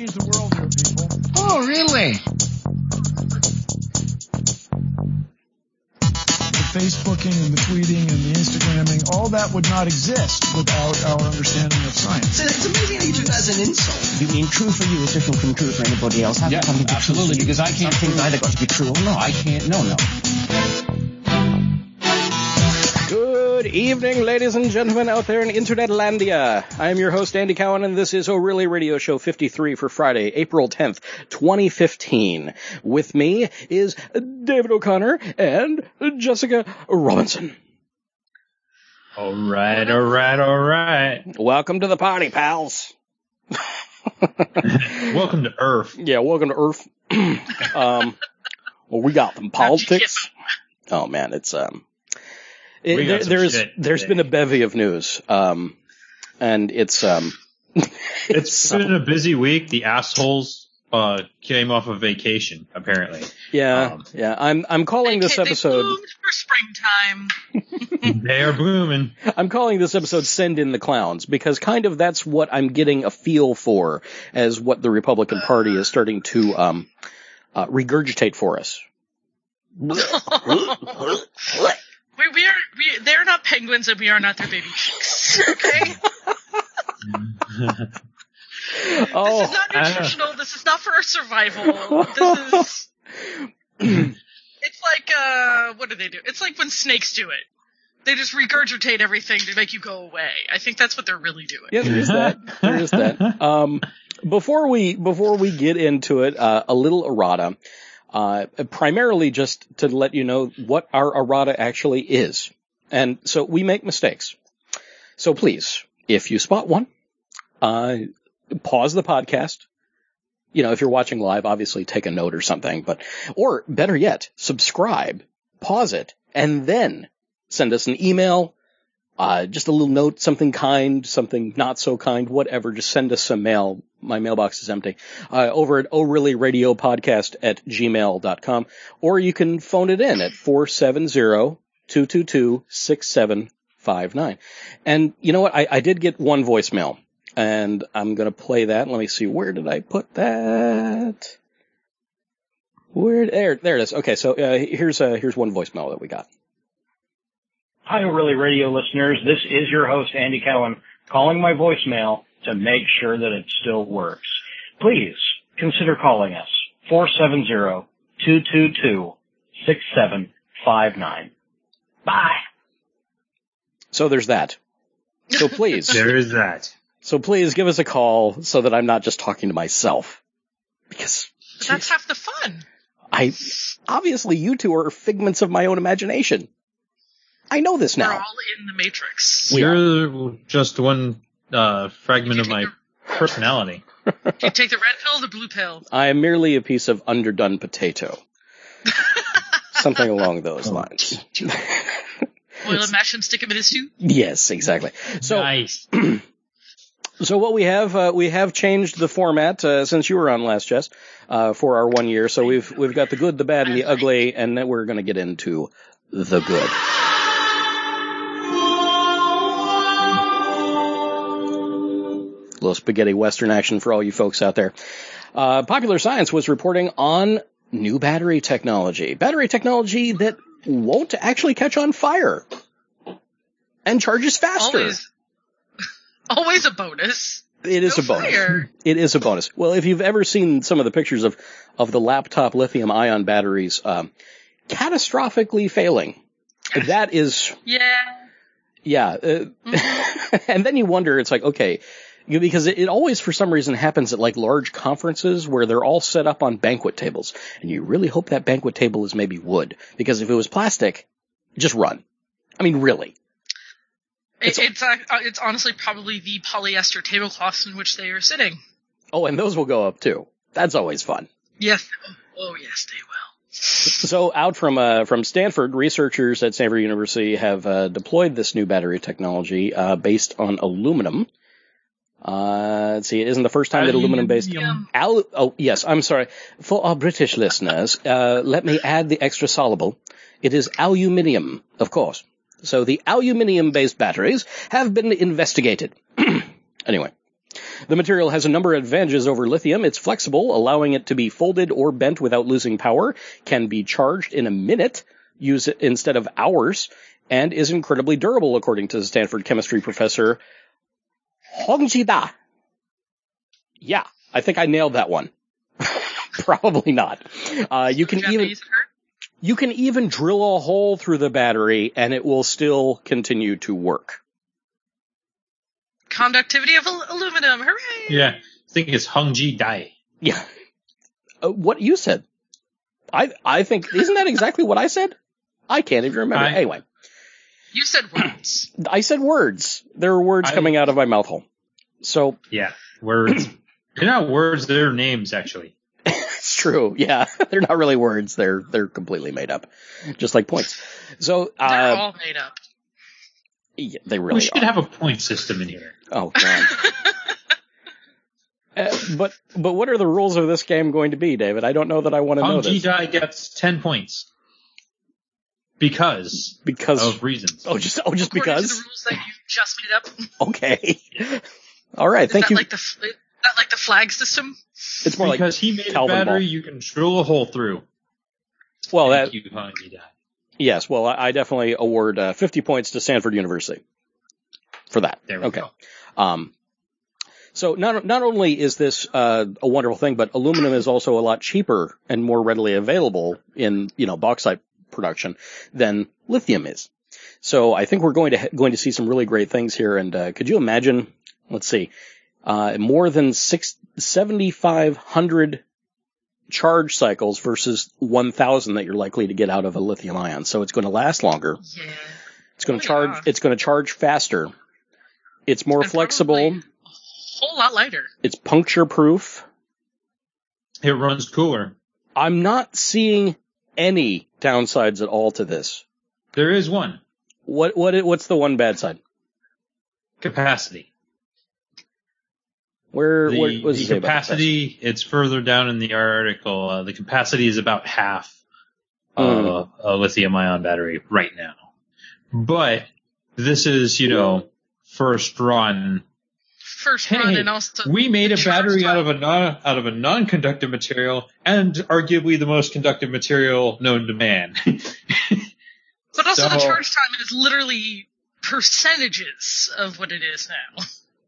change the world here, people. Oh, really? The Facebooking and the tweeting and the Instagramming, all that would not exist without our understanding of science. It's amazing how you took that as an insult. You mean true for you is different from true for anybody else? Yeah, absolutely, because I can't think either got to be true or not. I can't, no. Good evening, ladies and gentlemen out there in Internetlandia. I am your host, Andy Cowan, and this is O'Reilly Radio Show 53 for Friday, April 10th, 2015. With me is David O'Connor and Jessica Robinson. All right. Welcome to the party, pals. Welcome to Earth. Yeah, welcome to Earth. Well, we got them politics. Oh, man, it's... There's been a bevy of news, and it's it's been a busy week. The assholes came off of vacation, apparently. Yeah. I'm calling this episode. They bloomed for springtime. They are blooming. I'm calling this episode "Send in the Clowns" because kind of that's what I'm getting a feel for as what the Republican Party is starting to regurgitate for us. They're not penguins and we are not their baby chicks. Okay? This is not nutritional. This is not for our survival. This is... It's like, what do they do? It's like when snakes do it. They just regurgitate everything to make you go away. I think that's what they're really doing. Yeah, there is that. Before we get into it, a little errata. Primarily just to let you know what our errata actually is. And so we make mistakes. So please, if you spot one, pause the podcast. You know, if you're watching live, obviously take a note or something, or better yet, subscribe, pause it, and then send us an email, just a little note, something kind, something not so kind, whatever. Just send us some mail. My mailbox is empty. Over at orillyradiopodcast@gmail.com. Or you can phone it in at 470-222-6759. And you know what? I did get one voicemail, and I'm going to play that. Let me see. Where did I put that? There it is. Okay, so here's one voicemail that we got. Hi, O'Reilly Radio listeners. This is your host, Andy Cowan, calling my voicemail to make sure that it still works. Please consider calling us, 470-222-6759. Bye. So there's that. So please. There is that. So please give us a call so that I'm not just talking to myself. Because... That's half the fun. Obviously, you two are figments of my own imagination. I know this now. We're all in the Matrix. You're just one fragment of my personality. Do you take the red pill or the blue pill? I am merely a piece of underdone potato. Something along those lines. Oil and mash and stick him in his stew? Yes, exactly. So, nice. So what we have changed the format since you were on last, Jess, for our 1 year. So we've got the good, the bad, and the ugly, and then we're going to get into the good. Little spaghetti western action for all you folks out there. Popular Science was reporting on new battery technology that won't actually catch on fire and charges faster. Always a bonus. It is a bonus. Fire. It is a bonus. Well, if you've ever seen some of the pictures of the laptop lithium-ion batteries catastrophically failing, that is... Yeah. And then you wonder, it's like, okay... Because it always, for some reason, happens at like large conferences where they're all set up on banquet tables. And you really hope that banquet table is maybe wood. Because if it was plastic, just run. I mean, really. It's honestly probably the polyester tablecloths in which they are sitting. Oh, and those will go up too. That's always fun. Yes. Oh, yes, they will. So out from Stanford, researchers at Stanford University have deployed this new battery technology based on aluminum. Let's see, it isn't the first time that aluminum-based... Oh, yes, I'm sorry. For our British listeners, let me add the extra soluble. It is aluminium, of course. So the aluminium-based batteries have been investigated. Anyway, The material has a number of advantages over lithium. It's flexible, allowing it to be folded or bent without losing power, can be charged in a minute, use it instead of hours, and is incredibly durable, according to the Stanford chemistry professor Hongji Da. Yeah, I think I nailed that one. Probably not. You can even drill a hole through the battery and it will still continue to work. Conductivity of aluminum, hooray! Yeah, I think it's Hongji Dai. Yeah. What you said. I think, isn't that exactly what I said? I can't even remember. Anyway. You said words. I said words. There are words coming out of my mouth hole. So. Yeah, words. They're not words, they're names, actually. It's true. Yeah. They're not really words. They're completely made up. Just like points. So, they're all made up. Yeah, they really are. We should have a point system in here. Oh, God. But what are the rules of this game going to be, David? I don't know that I want to know this. Hongji Dai gets 10 points. Because of reasons. Oh, just because? According to the rules that you just made up. Okay. All right. Thank you. Is that like the flag system? It's more because he made a battery you can drill a hole through. Well, Thank you, Hongji Dai. Yes. Well, I definitely award 50 points to Stanford University for that. There we go. So not only is this a wonderful thing, but aluminum is also a lot cheaper and more readily available in bauxite production than lithium is. So I think we're going to see some really great things here. And could you imagine? Let's see, more than 7,500 charge cycles versus 1,000 that you're likely to get out of a lithium ion. So it's going to last longer. Yeah. It's going to charge. Yeah. It's going to charge faster. It's more flexible. A whole lot lighter. It's puncture proof. It runs cooler. I'm not seeing any downsides at all to this. There is one. What's the one bad side? Capacity. What was the capacity? It's further down in the article. The capacity is about half a lithium-ion battery right now. But this is, first run. And also we made a battery out of a non-conductive material and arguably the most conductive material known to man. But also the charge time is literally percentages of what it is now.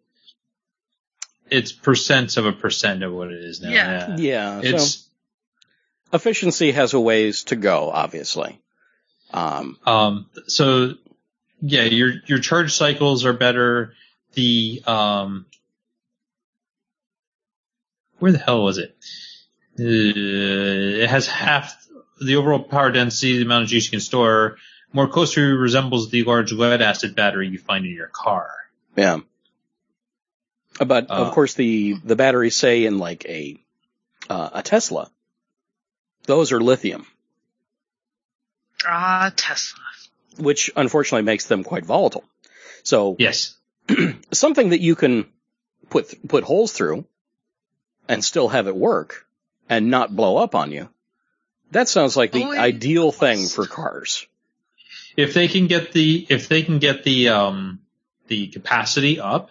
It's percents of a percent of what it is now. Yeah. So efficiency has a ways to go, obviously. So yeah, your charge cycles are better. The where the hell was it? It has half the overall power density, the amount of juice you can store, more closely resembles the large lead acid battery you find in your car. Yeah. But of course the batteries, say in like a Tesla, those are lithium. Tesla. Which unfortunately makes them quite volatile. So yes. Something that you can put holes through and still have it work and not blow up on you. That sounds like the ideal thing for cars. If they can get the capacity up,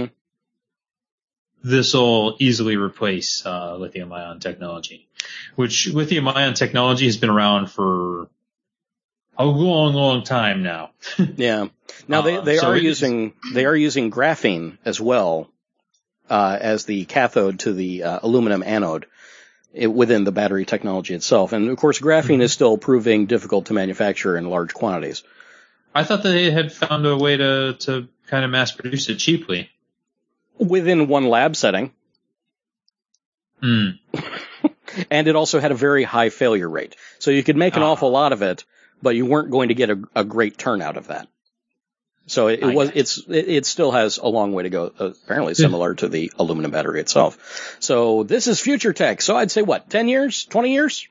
this will easily replace lithium-ion technology, which lithium-ion technology has been around for a long, long time now. Yeah. Now they are using graphene as well as the cathode to the aluminum anode within the battery technology itself. And of course, graphene is still proving difficult to manufacture in large quantities. I thought they had found a way to kind of mass produce it cheaply. Within one lab setting. And it also had a very high failure rate. So you could make an awful lot of it, but you weren't going to get a great turnout of that. So it still has a long way to go, apparently similar to the aluminum battery itself. So this is future tech. So I'd say 10 years, 20 years?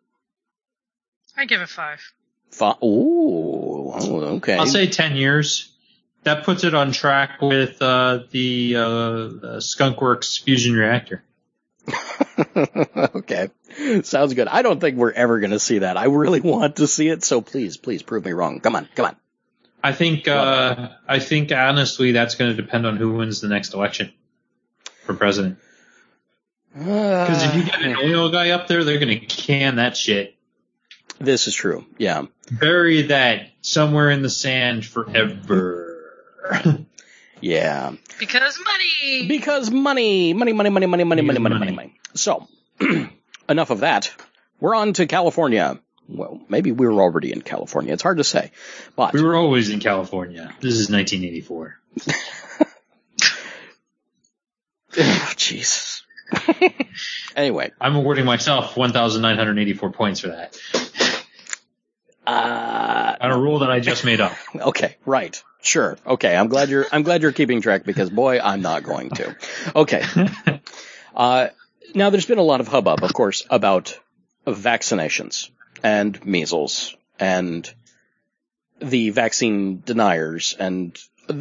I give it 5. Ooh, okay. I'll say 10 years. That puts it on track with the Skunkworks fusion reactor. Okay. Sounds good. I don't think we're ever going to see that. I really want to see it, so please prove me wrong. Come on. I think honestly that's going to depend on who wins the next election. for president. Because if you get an oil guy up there, they're going to can that shit. This is true. Yeah. Bury that somewhere in the sand forever. Yeah. Because money. Because money. Money. So, enough of that. We're on to California. Well, maybe we were already in California. It's hard to say. But we were always in California. This is 1984. Jesus. Anyway. I'm awarding myself 1,984 points for that. On a rule that I just made up. Okay, right. Sure. Okay, I'm glad you're keeping track because boy, I'm not going to. Okay. Now there's been a lot of hubbub, of course, about vaccinations and measles and the vaccine deniers and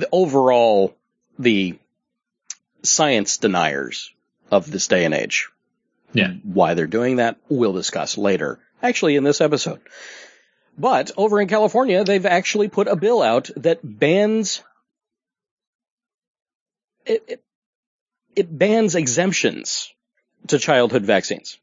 the science deniers of this day and age. Yeah. Why they're doing that, we'll discuss later. Actually, in this episode. But over in California, they've actually put a bill out that bans it bans exemptions to childhood vaccines.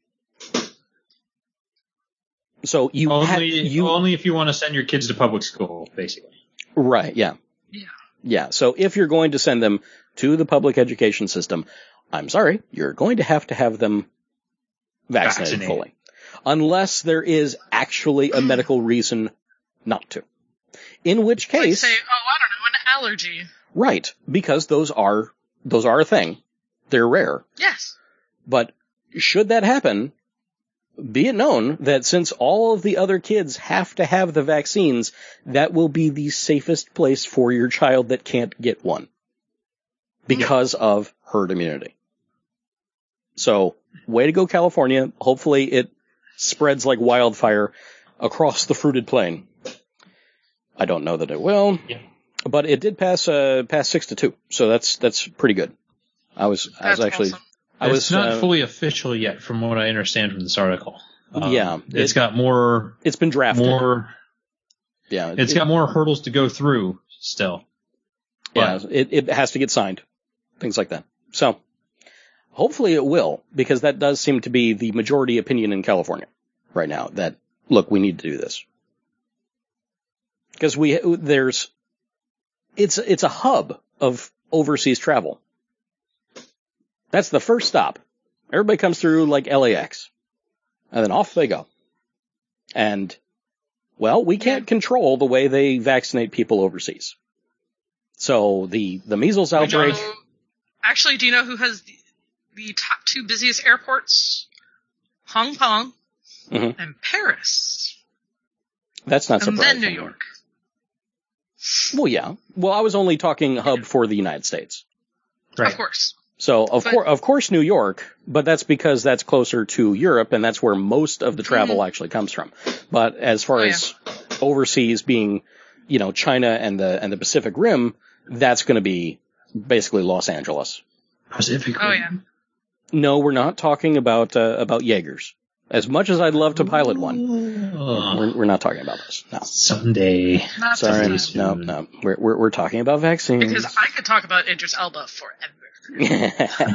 So only if you want to send your kids to public school, basically. Right, yeah. Yeah, so if you're going to send them to the public education system, I'm sorry, you're going to have them vaccinated fully. Unless there is actually a medical reason not to. In which case... Like say, I don't know, an allergy. Right, because those are a thing. They're rare. Yes. But should that happen, be it known that since all of the other kids have to have the vaccines, that will be the safest place for your child that can't get one. Because of herd immunity. So, way to go, California. Hopefully it spreads like wildfire across the fruited plain. I don't know that it will, but it did pass 6-2, so that's pretty good. I was actually, awesome. It's not fully official yet, from what I understand from this article. It's got more. It's been drafted. It's got more hurdles to go through still. Yeah, it has to get signed, things like that. So. Hopefully it will, because that does seem to be the majority opinion in California right now, that, look, we need to do this. Because it's a hub of overseas travel. That's the first stop. Everybody comes through like LAX. And then off they go. And, well, we can't control the way they vaccinate people overseas. So the measles outbreak... Actually, do you know who has the top two busiest airports? Hong Kong and Paris. That's not surprising. And then New York. Well, yeah. Well, I was only talking hub for the United States. Right. Of course. So, of course, New York, but that's because that's closer to Europe, and that's where most of the travel actually comes from. But as far as overseas being, China and the Pacific Rim, that's going to be basically Los Angeles. Pacific Rim. Oh, yeah. No, we're not talking about Jaegers. As much as I'd love to pilot one, we're not talking about this. No. Someday. Not Sorry, no. We're talking about vaccines. Because I could talk about Idris Elba forever.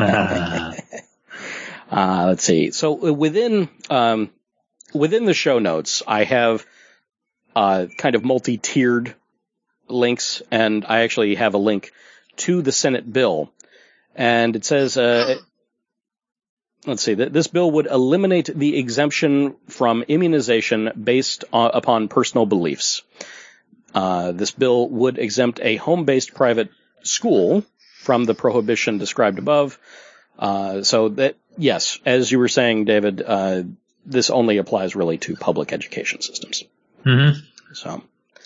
Let's see. So within the show notes, I have kind of multi-tiered links, and I actually have a link to the Senate bill, and it says. Let's see, this bill would eliminate the exemption from immunization based upon personal beliefs. This bill would exempt a home-based private school from the prohibition described above. So that, yes, as you were saying, David, this only applies really to public education systems. Mm-hmm. So.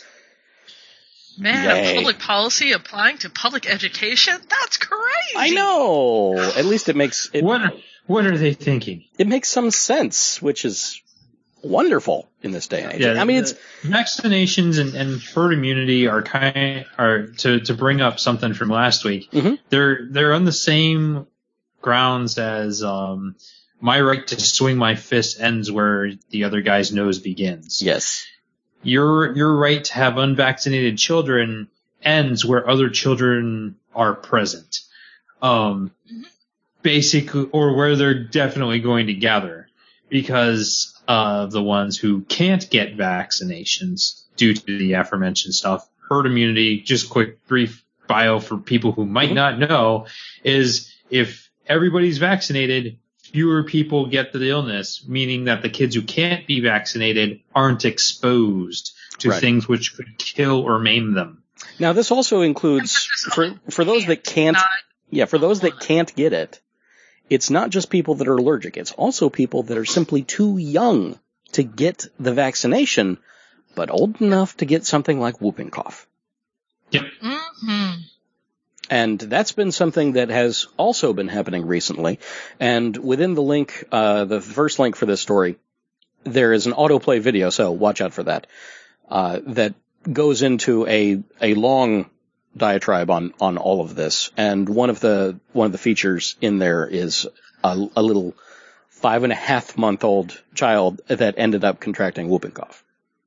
Man, public policy applying to public education? That's crazy! I know! At least it makes it... What are they thinking? It makes some sense, which is wonderful in this day and age. Yeah, I mean, it's vaccinations and herd immunity are to bring up something from last week. Mm-hmm. They're on the same grounds as my right to swing my fist ends where the other guy's nose begins. Yes. Your right to have unvaccinated children ends where other children are present. basically, or where they're definitely going to gather, because of the ones who can't get vaccinations due to the aforementioned stuff. Herd immunity, just quick, brief bio for people who might not know, is if everybody's vaccinated, fewer people get the illness, meaning that the kids who can't be vaccinated aren't exposed to things which could kill or maim them. Now, this also includes, for those that can't, for those that can't get it, it's not just people that are allergic. It's also people that are simply too young to get the vaccination, but old enough to get something like whooping cough. Yep. Mm-hmm. And that's been something that has also been happening recently. And within the link, the first link for this story, there is an autoplay video, so watch out for that, that goes into a long diatribe on all of this. And one of the features in there is a little 5.5-month-old child that ended up contracting whooping cough.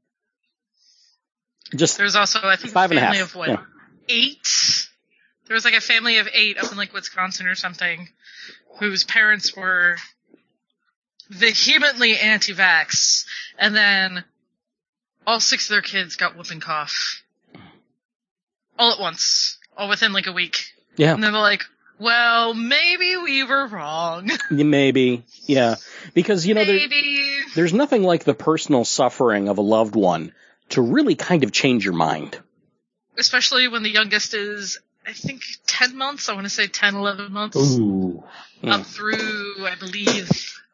There's also, I think, a family of 8? There was like a family of 8 up in like Wisconsin or something, whose parents were vehemently anti-vax, and then all 6 of their kids got whooping cough. All at once. All within like a week. Yeah. And they're like, well, maybe we were wrong. Maybe. Yeah. Because, there's nothing like the personal suffering of a loved one to really kind of change your mind. Especially when the youngest is, I think, 10 months. I want to say 10, 11 months. Ooh. Up through, I believe,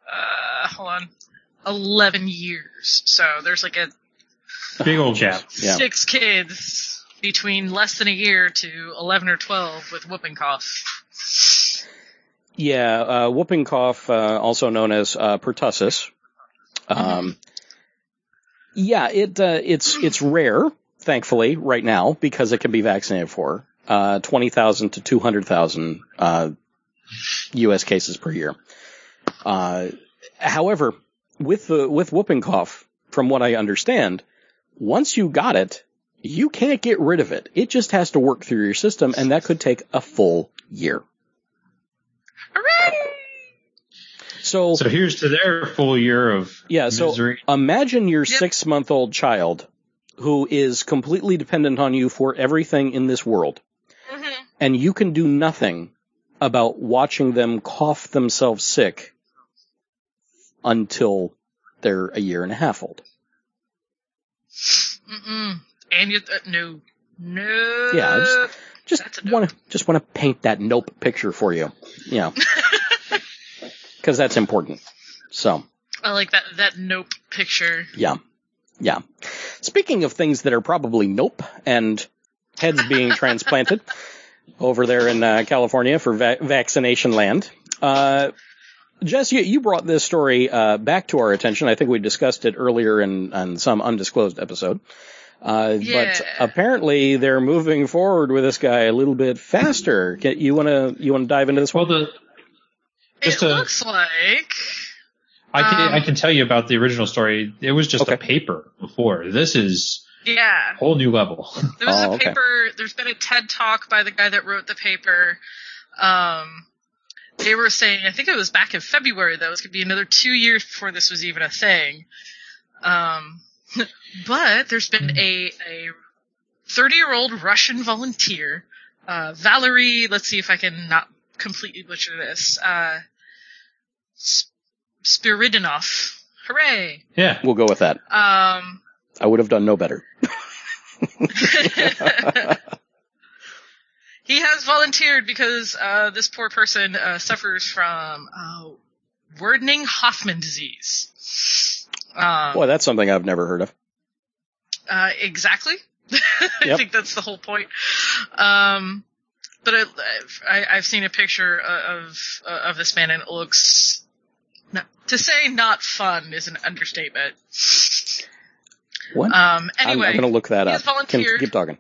11 years. So there's like a big old chap. 6 kids between less than a year to 11 or 12 with whooping cough. Yeah, whooping cough, also known as pertussis. It's rare, thankfully, right now, because it can be vaccinated for. 20,000 to 200,000 U.S. cases per year. However, with whooping cough, from what I understand, once you got it, you can't get rid of it. It just has to work through your system, and that could take a full year. Hooray! So here's to their full year of misery. So imagine your 6-month-old child who is completely dependent on you for everything in this world. Mm-hmm. And you can do nothing about watching them cough themselves sick until they're a year and a half old. Mm-mm. And no. Yeah, just want to paint that nope picture for you. Because that's important. So I like that nope picture. Yeah. Speaking of things that are probably nope and heads being transplanted over there in California for vaccination land. Jess, you brought this story back to our attention. I think we discussed it earlier in some undisclosed episode. But apparently they're moving forward with this guy a little bit faster. You want to dive into this one? Well, looks like I can tell you about the original story. It was just a paper before. This is a whole new level. There was a paper. There's been a TED Talk by the guy that wrote the paper. They were saying, I think it was back in February, that it was going to be another 2 years before this was even a thing. But there's been a 30-year-old Russian volunteer, Valery, let's see if I can not completely butcher this, Spiridonov. Hooray! Yeah, we'll go with that. I would have done no better. He has volunteered because this poor person suffers from Werning-Hoffman disease. Boy, that's something I've never heard of. Exactly. I think that's the whole point. But I've seen a picture of this man, and it looks, to say not fun is an understatement. What? Anyway, I'm going to look that up. Keep talking.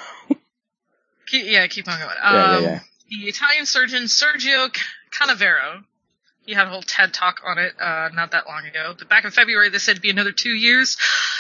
Keep on going. The Italian surgeon Sergio Canavero, he had a whole TED Talk on it not that long ago. But back in February, they said it'd be another 2 years.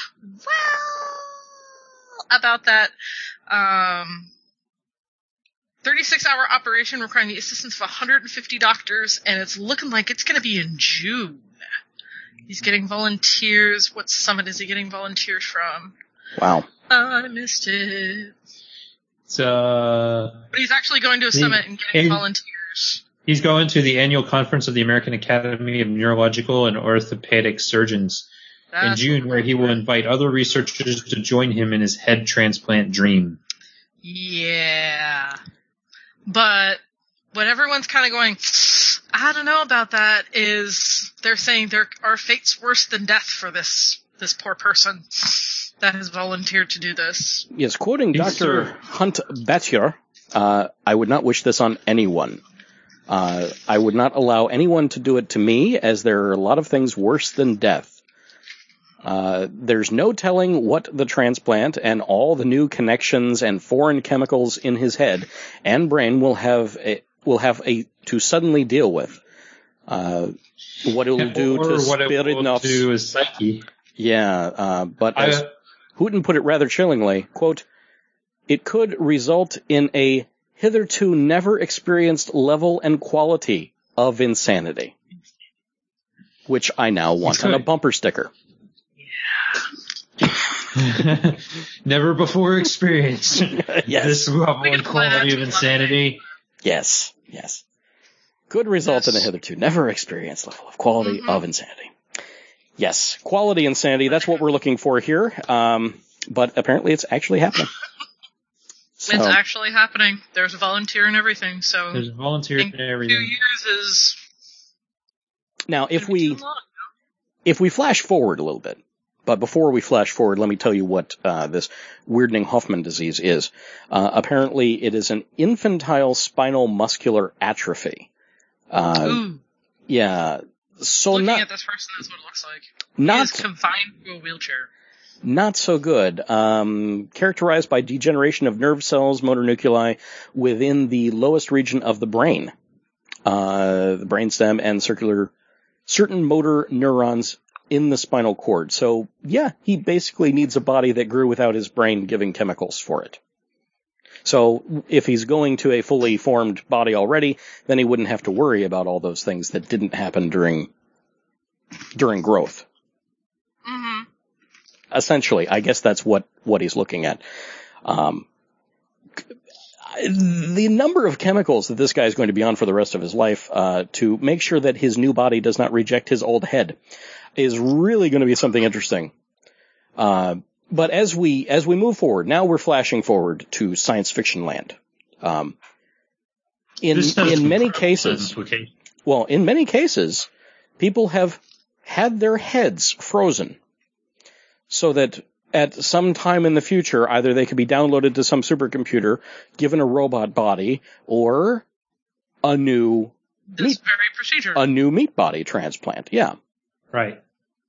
Well, about that, 36-hour operation requiring the assistance of 150 doctors, and it's looking like it's going to be in June. He's getting volunteers. What summit is he getting volunteers from? Wow. I missed it. But he's actually going to a summit and getting volunteers. He's going to the annual conference of the American Academy of Neurological and Orthopedic Surgeons in June, where he will invite other researchers to join him in his head transplant dream. Yeah. But what everyone's kind of going, I don't know about that, is they're saying there are fates worse than death for this poor person that has volunteered to do this. Yes, quoting Dr. Hunt Batjer, I would not wish this on anyone. I would not allow anyone to do it to me, as there are a lot of things worse than death. There's no telling what the transplant and all the new connections and foreign chemicals in his head and brain will have to suddenly deal with. What it will do to Spiridov's psyche. Yeah, but as Hooten put it rather chillingly, quote, it could result in a hitherto never experienced level and quality of insanity, which I now want on a bumper sticker. Yeah. Never before experienced. Yes. This level and quality of insanity. Yes, yes. Could result in a hitherto never experienced level of quality of insanity. Yes, quality insanity, that's what we're looking for here. But apparently it's actually happening. So, it's actually happening. There's a volunteer and everything, so... There's a volunteer and everything. 2 years is... Now, if we flash forward a little bit, but before we flash forward, let me tell you what this Weirdning-Hoffman disease is. Apparently it is an infantile spinal muscular atrophy. Yeah. So looking at this person, that's what it looks like. He is confined to a wheelchair. Not so good. Characterized by degeneration of nerve cells, motor nuclei within the lowest region of the brain. The brainstem and certain motor neurons in the spinal cord. So, yeah, he basically needs a body that grew without his brain giving chemicals for it. So, if he's going to a fully formed body already, then he wouldn't have to worry about all those things that didn't happen during growth. Mm-hmm. Essentially, I guess that's what he's looking at. The number of chemicals that this guy is going to be on for the rest of his life to make sure that his new body does not reject his old head is really going to be something interesting. But as we move forward, now we're flashing forward to science fiction land. In many cases, people have had their heads frozen so that at some time in the future, either they could be downloaded to some supercomputer, given a robot body, or a new meat body transplant. Yeah. Right.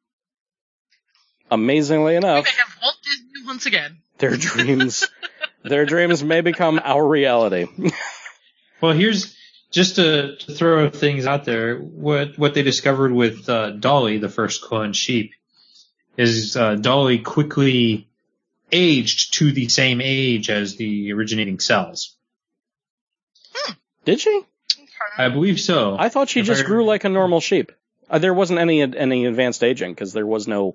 Amazingly enough, we may have Walt Disney once again. Their dreams may become our reality. Well, here's just to throw things out there. What they discovered with Dolly, the first cloned sheep, is Dolly quickly aged to the same age as the originating cells. Did she? I believe so. I thought she just grew like a normal sheep. There wasn't any advanced aging because there was no.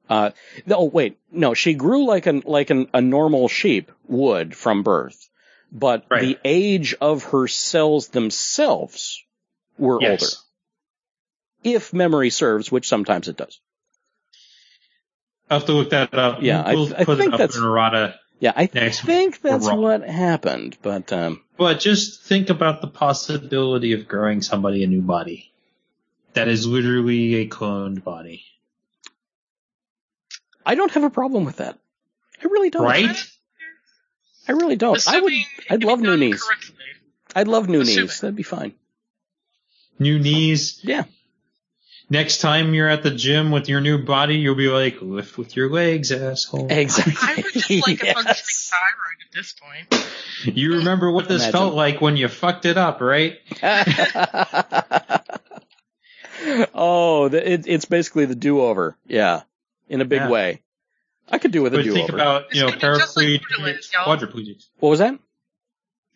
She grew like a normal sheep would from birth, but the age of her cells themselves were older. If memory serves, which sometimes it does. I'll have to look that up. Yeah, I think that's errata. Yeah, I think that's what happened, but just think about the possibility of growing somebody a new body. That is literally a cloned body. I don't have a problem with that. I really don't. Right? I really don't. I'd love new knees. I'd love new knees. That'd be fine. New knees? Yeah. Next time you're at the gym with your new body, you'll be like, lift with your legs, asshole. Exactly. I would just like a functioning thyroid at this point. You remember what this felt like when you fucked it up, right? It's basically the do-over. Yeah. In a big way. I could do with a do-over. Think about, paraplegics, quadriplegics. What was that?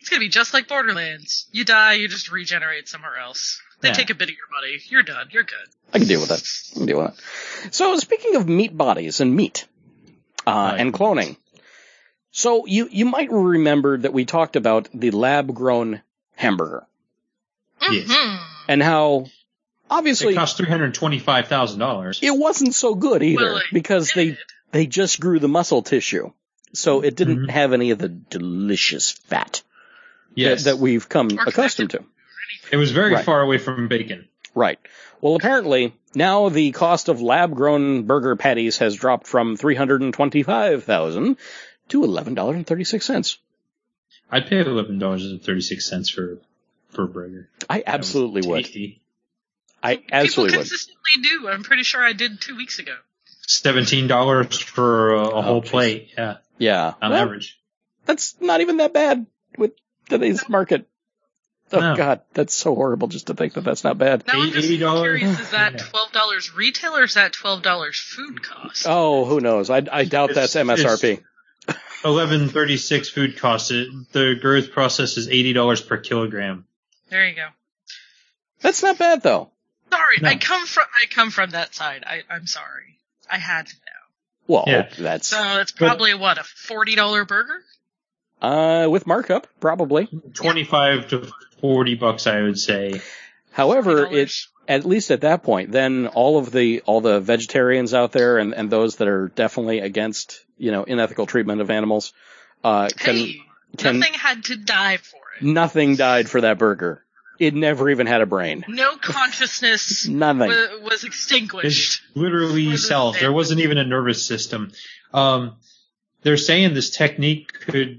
It's going to be just like Borderlands. You die, you just regenerate somewhere else. They take a bit of your money. You're done. You're good. I can deal with that. So speaking of meat bodies and meat, and cloning. So you might remember that we talked about the lab-grown hamburger. Mm-hmm. Yes. And how, obviously... It cost $325,000. It wasn't so good either, because they just grew the muscle tissue. So it didn't have any of the delicious fat that we've come accustomed to. It was very far away from bacon. Right. Well, apparently, now the cost of lab-grown burger patties has dropped from $325,000 to $11.36. I'd pay $11.36 for a burger. I absolutely would. I absolutely would. People consistently do. I'm pretty sure I did 2 weeks ago. $17 for a whole plate. Yeah. Yeah. On average. That's not even that bad with today's market. Oh, God, that's so horrible just to think that that's not bad. Now I'm just curious, is that $12 retail or is that $12 food cost? Oh, who knows? I doubt that's MSRP. $11.36 food cost. The growth process is $80 per kilogram. There you go. That's not bad, though. Sorry, no. I come from that side. I'm sorry. I had to know. Well, so it's probably a $40 burger? With markup, probably. 25 to $40, I would say. However, it's at least at that point, then all the vegetarians out there and those that are definitely against, unethical treatment of animals, nothing had to die for it. Nothing died for that burger. It never even had a brain. No consciousness Nothing. Was extinguished. It's literally cells. There wasn't even a nervous system. They're saying this technique could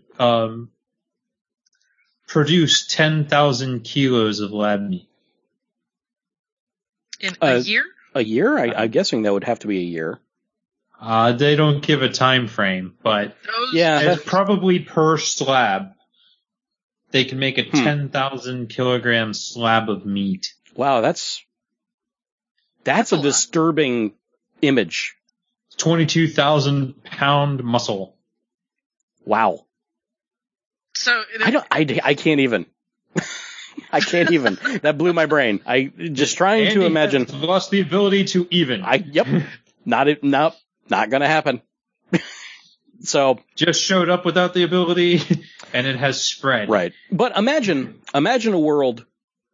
produce 10,000 kilos of lab meat. In a year? A year? I'm guessing that would have to be a year. They don't give a time frame, but it's probably per slab. They can make a 10,000 kilogram slab of meat. Wow, that's a disturbing image. 22,000 pound muscle. Wow. So I can't even. I can't even. That blew my brain. Trying to imagine. Has lost the ability to even. Not gonna happen. So just showed up without the ability, and it has spread. Right. But imagine a world.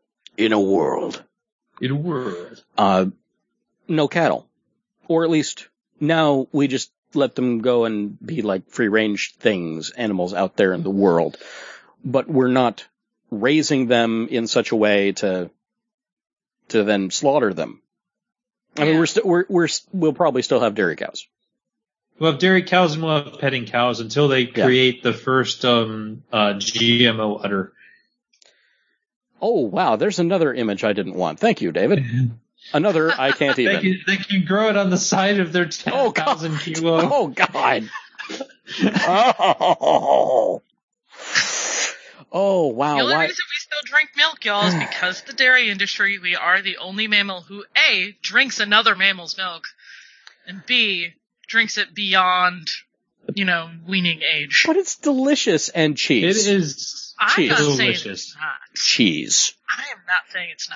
No cattle, or at least now we just let them go and be like free range animals out there in the world, but we're not raising them in such a way to then slaughter them. I mean, we'll probably still have dairy cows. We'll have dairy cows and we'll have petting cows until they create the first GMO udder. Oh, wow. There's another image I didn't want. Thank you, David. Another I can't even. They can grow it on the side of their 10,000 kilo. Oh, God. Oh, wow. The only reason we still drink milk, y'all, is because the dairy industry, we are the only mammal who, A, drinks another mammal's milk, and B, drinks it beyond, weaning age. But it's delicious and cheese. It is I'm not delicious. saying it's not. Cheese. I am not saying it's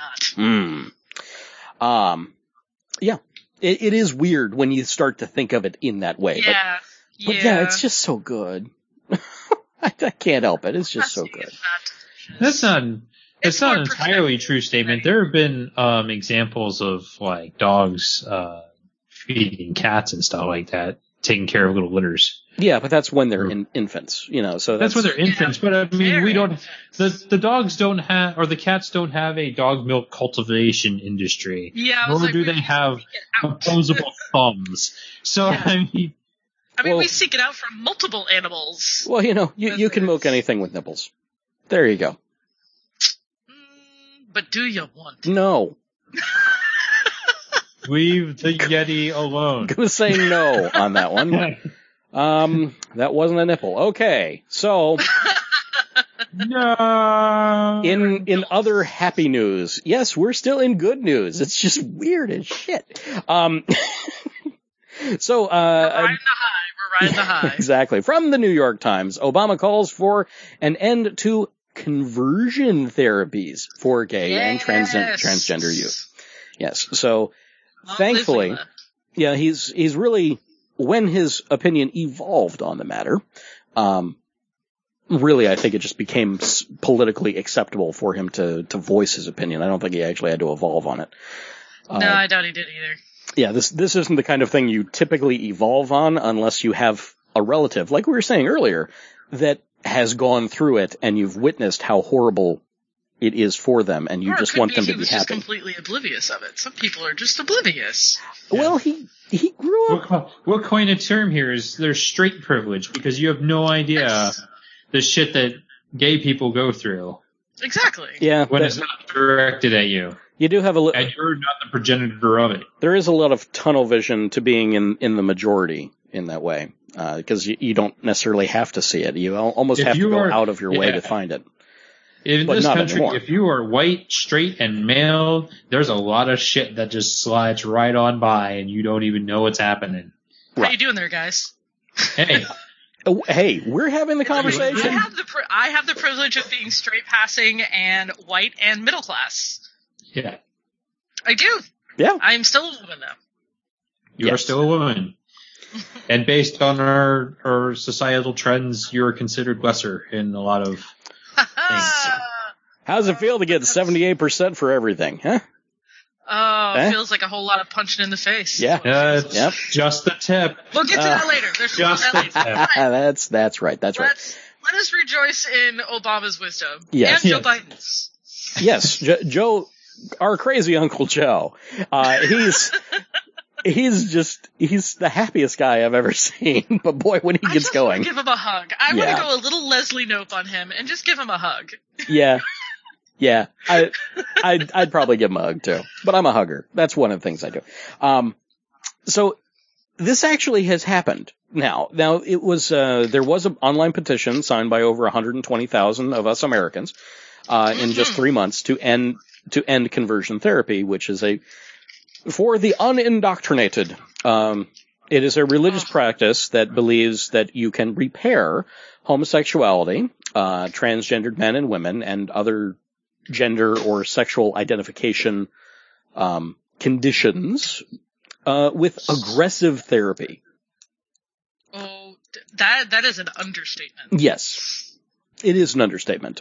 not. Yeah. It is weird when you start to think of it in that way. Yeah. But yeah, it's just so good. I can't help it. It's just so good. That's not an entirely true statement. There have been examples of like dogs feeding cats and stuff like that, taking care of little litters. Yeah, but that's when they're infants, so that's when they're infants. But I mean, we don't. The dogs don't have, or the cats don't have a dog milk cultivation industry. Yeah, nor do they have opposable thumbs. So I mean, we seek it out from multiple animals. Well, you can milk anything with nipples. There you go. But do you want? No. Leave the Yeti alone. I'm gonna say no on that one. That wasn't a nipple. Okay, so no. In other happy news, yes, we're still in good news. It's just weird as shit. So we're riding the high. Exactly. From the New York Times, Obama calls for an end to conversion therapies for gay and transgender youth. Yes. So thankfully, he's really, when his opinion evolved on the matter, really, I think it just became politically acceptable for him to voice his opinion. I don't think he actually had to evolve on it. No, I doubt he did either. Yeah, this isn't the kind of thing you typically evolve on unless you have a relative, like we were saying earlier, that has gone through it and you've witnessed how horrible it is for them, and you just want them to be happy. He was just completely oblivious of it. Some people are just oblivious. Well, he grew up. What coin of term here is there's straight privilege, because you have no idea the shit that gay people go through. Exactly. Yeah. When it's not directed at you. You do have and you're not the progenitor of it. There is a lot of tunnel vision to being in the majority in that way, because you don't necessarily have to see it. You almost have to go out of your way to find it. In this country, if you are white, straight, and male, there's a lot of shit that just slides right on by, and you don't even know what's happening. How you doing there, guys? Hey. Hey, we're having the conversation. I have the privilege of being straight passing and white and middle class. Yeah. I do. Yeah. I'm still a woman, though. You're still a woman. And based on our societal trends, you're considered lesser in a lot of things. How's it feel to get 78% for everything, huh? Oh, it feels like a whole lot of punching in the face. Yeah. Just the tip. We'll get to that later. There's just the tip. That's right. Let us rejoice in Obama's wisdom. Yes. And Joe Biden's. Yes. Joe, our crazy Uncle Joe. He's the happiest guy I've ever seen. But boy, when he gets going. I just want to give him a hug. I want to go a little Leslie Knope on him and just give him a hug. Yeah. Yeah, I'd probably give him a hug too, but I'm a hugger. That's one of the things I do. So this actually has happened now. Now it was, there was an online petition signed by over 120,000 of us Americans, in just 3 months to end conversion therapy, which is for the unindoctrinated. It is a religious practice that believes that you can repair homosexuality, transgendered men and women, and other gender or sexual identification conditions with aggressive therapy. Oh, that is an understatement. Yes, it is an understatement.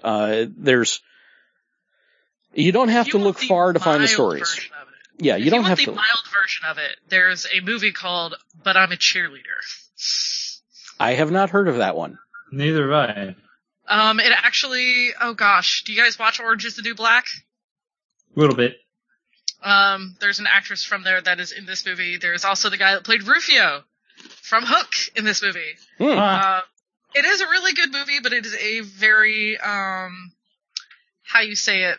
You don't have to look far to find the stories. Yeah, you don't have to. If you want the mild version of it, there's a movie called But I'm a Cheerleader. I have not heard of that one. Neither have I. It actually, oh gosh, do you guys watch Orange is the New Black? A little bit. There's an actress from there that is in this movie. There's also the guy that played Rufio from Hook in this movie. It is a really good movie, but it is a very, how you say it?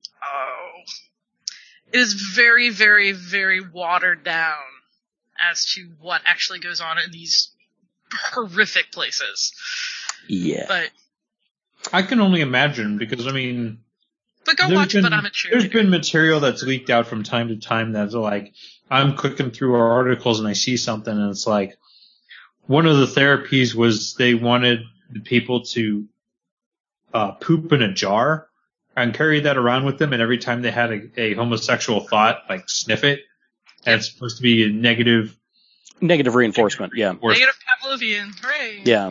It is very, very, very watered down as to what actually goes on in these horrific places. Yeah. But I can only imagine, because, I mean... But go watch it, But I'm a Cheerleader. There's been material that's leaked out from time to time that's like, I'm clicking through our articles and I see something and it's like, one of the therapies was they wanted the people to poop in a jar and carry that around with them, and every time they had a homosexual thought, like sniff it, and it's supposed to be a negative reinforcement, yeah. Negative Pavlovian, hooray. Yeah.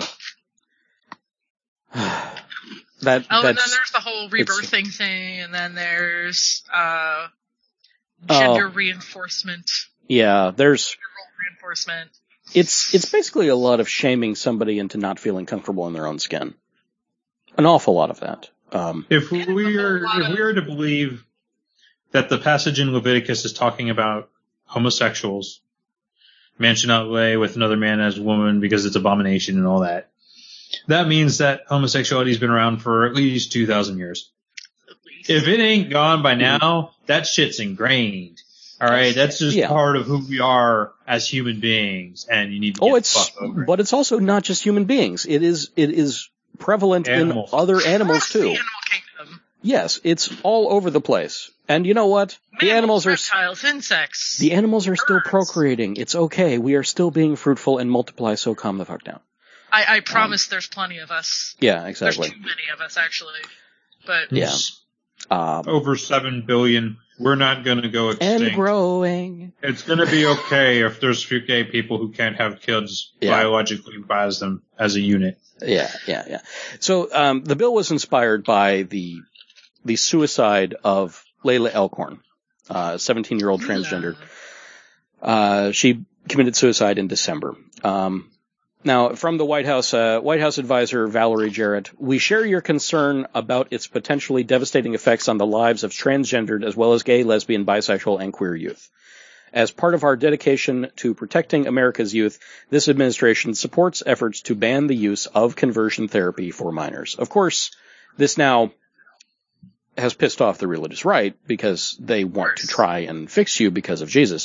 And then there's the whole rebirthing thing, and then there's gender reinforcement. Yeah, there's gender role reinforcement. It's basically a lot of shaming somebody into not feeling comfortable in their own skin. An awful lot of that. If we are to believe that the passage in Leviticus is talking about homosexuals, man should not lay with another man as a woman because it's abomination and all that. That means that homosexuality has been around for at least 2,000 years. If it ain't gone by now, that shit's ingrained. All right, that's just part of who we are as human beings, and you need to get the fuck over it. But it's also not just human beings. It is prevalent in other animals too. The animal kingdom. Yes, it's all over the place. And you know what? The animals reptiles, insects. The animals are still procreating. It's okay. We are still being fruitful and multiply, so calm the fuck down. I promise there's plenty of us. Yeah, exactly. There's too many of us, actually. But yeah, over 7 billion. We're not going to go extinct. And growing. It's going to be okay if there's a few gay people who can't have kids biologically by them as a unit. Yeah. So the bill was inspired by the suicide of Layla Elkhorn, 17-year-old transgender. She committed suicide in December. Now, from the White House advisor Valerie Jarrett, we share your concern about its potentially devastating effects on the lives of transgendered as well as gay, lesbian, bisexual, and queer youth. As part of our dedication to protecting America's youth, this administration supports efforts to ban the use of conversion therapy for minors. Of course, this now has pissed off the religious right because they want to try and fix you because of Jesus.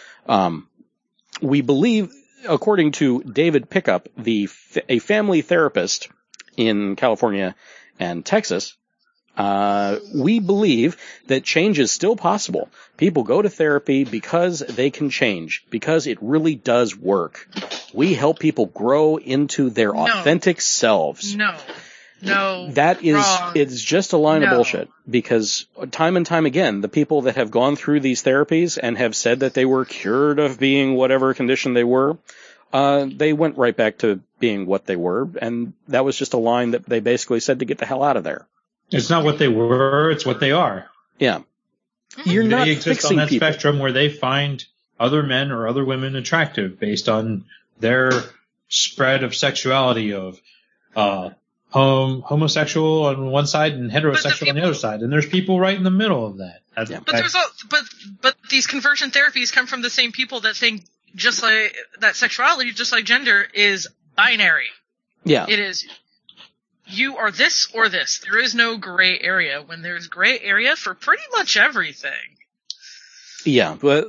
We believe, according to David Pickup, a family therapist in California and Texas, we believe that change is still possible. People go to therapy because they can change, because it really does work. We help people grow into their authentic selves. No. That is, it's just a line of bullshit, because time and time again, the people that have gone through these therapies and have said that they were cured of being whatever condition they were, they went right back to being what they were, and that was just a line that they basically said to get the hell out of there. It's not what they were, it's what they are. Yeah. You're not they exist fixing on that people. spectrum where they find other men or other women attractive based on their spread of sexuality of homosexual on one side and heterosexual on the other side, and there's people right in the middle of that. But these conversion therapies come from the same people that think just like that sexuality, just like gender, is binary. Yeah, it is. You are this or this. There is no gray area. When there's gray area for pretty much everything. Yeah, but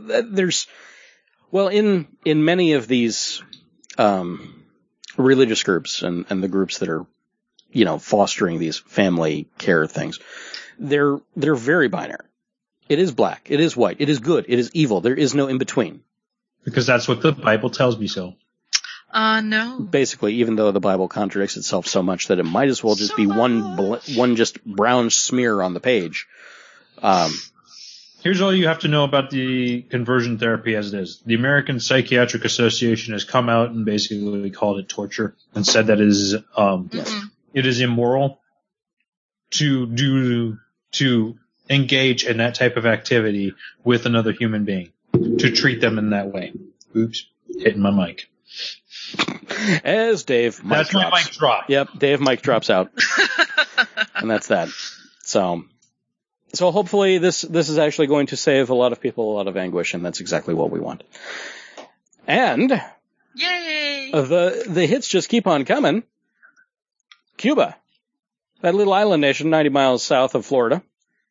in many of these religious groups and the groups that are, fostering these family care things, they're very binary. It is black. It is white. It is good. It is evil. There is no in between. Because that's what the Bible tells me so. No. Basically, even though the Bible contradicts itself so much that it might as well just be one just brown smear on the page. Here's all you have to know about the conversion therapy as it is. The American Psychiatric Association has come out and basically called it torture and said that it is immoral to engage in that type of activity with another human being, to treat them in that way. Oops, hitting my mic. As Dave mic that's drops. My mic drop. Yep, Dave mic drops out. And that's that. So hopefully this is actually going to save a lot of people a lot of anguish, and that's exactly what we want. And yay! The hits just keep on coming. Cuba, that little island nation 90 miles south of Florida.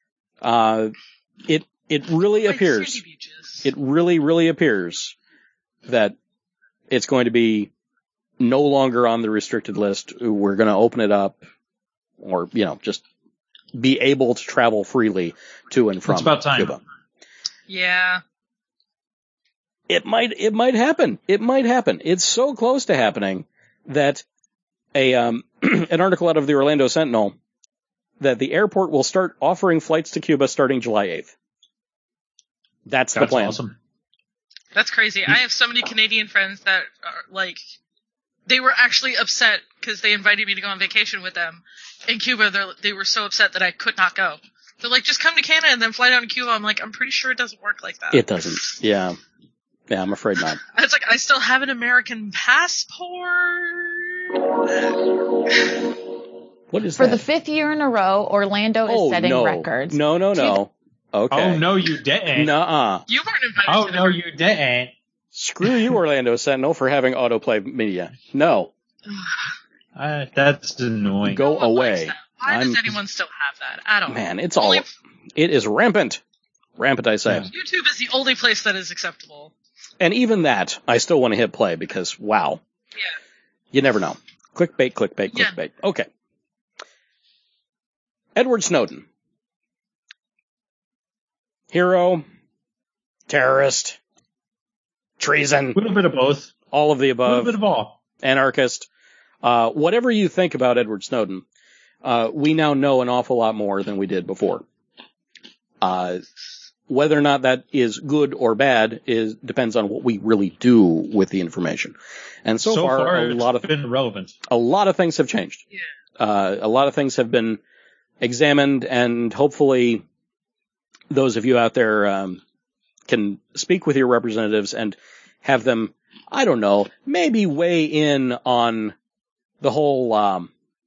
It really appears. It really appears that it's going to be no longer on the restricted list. We're going to open it up, or just be able to travel freely to and from it's about time. Cuba. Yeah. It might happen. It might happen. It's so close to happening that an article out of the Orlando Sentinel that the airport will start offering flights to Cuba starting July 8th. That's the plan. Awesome. That's crazy. I have so many Canadian friends that are they were actually upset because they invited me to go on vacation with them in Cuba. They were so upset that I could not go. They're like, just come to Canada and then fly down to Cuba. I'm like, I'm pretty sure it doesn't work like that. It doesn't. Yeah. Yeah, I'm afraid not. It's like, I still have an American passport. What is For that? the 5th year in a row, Orlando is setting records. No. Okay. Oh, no, you didn't. Nuh-uh. You weren't invited Oh, to no, you didn't. Screw you, Orlando Sentinel, for having autoplay media. No. That's annoying. Go away. Why does anyone still have that? I don't know. Man, it is rampant. Rampant, I say. Yeah. YouTube is the only place that is acceptable. And even that, I still want to hit play because, wow. Yeah. You never know. Clickbait. Yeah. Okay. Edward Snowden. Hero. Terrorist. Treason. A little bit of both. All of the above. A little bit of all. Anarchist. Whatever you think about Edward Snowden, we now know an awful lot more than we did before. Whether or not that is good or bad depends on what we really do with the information. And so far a lot of been relevant. A lot of things have changed. Yeah. A lot of things have been examined, and hopefully those of you out there can speak with your representatives and have them, I don't know, maybe weigh in on the whole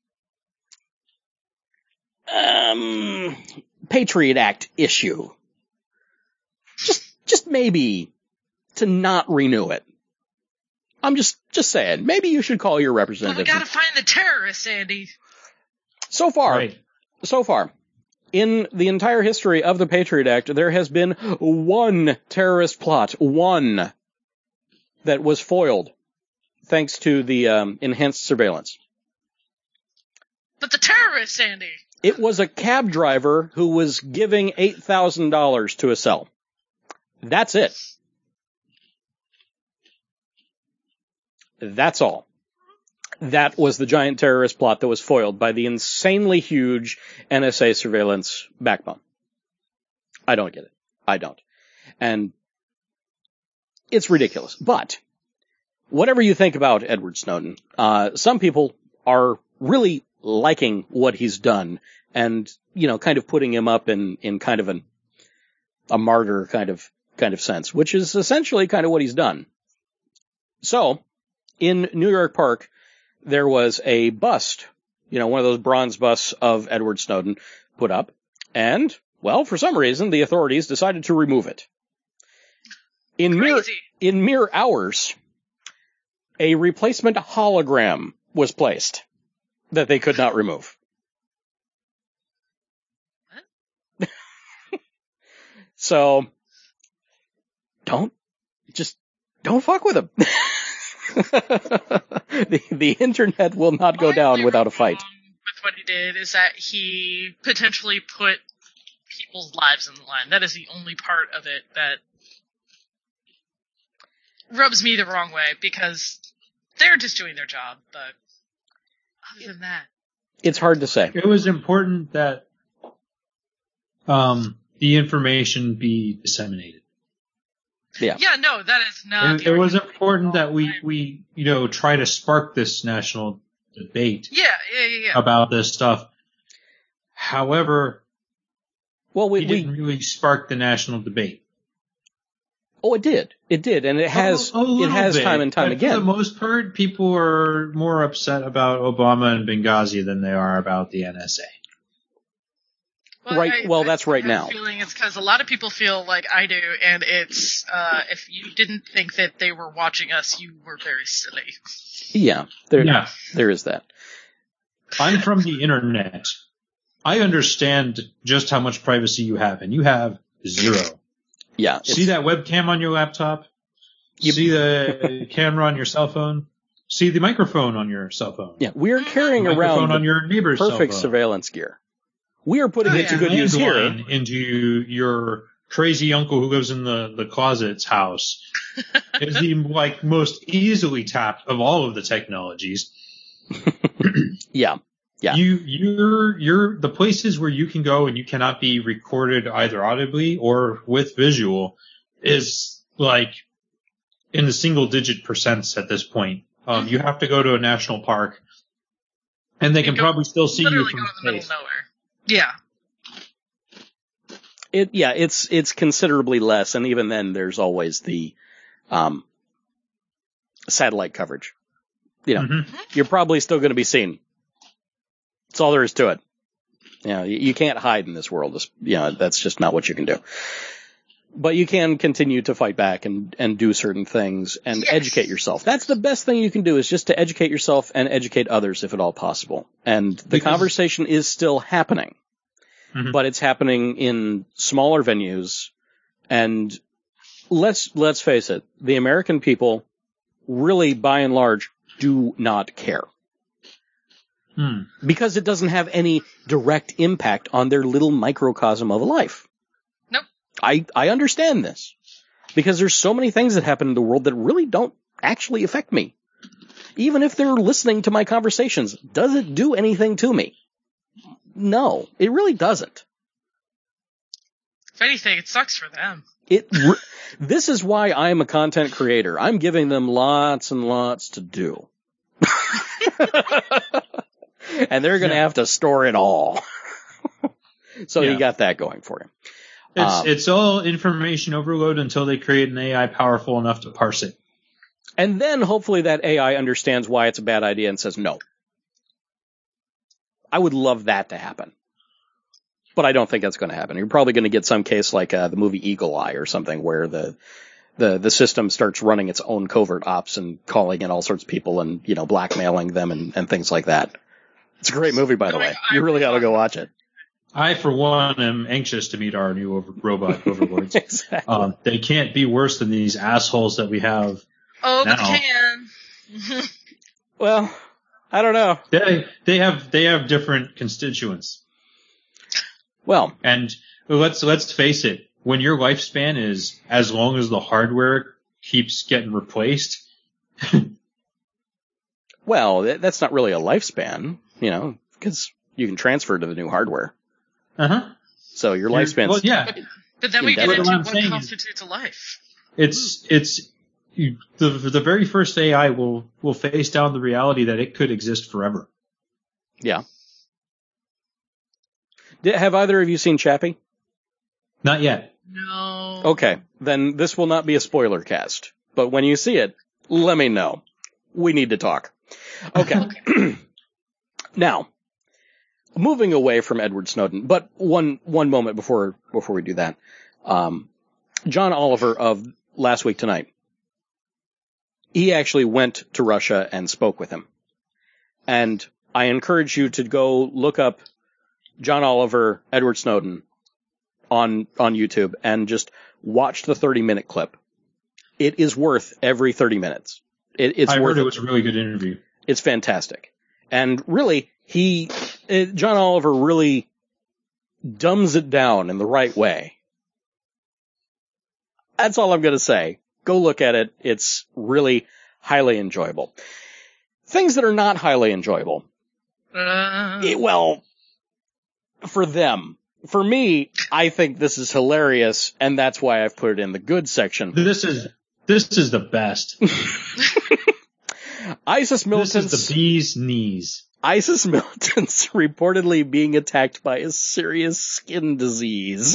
Patriot Act issue. Just maybe to not renew it. I'm just saying, maybe you should call your representative. Well, we gotta find the terrorists, Andy. So far, in the entire history of the Patriot Act, there has been one terrorist plot, one, that was foiled thanks to the enhanced surveillance. But the terrorists, Andy. It was a cab driver who was giving $8,000 to a cell. That's it. That's all. That was the giant terrorist plot that was foiled by the insanely huge NSA surveillance backbone. I don't get it. I don't. And it's ridiculous. But whatever you think about Edward Snowden, some people are really liking what he's done and, kind of putting him up in kind of a martyr kind of sense, which is essentially kind of what he's done. So, in New York Park, there was a bust, one of those bronze busts of Edward Snowden put up, and, well, for some reason, the authorities decided to remove it. In mere hours, a replacement hologram was placed that they could not remove. What? So, don't fuck with him. The internet will not go down without a fight. With what he did is that he potentially put people's lives in the line. That is the only part of it that rubs me the wrong way, because they're just doing their job, but other than that, it's hard to say. It was important that the information be disseminated. Yeah. Yeah, no, that is not. It was important that we try to spark this national debate. Yeah. About this stuff. However, we didn't really spark the national debate. Oh, it did, and it has time and time again. For the most part, people are more upset about Obama and Benghazi than they are about the NSA. Well, that's right now. I have a feeling it's because a lot of people feel like I do, and it's if you didn't think that they were watching us, you were very silly. Yeah, there is that. I'm from the internet. I understand just how much privacy you have, and you have zero. Yeah. See that webcam on your laptop? See the camera on your cell phone? See the microphone on your cell phone? Yeah, we are carrying around on your neighbor's perfect cell phone. surveillance gear. We are putting it to good use here. Into your crazy uncle who lives in the closet's house is the most easily tapped of all of the technologies. Yeah. You're the places where you can go and you cannot be recorded either audibly or with visual is in the single digit percents at this point. You have to go to a national park and they can probably still see you from space. Middle of nowhere. Yeah. It's considerably less, and even then there's always the satellite coverage. You're probably still going to be seen. That's all there is to it. You can't hide in this world. That's just not what you can do. But you can continue to fight back and do certain things and educate yourself. That's the best thing you can do, is just to educate yourself and educate others if at all possible. And the conversation is still happening, but it's happening in smaller venues. And let's face it, the American people really, by and large, do not care. Because it doesn't have any direct impact on their little microcosm of a life. Nope. I understand this. Because there's so many things that happen in the world that really don't actually affect me. Even if they're listening to my conversations, does it do anything to me? No, it really doesn't. If anything, it sucks for them. This is why I'm a content creator. I'm giving them lots and lots to do. And they're going to have to store it all. So you got that going for him. It's all information overload until they create an AI powerful enough to parse it. And then hopefully that AI understands why it's a bad idea and says no. I would love that to happen. But I don't think that's going to happen. You're probably going to get some case like the movie Eagle Eye or something where the system starts running its own covert ops and calling in all sorts of people and, you know, blackmailing them and things like that. It's a great movie, by the way. You really ought to go watch it. I, for one, am anxious to meet our new robot overlords. Exactly. They can't be worse than these assholes that we have now. But they can. Well, I don't know. They have different constituents. Well, and let's face it. When your lifespan is as long as the hardware keeps getting replaced. Well, that's not really a lifespan, you know, because you can transfer to the new hardware. Uh-huh. So your lifespan. Well, yeah. But then we get into what constitutes a life. The very first AI will face down the reality that it could exist forever. Yeah. Have either of you seen Chappie? Not yet. No. Okay, then this will not be a spoiler cast. But when you see it, let me know. We need to talk. Okay. Now, moving away from Edward Snowden, but one moment before we do that. John Oliver of Last Week Tonight, he actually went to Russia and spoke with him. And I encourage you to go look up John Oliver, Edward Snowden on YouTube and just watch the 30-minute clip. It is worth every 30 minutes. I heard it was a really good interview. It's fantastic. And really, John Oliver really dumbs it down in the right way. That's all I'm going to say. Go look at it. It's really highly enjoyable. Things that are not highly enjoyable. Well, for them. For me, I think this is hilarious, and that's why I've put it in the good section. This is the best. ISIS militants. This is the bee's knees. ISIS militants reportedly being attacked by a serious skin disease.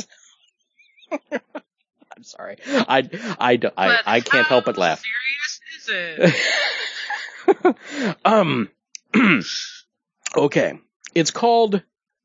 I'm sorry. I can't help but laugh. How serious is it? Okay. It's called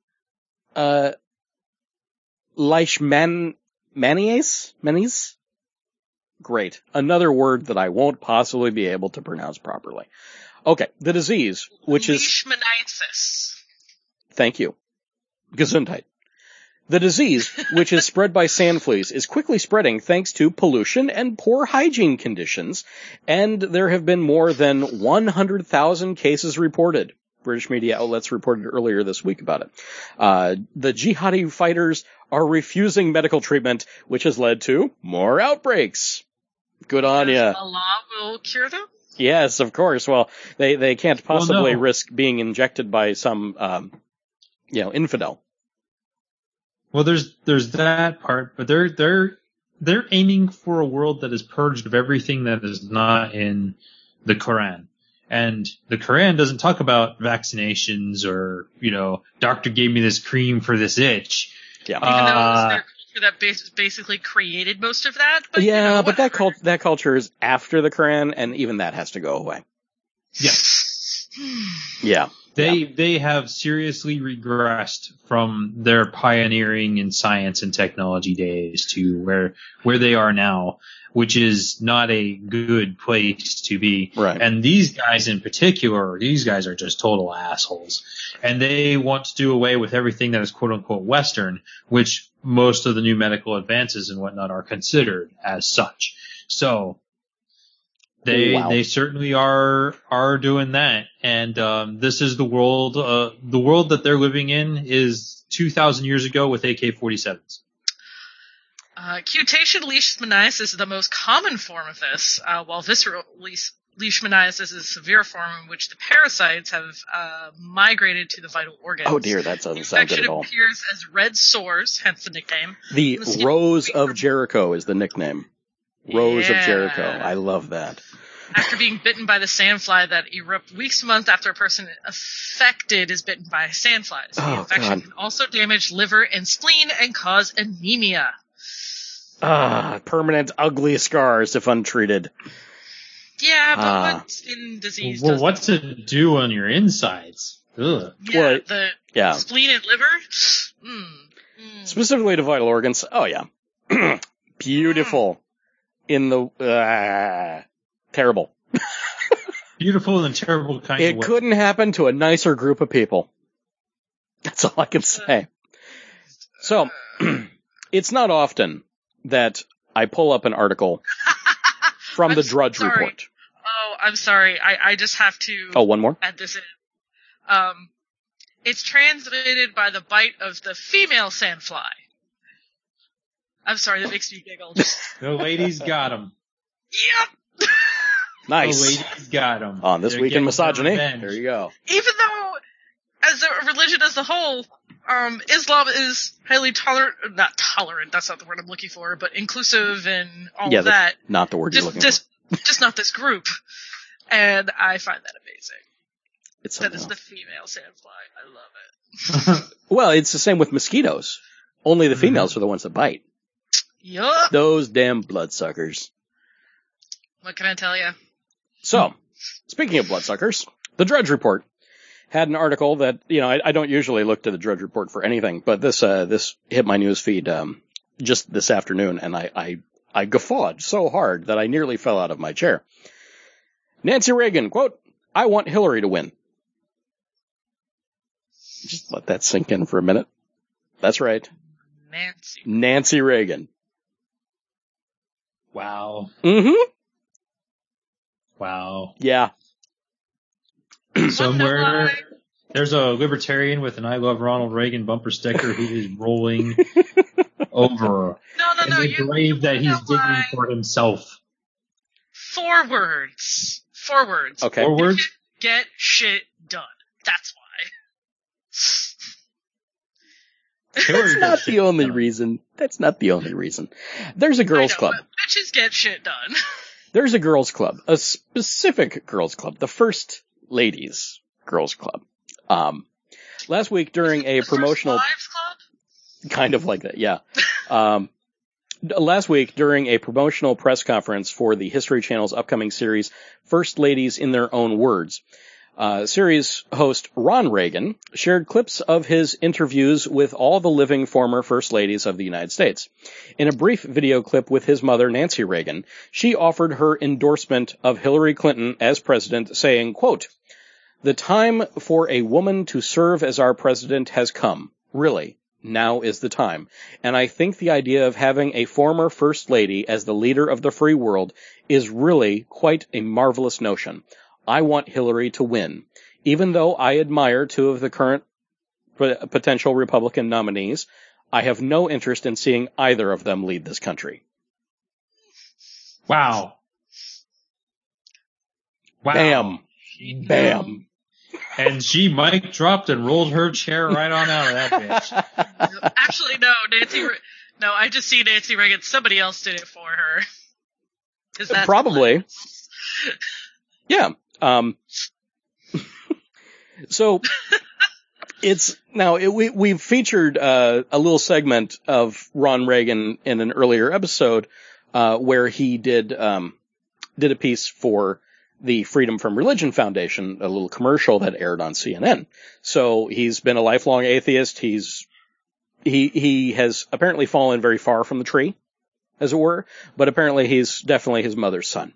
Leishmaniasis? Great. Another word that I won't possibly be able to pronounce properly. Okay. The disease, which is... Leishmaniasis. Thank you. Gesundheit. The disease, which is spread by sand fleas, is quickly spreading thanks to pollution and poor hygiene conditions, and there have been more than 100,000 cases reported. British media outlets reported earlier this week about it. The jihadi fighters are refusing medical treatment, which has led to more outbreaks. Good on ya. Allah will cure them? Yes, of course. Well, they can't possibly risk being injected by some, infidel. Well, there's that part, but they're aiming for a world that is purged of everything that is not in the Quran. And the Quran doesn't talk about vaccinations or, doctor gave me this cream for this itch. Yeah. Even though it was their culture that basically created most of that. But, but that culture is after the Quran, and even that has to go away. Yes. Yeah. They have seriously regressed from their pioneering in science and technology days to where they are now, which is not a good place to be. Right. And these guys in particular, these guys are just total assholes. And they want to do away with everything that is quote unquote Western, which most of the new medical advances and whatnot are considered as such. So they certainly are doing that. And this is the world that they're living in is 2,000 years ago with AK-47s. Cutation leishmaniasis is the most common form of this, while visceral leishmaniasis is a severe form in which the parasites have migrated to the vital organs. Oh dear, that doesn't sound good at all. The infection appears as red sores, hence the nickname. The Rose of Jericho is the nickname. Rose of Jericho. I love that. After being bitten by the sandfly that erupt weeks to months after a person affected is bitten by sandflies. The infection can also damage liver and spleen and cause anemia. Permanent ugly scars if untreated. Yeah, but what skin disease Well, what's it do on your insides? Ugh. Yeah, the spleen and liver? Specifically to vital organs. Oh, yeah. Beautiful. In the... terrible. Beautiful and terrible kind of way. It couldn't happen to a nicer group of people. That's all I can say. So, it's not often that I pull up an article from the Drudge Report. Oh, I'm sorry. I just have to... Oh, one more? Add this in. It's transmitted by the bite of the female sandfly. I'm sorry, that makes me giggle. The ladies got them. Yep. Nice. The ladies got them. On This Week in Misogyny. There you go. Even though, as a religion as a whole, Islam is highly not tolerant, that's not the word I'm looking for, but inclusive and all of that. Not the word you're looking for. Just not this group. And I find that amazing. That is the female sandfly. I love it. Well, it's the same with mosquitoes. Only the females are the ones that bite. Yup. Those damn bloodsuckers. What can I tell you? So, speaking of bloodsuckers, the Drudge Report had an article that, I don't usually look to the Drudge Report for anything, but this hit my news feed, just this afternoon, and I guffawed so hard that I nearly fell out of my chair. Nancy Reagan, quote, "I want Hillary to win." Just let that sink in for a minute. That's right. Nancy Reagan. Wow. Mm-hmm. Wow. Yeah. Somewhere there's a libertarian with an I Love Ronald Reagan bumper sticker who is rolling over. No. The grave that he's digging for himself. 4 words. Okay. 4 words? Get shit done. That's why. That's not the only reason. That's not the only reason. There's a girls' club. Bitches get shit done. There's a girls' club, a specific girls' club, the First Ladies Girls' Club. Last week during a promotional... First Wives Club? Kind of like that, yeah. Last week during a promotional press conference for the History Channel's upcoming series, First Ladies in Their Own Words, series host Ron Reagan shared clips of his interviews with all the living former First Ladies of the United States. In a brief video clip with his mother, Nancy Reagan, she offered her endorsement of Hillary Clinton as president, saying, quote, "The time for a woman to serve as our president has come. Really, now is the time. And I think the idea of having a former First Lady as the leader of the free world is really quite a marvelous notion. I want Hillary to win. Even though I admire 2 of the current potential Republican nominees, I have no interest in seeing either of them lead this country." Wow. Bam. Bam. And she mic dropped and rolled her chair right on out of that bitch. Actually, no, I just see Nancy Reagan. Somebody else did it for her. Probably. Yeah. So we've featured a little segment of Ron Reagan in an earlier episode where he did a piece for the Freedom from Religion Foundation, a little commercial that aired on CNN. So he's been a lifelong atheist. He has apparently fallen very far from the tree, as it were, but apparently he's definitely his mother's son.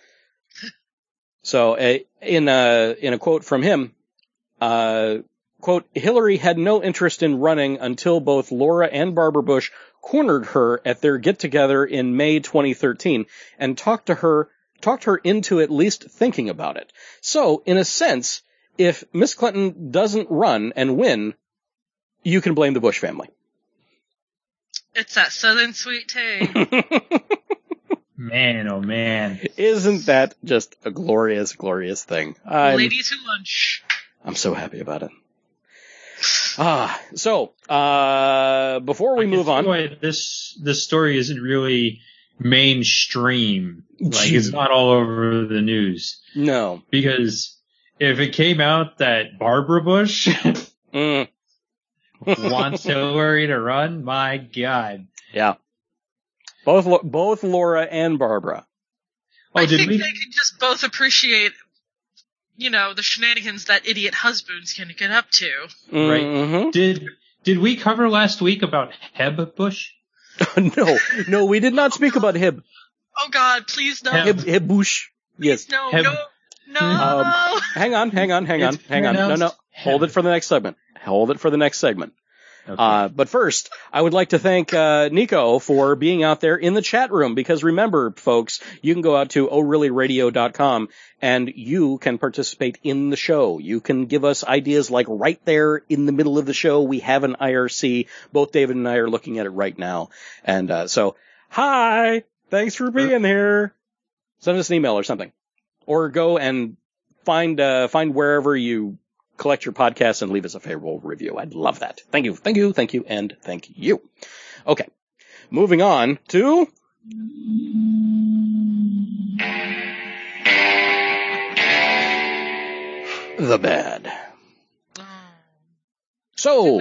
So, in a quote from him, quote, "Hillary had no interest in running until both Laura and Barbara Bush cornered her at their get-together in May 2013 and talked her into at least thinking about it. So, in a sense, if Miss Clinton doesn't run and win, you can blame the Bush family." It's that Southern sweet tea. Man, oh man. Isn't that just a glorious, glorious thing? Ladies who lunch. I'm so happy about it. So, before we move on. This story isn't really mainstream. Like, it's not all over the news. No. Because if it came out that Barbara Bush wants Hillary to run, my God. Yeah. Both Laura and Barbara. I think they can just both appreciate, the shenanigans that idiot husbands can get up to. Right. Mm-hmm. Did we cover last week about Heb Bush? No, we did not speak about Heb. Oh God, please no. Heb Bush. Yes. No. Hang on. No. Hold it for the next segment. Okay. But first, I would like to thank Nico for being out there in the chat room, because remember, folks, you can go out to ohreallyradio.com and you can participate in the show. You can give us ideas like right there in the middle of the show. We have an IRC. Both David and I are looking at it right now. And so, hi, thanks for being here. Send us an email or something. Or go and find wherever you collect your podcasts and leave us a favorable review. I'd love that. Thank you, and thank you. Okay. Moving on to the bad. So,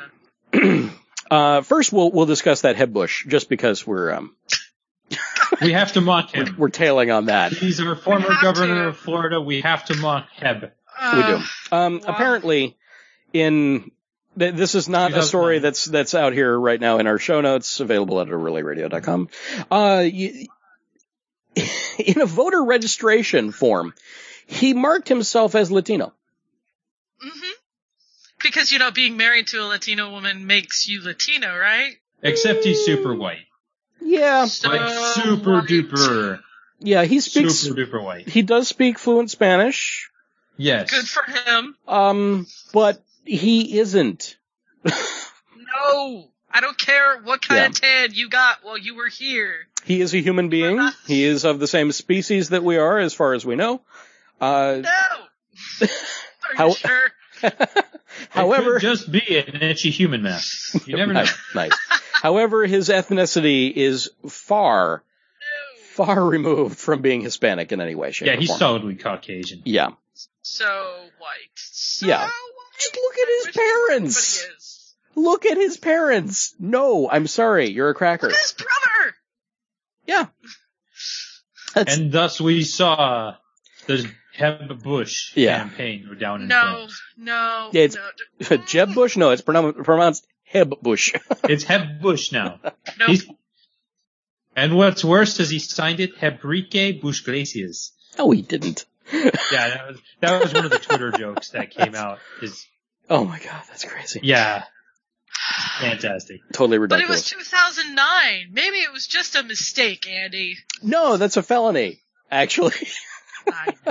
first we'll discuss that Heb Bush, just because we have to mock him. We're tailing on that. He's our former governor of Florida. We have to mock Heb. We do. Apparently, this is not a story that's out here right now in our show notes, available at ohreallyradio.com. In a voter registration form, he marked himself as Latino. Mm-hmm. Because, being married to a Latino woman makes you Latino, right? Except he's super white. Yeah. Super duper. Yeah, he speaks super duper white. He does speak fluent Spanish. Yes. Good for him. But he isn't. No, I don't care what kind of tan you got while you were here. He is a human being. He is of the same species that we are, as far as we know. No. Are you sure? However, it could just be an itchy human mask. You never know. Nice. However, his ethnicity is far removed from being Hispanic in any way, shape, or form. Yeah, he's solidly Caucasian. Yeah. So white. Just look at his parents. Look at his parents. No, I'm sorry, you're a cracker. Look at his brother. Yeah. And thus we saw the Heb Bush campaign go down in flames. No. Yeah, it's Jeb Bush? No, it's pronounced Heb Bush. It's Heb Bush now. Nope. And what's worse is he signed it Hebrique Bush Glaciers. No, he didn't. Yeah, that was one of the Twitter jokes that came out. Oh my God, that's crazy. Yeah. Fantastic. Totally ridiculous. But it was 2009. Maybe it was just a mistake, Andy. No, that's a felony, actually. I know.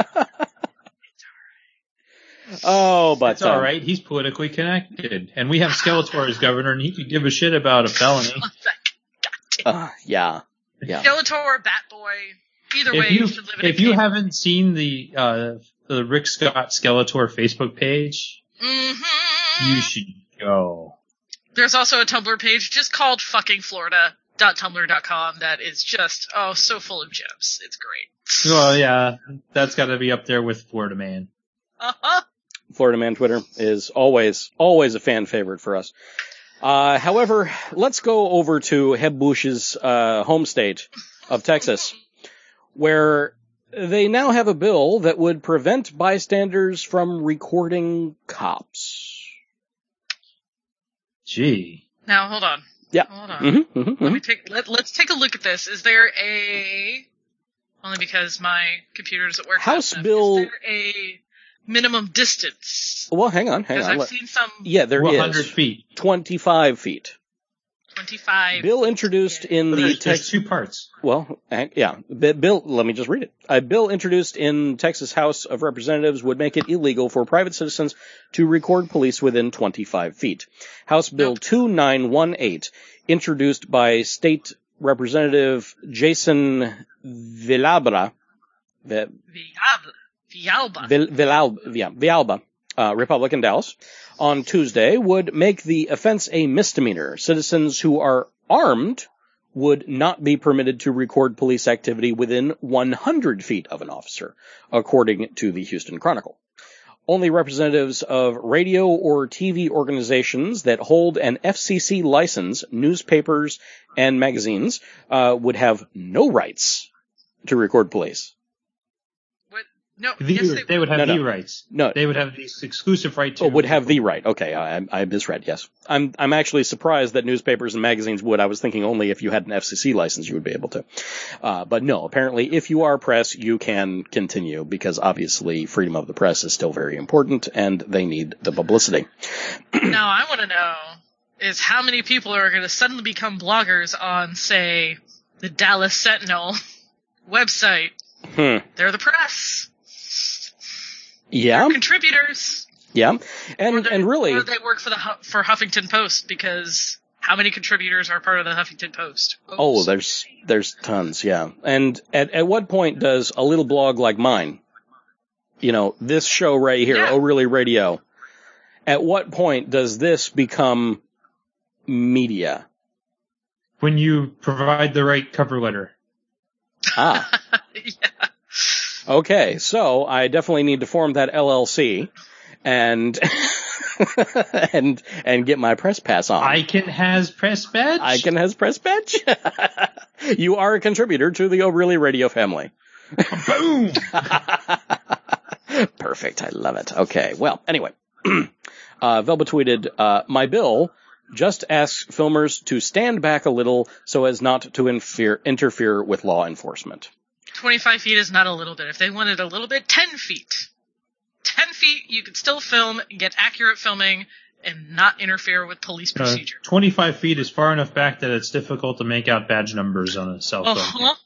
Oh, but it's all right. He's politically connected, and we have Skeletor as governor, and he could give a shit about a felony. Yeah. Skeletor or Batboy. Either way, you should live in if you haven't seen the Rick Scott Skeletor Facebook page, you should go. There's also a Tumblr page just called fuckingflorida.tumblr.com that is just, so full of gems. It's great. Well, yeah, that's got to be up there with Florida Man. Uh-huh. Florida Man Twitter is always a fan favorite for us. However, let's go over to Heb Bush's home state of Texas, where they now have a bill that would prevent bystanders from recording cops. Gee. Now, hold on. Yeah. Hold on. Let's take a look at this. Is there only because my computer doesn't work. House Bill. Is there a minimum distance? Well, hang on. Because I've seen some. Yeah, there is. 100 feet. 25 feet. 25. Bill introduced in the There's two parts. Well, yeah. Bill, let me just read it. A bill introduced in Texas House of Representatives would make it illegal for private citizens to record police within 25 feet. House Bill 2918, introduced by State Representative Jason Villalba, Republican Dallas, on Tuesday would make the offense a misdemeanor. Citizens who are armed would not be permitted to record police activity within 100 feet of an officer, according to the Houston Chronicle. Only representatives of radio or TV organizations that hold an FCC license, newspapers, and magazines would have no rights to record police. No, they would have the rights. No, they would have the exclusive right to. Oh, would have the right. Okay, I misread. Yes, I'm actually surprised that newspapers and magazines would. I was thinking only if you had an FCC license you would be able to. But no, apparently if you are press, you can continue because obviously freedom of the press is still very important and they need the publicity. Now I want to know is how many people are going to suddenly become bloggers on, say, the Dallas Sentinel website. They're the press. Yeah. They're contributors. Yeah. And really. Or they work for Huffington Post because how many contributors are part of the Huffington Post? Oh, there's tons. Yeah. And at what point does a little blog like mine, this show right here, Oh Really Radio, at what point does this become media? When you provide the right cover letter. Ah. Yeah. Okay, so I definitely need to form that LLC and and get my press pass on. I can has press badge? You are a contributor to the Oh Really Radio family. Boom! Perfect, I love it. Okay, well, anyway. Velba tweeted, my bill just asks filmers to stand back a little so as not to interfere with law enforcement. 25 feet is not a little bit. If they wanted a little bit, 10 feet. 10 feet, you could still film, get accurate filming, and not interfere with police procedure. 25 feet is far enough back that it's difficult to make out badge numbers on a cell phone. Uh-huh.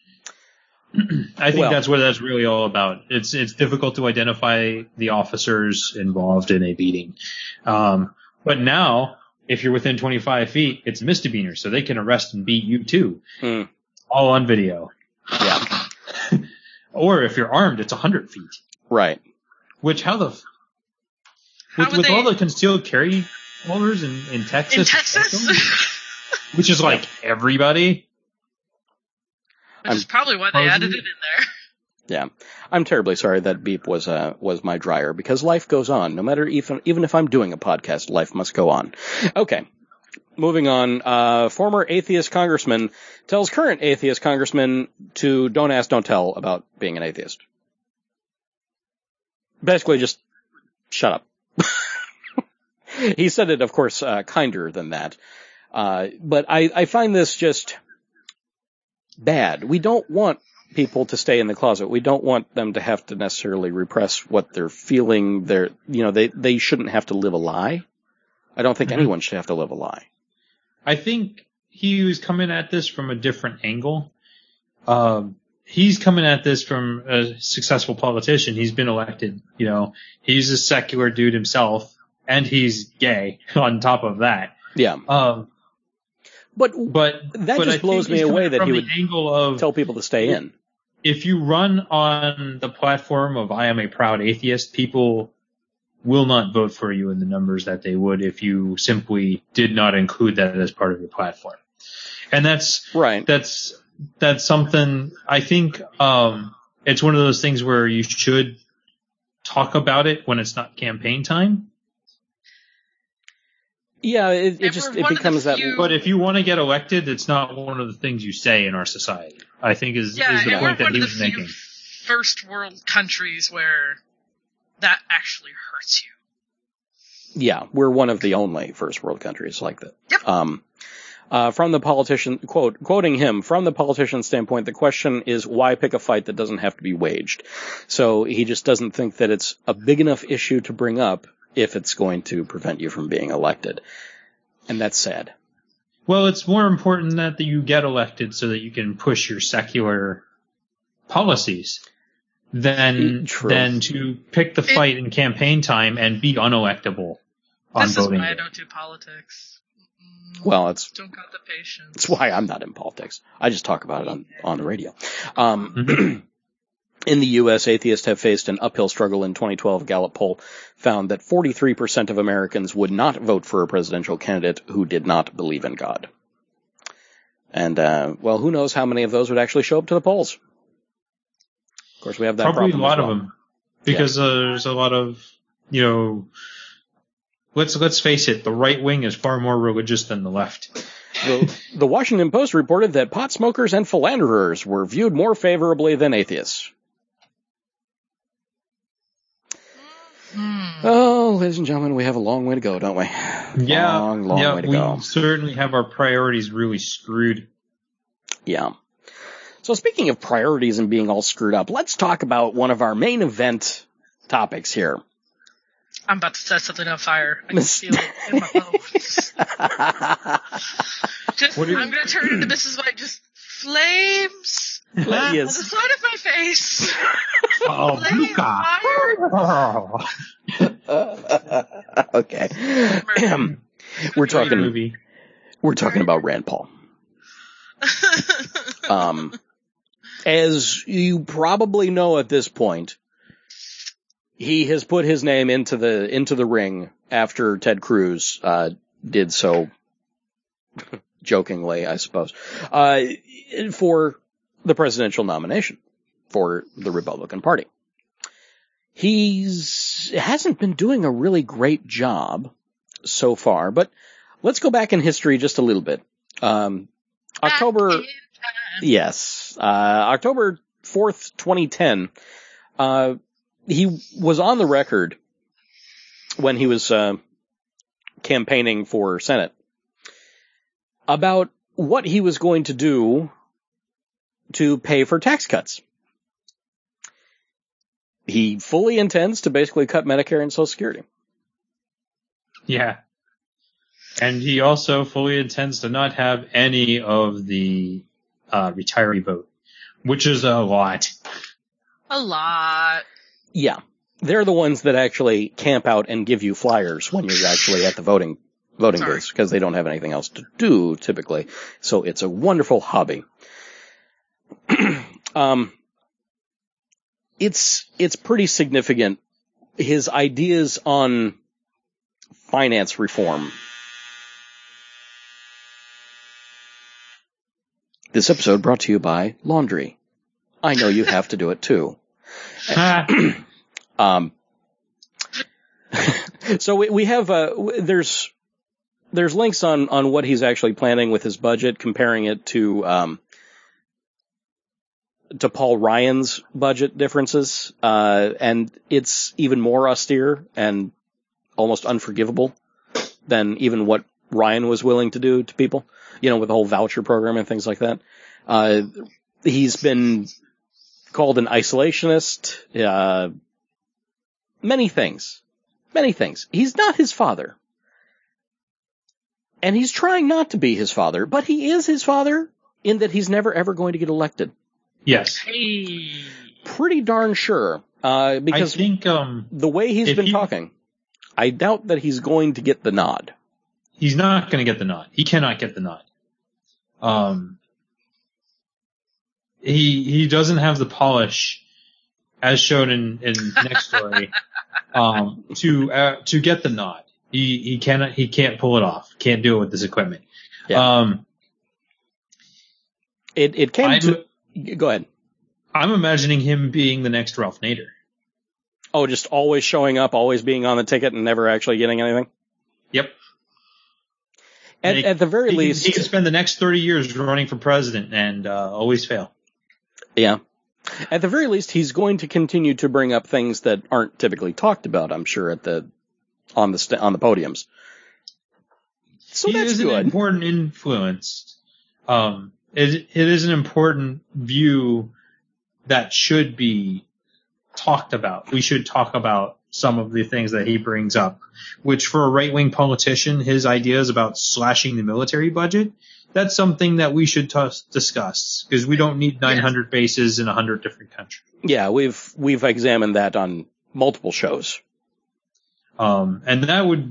I think that's what that's really all about. It's difficult to identify the officers involved in a beating. But now, if you're within 25 feet, it's a misdemeanor, so they can arrest and beat you too. All on video. Yeah. Or if you're armed, it's 100 feet. Right. Which, with all the concealed carry holders in Texas? In Texas? Which is like everybody. Which is probably why they added it in there. Yeah. I'm terribly sorry that beep was my dryer because life goes on. No matter even if I'm doing a podcast, life must go on. Okay. Moving on, former atheist congressman tells current atheist congressman to don't ask, don't tell about being an atheist. Basically, just shut up. He said it, of course, kinder than that. But I find this just bad. We don't want people to stay in the closet. We don't want them to have to necessarily repress what they're feeling. They shouldn't have to live a lie. I don't think anyone should have to live a lie. I think he was coming at this from a different angle. He's coming at this from a successful politician. He's been elected, he's a secular dude himself, and he's gay on top of that. Yeah. But that just blows me away that he would tell people to stay in. If you run on the platform of I am a proud atheist, people will not vote for you in the numbers that they would if you simply did not include that as part of your platform. And that's right. That's something I think, it's one of those things where you should talk about it when it's not campaign time. Yeah, it becomes that. But if you want to get elected, it's not one of the things you say in our society, I think is the point that he was making. First world countries where that actually hurts you. Yeah, we're one of the only first world countries like that. Yep. From the politician, quoting him, from the politician's standpoint, the question is why pick a fight that doesn't have to be waged? So he just doesn't think that it's a big enough issue to bring up if it's going to prevent you from being elected. And that's sad. Well, it's more important that you get elected so that you can push your secular policies than to pick the fight in campaign time and be unelectable on voting. This is why I don't do politics. Well, don't got the patience. That's why I'm not in politics. I just talk about it on the radio. In the U.S., atheists have faced an uphill struggle. In 2012, Gallup poll found that 43% of Americans would not vote for a presidential candidate who did not believe in God. And, well, who knows how many of those would actually show up to the polls? Of course, we have that probably problem. A lot of them. Because there's a lot of, let's face it, the right wing is far more religious than the left. The Washington Post reported that pot smokers and philanderers were viewed more favorably than atheists. Oh, ladies and gentlemen, we have a long way to go, don't we? Yeah. Long way to go. We certainly have our priorities really screwed. Yeah. So speaking of priorities and being all screwed up, let's talk about one of our main event topics here. I'm about to set something on fire. I can feel it in my bones. I'm going to turn into Mrs. White. Just flames on the side of my face. Oh, fire. Okay. We're talking about Rand Paul. As you probably know at this point, he has put his name into the ring after Ted Cruz did so jokingly, I suppose, for the presidential nomination for the Republican Party. He hasn't been doing a really great job so far, but let's go back in history just a little bit. October 4th, 2010, he was on the record when he was campaigning for Senate about what he was going to do to pay for tax cuts. He fully intends to basically cut Medicare and Social Security. Yeah. And he also fully intends to not have any of the retiree vote, which is a lot. A lot. Yeah. They're the ones that actually camp out and give you flyers when you're actually at the voting booths, because they don't have anything else to do typically. So it's a wonderful hobby. It's pretty significant. His ideas on finance reform. This episode brought to you by Laundry. I know you have to do it too. So we have, there's links on what he's actually planning with his budget, comparing it to Paul Ryan's budget differences. And it's even more austere and almost unforgivable than even what Ryan was willing to do to people, with the whole voucher program and things like that. He's been called an isolationist, many things. He's not his father. And he's trying not to be his father, but he is his father in that he's never ever going to get elected. Yes. Hey. Pretty darn sure. Because I think, the way he's been talking, I doubt that he's going to get the nod. He's not going to get the nod. He cannot get the nod. He doesn't have the polish, as shown in Next Story, to get the nod. He can't pull it off. Can't do it with this equipment. Yeah. It came to, go ahead. I'm imagining him being the next Ralph Nader. Oh, just always showing up, always being on the ticket and never actually getting anything? Yep. At the very least, he could spend the next 30 years running for president and always fail. Yeah. At the very least, he's going to continue to bring up things that aren't typically talked about, I'm sure, on the podiums. So he is good. An important influence. It is an important view that should be talked about. We should talk about some of the things that he brings up, which for a right-wing politician, his ideas about slashing the military budget, that's something that we should discuss, because we don't need 900 bases in 100 different countries. Yeah, we've examined that on multiple shows. And that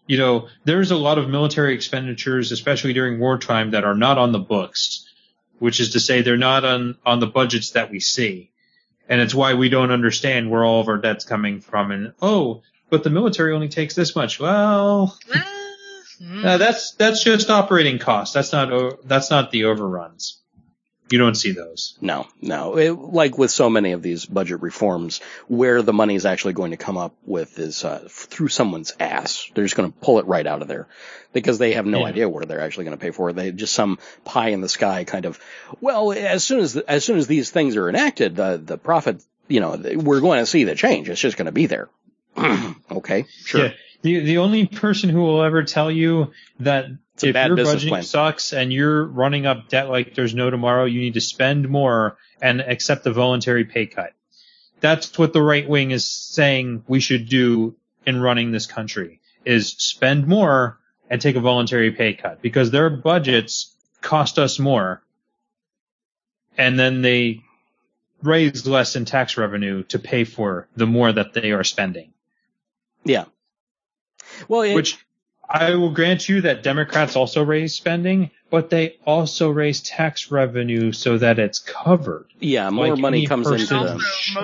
there's a lot of military expenditures, especially during wartime, that are not on the books, which is to say they're not on the budgets that we see. And it's why we don't understand where all of our debt's coming from. And, but the military only takes this much. Well, that's just operating costs. That's not the overruns. You don't see those. No. Like with so many of these budget reforms, where the money is actually going to come up with is through someone's ass. They're just going to pull it right out of there because they have no idea where they're actually going to pay for it. They just some pie in the sky kind of. Well, as soon as these things are enacted, the profit, we're going to see the change. It's just going to be there. Okay, sure. Yeah. The only person who will ever tell you that if your budgeting sucks and you're running up debt like there's no tomorrow, you need to spend more and accept a voluntary pay cut. That's what the right wing is saying we should do in running this country, is spend more and take a voluntary pay cut, because their budgets cost us more. And then they raise less in tax revenue to pay for the more that they are spending. Yeah. Well, which I will grant you that Democrats also raise spending, but they also raise tax revenue so that it's covered. Yeah, more money comes into them.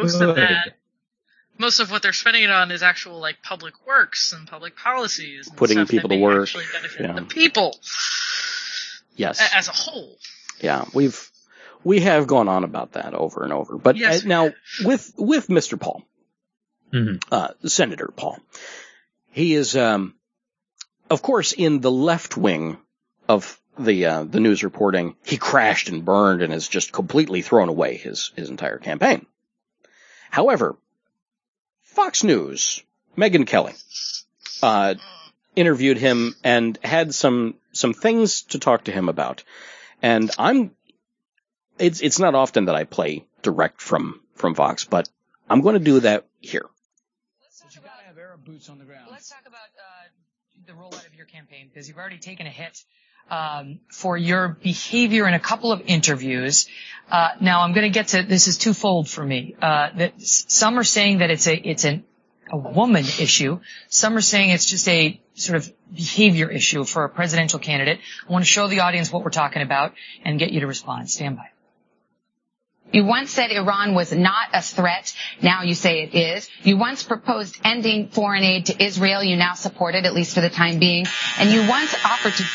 Most of what they're spending it on is actual public works and public policies, and putting people to work, actually benefit the people. Yes, as a whole. Yeah, we have gone on about that over and over, but now with Mr. Paul, Senator Paul. He is, of course, in the left wing of the news reporting. He crashed and burned and has just completely thrown away his entire campaign. However, Fox News, Megyn Kelly, interviewed him and had some things to talk to him about. And it's not often that I play direct from Fox, but I'm going to do that here. Boots on the ground. Let's talk about the rollout of your campaign, because you've already taken a hit for your behavior in a couple of interviews. Now I'm going to get to this is twofold for me. That some are saying that it's a woman issue. Some are saying it's just a sort of behavior issue for a presidential candidate. I want to show the audience what we're talking about and get you to respond. Stand by. You once said Iran was not a threat. Now you say it is. You once proposed ending foreign aid to Israel. You now support it, at least for the time being. And you once offered to...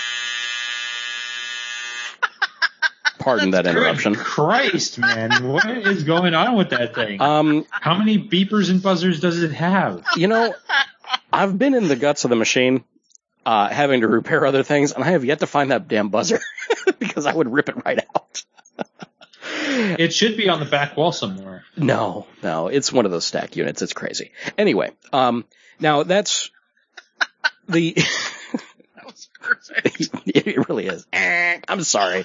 Pardon that interruption. Good Christ, man. What is going on with that thing? How many beepers and buzzers does it have? I've been in the guts of the machine, having to repair other things, and I have yet to find that damn buzzer because I would rip it right out. It should be on the back wall somewhere. No, it's one of those stack units. It's crazy. Anyway, now that's the. That was perfect. It really is. I'm sorry.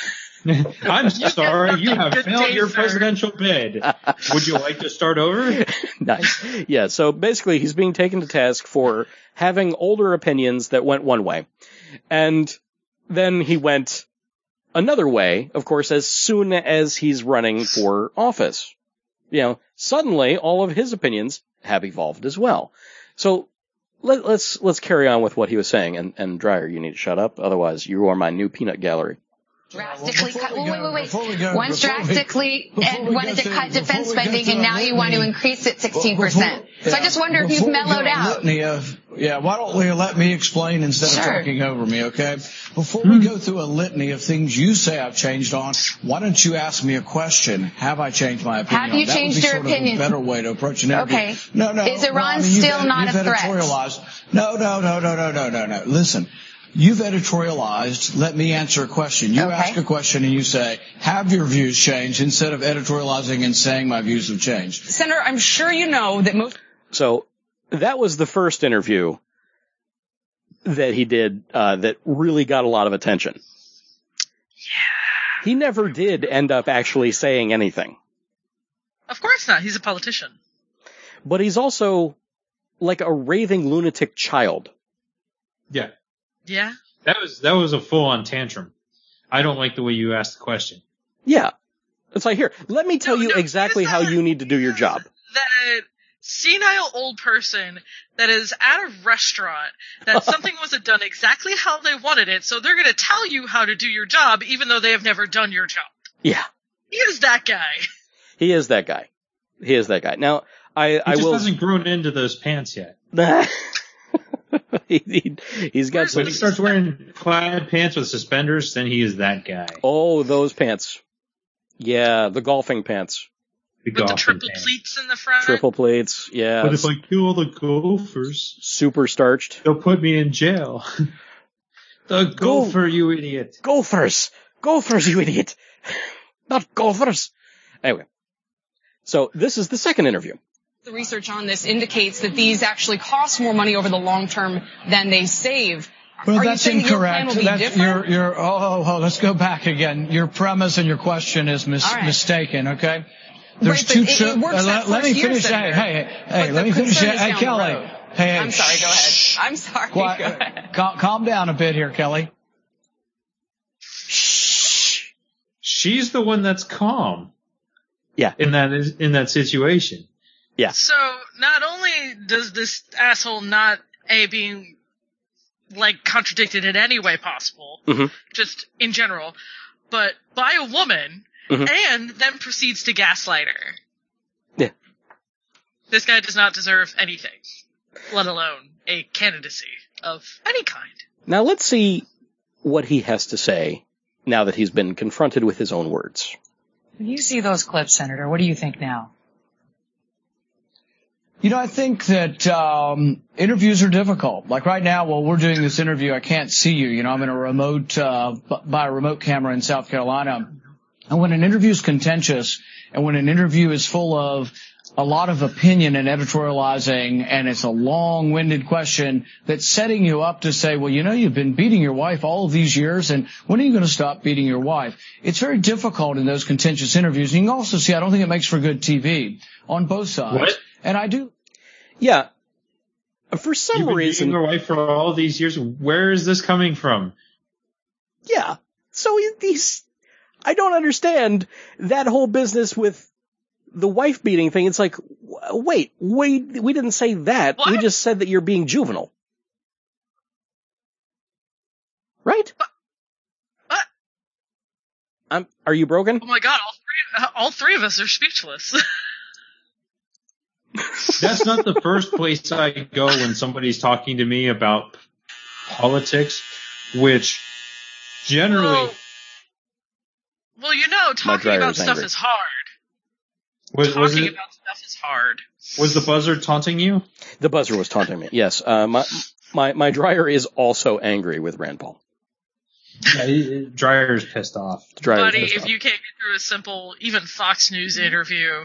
I'm sorry. You have failed your presidential bid. Would you like to start over? Nice. Yeah. So basically, he's being taken to task for having older opinions that went one way, and then he went another way, of course, as soon as he's running for office. Suddenly all of his opinions have evolved as well. So let's carry on with what he was saying. And Dreyer, you need to shut up. Otherwise, you are my new peanut gallery. Drastically cut. Wait. Once drastically wanted to cut defense spending, and now you want to increase it 16%. So I just wonder if you've mellowed out. Why don't you let me explain instead of talking over me, okay? Before we go through a litany of things you say I've changed on, why don't you ask me a question? Have I changed my opinion? Have you changed your opinion? A better way to approach an interview. Okay. No. Is Iran still not a threat? No. Listen. You've editorialized. Let me answer a question. You ask a question and you say, have your views changed, instead of editorializing and saying my views have changed. Senator, I'm sure you know that most... So that was the first interview that he did that really got a lot of attention. Yeah. He never did end up actually saying anything. Of course not. He's a politician. But he's also like a raving lunatic child. Yeah. Yeah. That was a full-on tantrum. I don't like the way you asked the question. Yeah. It's like, here, let me tell you exactly how you need to do your job. That senile old person that is at a restaurant that something wasn't done exactly how they wanted it, so they're going to tell you how to do your job even though they have never done your job. Yeah. He is that guy. He is that guy. He is that guy. Now, he just hasn't grown into those pants yet. He's got some. When he starts wearing plaid pants with suspenders, then he is that guy. Oh, those pants. Yeah, the golfing pants. With the triple pleats in the front. Triple pleats, yeah. But if I kill the Gophers, super starched, they'll put me in jail. The Gopher, you idiot. Gophers, you idiot. Not Gophers. Anyway, so this is the second interview. The research on this indicates that these actually cost more money over the long term than they save. Well, that's incorrect. Let's go back again. Your premise and your question is mistaken, okay? There's two. Let me finish. Hey, let me finish. Hey, Kelly. Hey, I'm sorry. Go ahead. I'm sorry. Go ahead. Calm down a bit here, Kelly. Shh. She's the one that's calm. Yeah. In that situation. Yeah. So not only does this asshole not being like contradicted in any way possible, just in general, but by a woman, and then proceeds to gaslight her. Yeah. This guy does not deserve anything, let alone a candidacy of any kind. Now let's see what he has to say now that he's been confronted with his own words. When you see those clips, Senator, what do you think now? You know, I think that interviews are difficult. Like right now, while we're doing this interview, I can't see you. You know, I'm in a remote, by a remote camera in South Carolina. And when an interview is contentious, and when an interview is full of a lot of opinion and editorializing, and it's a long-winded question that's setting you up to say, well, you know, you've been beating your wife all of these years, and when are you going to stop beating your wife? It's very difficult in those contentious interviews. And you can also see, I don't think it makes for good TV on both sides. What? And I do. Yeah. For some reason. You've been beating your wife for all these years. Where is this coming from? Yeah. So he's, I don't understand that whole business with the wife beating thing. It's like, wait, we didn't say that. What? We just said that you're being juvenile. Right? What? Are you broken? Oh my God, all three of us are speechless. That's not the first place I go when somebody's talking to me about politics, which generally... Well, you know, talking about stuff is hard. Talking about stuff is hard. Was the buzzer taunting you? The buzzer was taunting me, yes. My dryer is also angry with Rand Paul. Yeah, Dryer's pissed off. Buddy, if you can't get through a simple, even Fox News interview...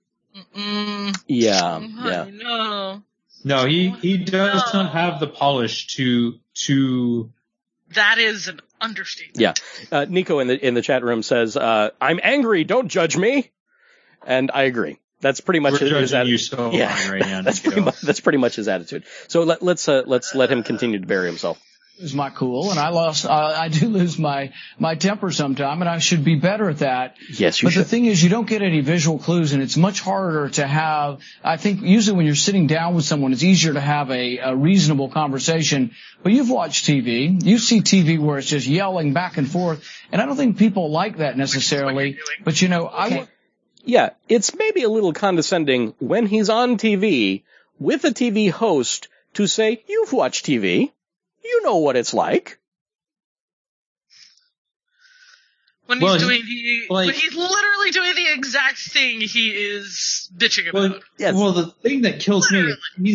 Yeah. No, he does not have the polish to. That is an understatement. Yeah, Nico in the chat room says, "I'm angry. Don't judge me," and I agree. That's pretty much his attitude. Right now, that's pretty much his attitude. So let's let him continue to bury himself. Lose my cool, and I do lose my temper sometime, and I should be better at that. Yes, you should. But the thing is, you don't get any visual clues, and it's much harder to have, I think usually when you're sitting down with someone, it's easier to have a reasonable conversation. But you've watched TV. You see TV where it's just yelling back and forth, and I don't think people like that necessarily. But you know, yeah, it's maybe a little condescending when he's on TV with a TV host to say, "You've watched TV. You know what it's like." When he's literally doing the exact thing he is bitching about. Well, the thing that kills me,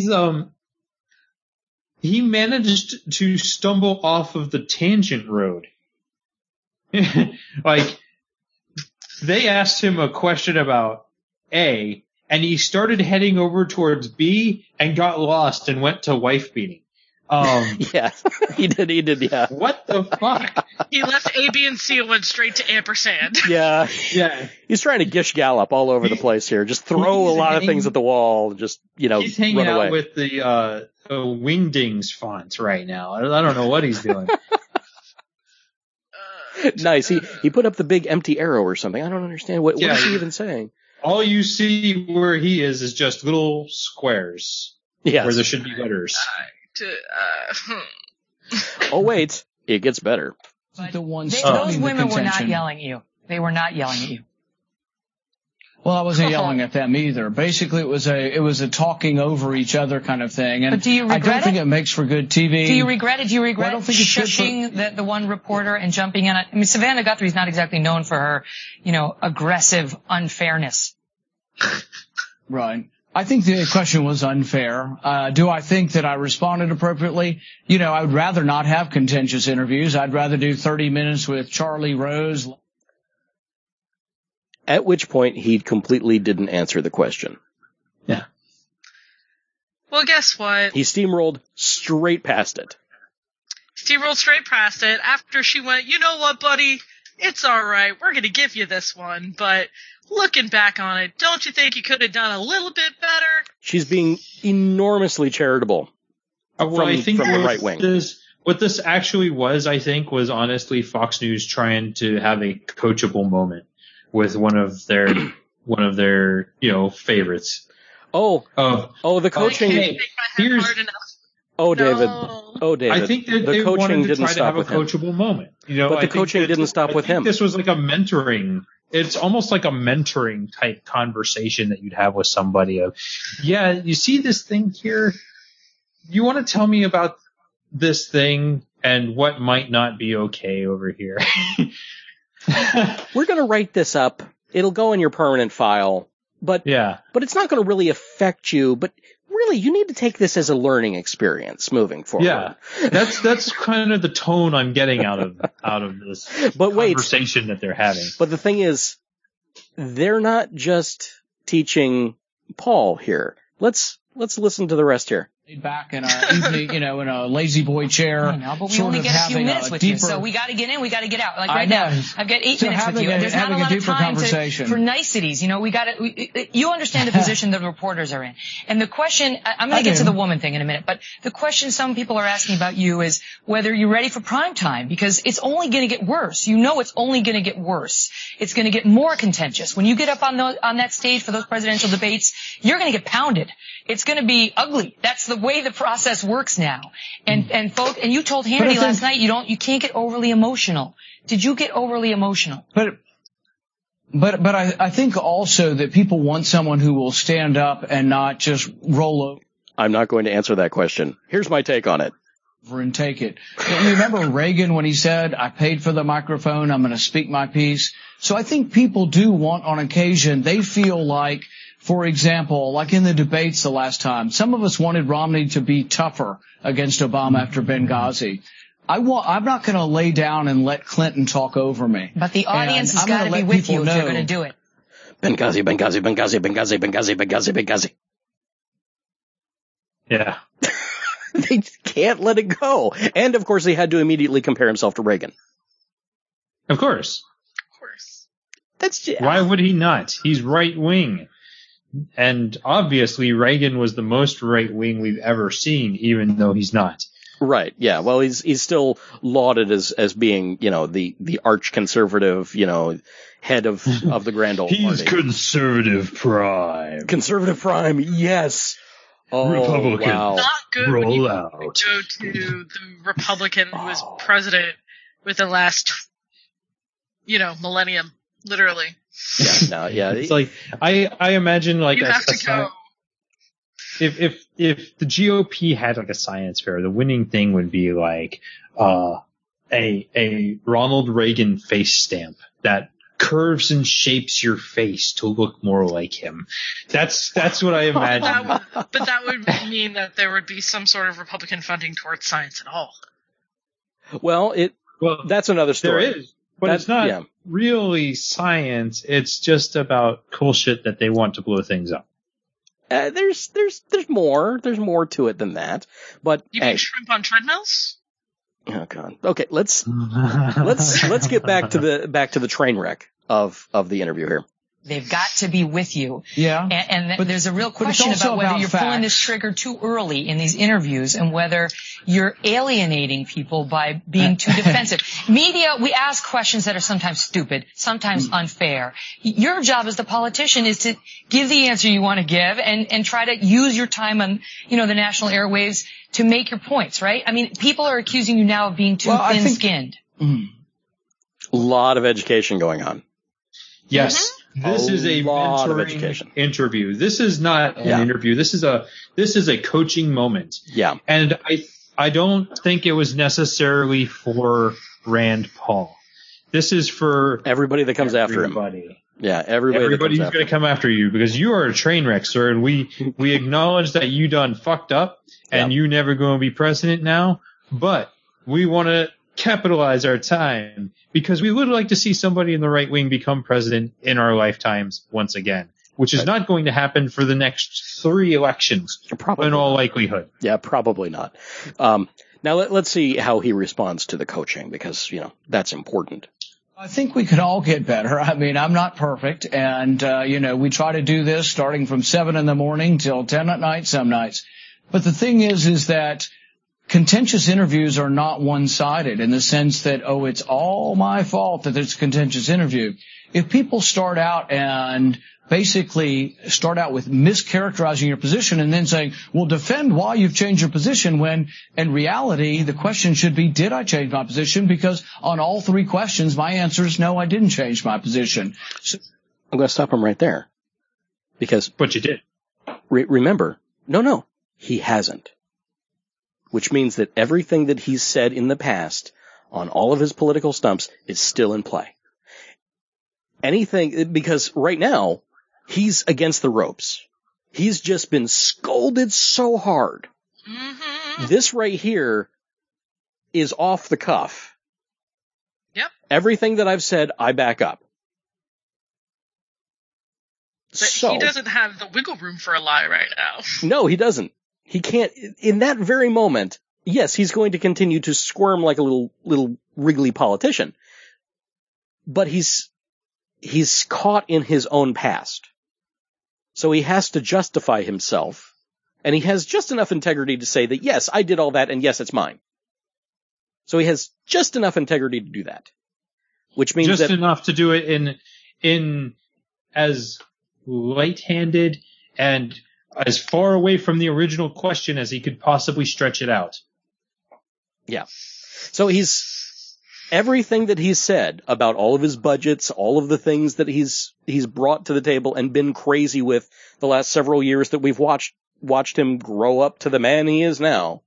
he managed to stumble off of the tangent road. Like, they asked him a question about A, and he started heading over towards B and got lost and went to wife beating. Yeah, he did, yeah. What the fuck? He left A, B, and C and went straight to ampersand. Yeah. He's trying to Gish Gallop all over the place here. Just throw a lot of things at the wall. Just, he's hanging run away. Out with the Wingdings font right now. I don't know what he's doing. Nice. He put up the big empty arrow or something. I don't understand. What is he even saying? all you see where he is just little squares. Yes. Where there should be letters. Oh, wait. It gets better. Those women were not yelling at you. They were not yelling at you. Well, I wasn't yelling at them either. Basically, it was a talking over each other kind of thing. And but do you regret I don't think it makes for good TV. Do you regret it? Do you regret shushing the one reporter and jumping in? I mean, Savannah Guthrie's not exactly known for her, aggressive unfairness. Right. I think the question was unfair. Do I think that I responded appropriately? I would rather not have contentious interviews. I'd rather do 30 minutes with Charlie Rose. At which point he completely didn't answer the question. Yeah. Well, guess what? He steamrolled straight past it. After she went, you know what, buddy? It's alright. We're going to give you this one. But looking back on it, don't you think you could have done a little bit better? She's being enormously charitable from the right wing. What this actually was, I think, was honestly Fox News trying to have a coachable moment with one of their favorites. The coaching. Okay, David. I think that the coaching didn't didn't try to have a stop with coachable moment. But the coaching didn't stop with him. This was like a mentoring. It's almost like a mentoring type conversation that you'd have with somebody of, yeah, you see this thing here? You want to tell me about this thing and what might not be okay over here? We're going to write this up. It'll go in your permanent file, but it's not going to really affect you. But really, you need to take this as a learning experience moving forward. Yeah, that's kind of the tone I'm getting out of this conversation that they're having. But the thing is, they're not just teaching Paul here. Let's listen to the rest here. Back in a evening, in a lazy boy chair. I know, but we only get a few minutes with you, so we got to get in, we got to get out. Like right now, I've got 8 minutes with you, and there's not a lot of time for niceties. You understand the position that the reporters are in. And the question, I'm going to get to the woman thing in a minute, but the question some people are asking about you is whether you're ready for prime time, because it's only going to get worse. It's only going to get worse. It's going to get more contentious. When you get up on that stage for those presidential debates, you're going to get pounded. It's going to be ugly. That's the way the process works now. And you told Hannity last night you can't get overly emotional. Did you get overly emotional? But I think also that people want someone who will stand up and not just roll over. I'm not going to answer that question. Here's my take on it. And take it. You remember Reagan when he said, I paid for the microphone, I'm going to speak my piece. So I think people do want on occasion, they feel like, for example, like in the debates the last time, some of us wanted Romney to be tougher against Obama after Benghazi. I'm not going to lay down and let Clinton talk over me. But the audience has got to be with you if you're going to do it. Benghazi, Benghazi, Benghazi, Benghazi, Benghazi, Benghazi, Benghazi. Yeah. They can't let it go. And, of course, he had to immediately compare himself to Reagan. Of course. Why would he not? He's right-wing. And obviously Reagan was the most right-wing we've ever seen, even though he's not. Right, yeah. Well, he's still lauded as being, the arch-conservative, head of the grand old party. He's conservative prime. Conservative prime, yes. Oh, Republican. Wow. Not good when you go to the Republican who was president with the last, millennium, literally. Yeah. It's like, I imagine like you have to go. If the GOP had like a science fair, the winning thing would be like, a Ronald Reagan face stamp that curves and shapes your face to look more like him. That's what I imagine. But that would mean that there would be some sort of Republican funding towards science at all. Well, that's another story. There is, but it's not really science. It's just about cool shit that they want to blow things up. There's more. There's more to it than that. But you mean shrimp on treadmills? Oh God. Okay, let's get back to the train wreck of the interview here. They've got to be with you. Yeah. And there's a real question about whether you're pulling this trigger too early in these interviews and whether you're alienating people by being too defensive. Media, we ask questions that are sometimes stupid, sometimes unfair. Your job as the politician is to give the answer you want to give and try to use your time on, the national airwaves to make your points, right? I mean, people are accusing you now of being too thin-skinned. A lot of education going on. Yes. This is a mentoring interview. This is not an interview. This is a coaching moment. Yeah. And I don't think it was necessarily for Rand Paul. This is for everybody that comes after him. Yeah, everybody's going to come after you because you are a train wreck, sir, and we acknowledge that you done fucked up and you never going to be president now, but we want to capitalize our time because we would like to see somebody in the right wing become president in our lifetimes once again, which is not going to happen for the next 3 elections, in all likelihood. Yeah, probably not. Now let's see how he responds to the coaching because, that's important. I think we could all get better. I mean, I'm not perfect. And, we try to do this starting from 7 a.m. till 10 at night some nights. But the thing is that contentious interviews are not one-sided in the sense that, it's all my fault that it's a contentious interview. If people start out with mischaracterizing your position and then saying, well, defend why you've changed your position, when in reality the question should be, did I change my position? Because on all 3 questions, my answer is no, I didn't change my position. So, I'm going to stop him right there. But you did. Remember, no, he hasn't. Which means that everything that he's said in the past on all of his political stumps is still in play. Because right now, he's against the ropes. He's just been scolded so hard. Mm-hmm. This right here is off the cuff. Yep. Everything that I've said, I back up. But he doesn't have the wiggle room for a lie right now. No, he doesn't. He can't, in that very moment, yes, he's going to continue to squirm like a little wriggly politician. But he's caught in his own past. So he has to justify himself. And he has just enough integrity to say that, yes, I did all that, and yes, it's mine. So he has just enough integrity to do that. Which means just enough to do it in as light-handed and as far away from the original question as he could possibly stretch it out. Yeah. So everything that he's said about all of his budgets, all of the things that he's brought to the table and been crazy with the last several years that we've watched him grow up to the man he is now,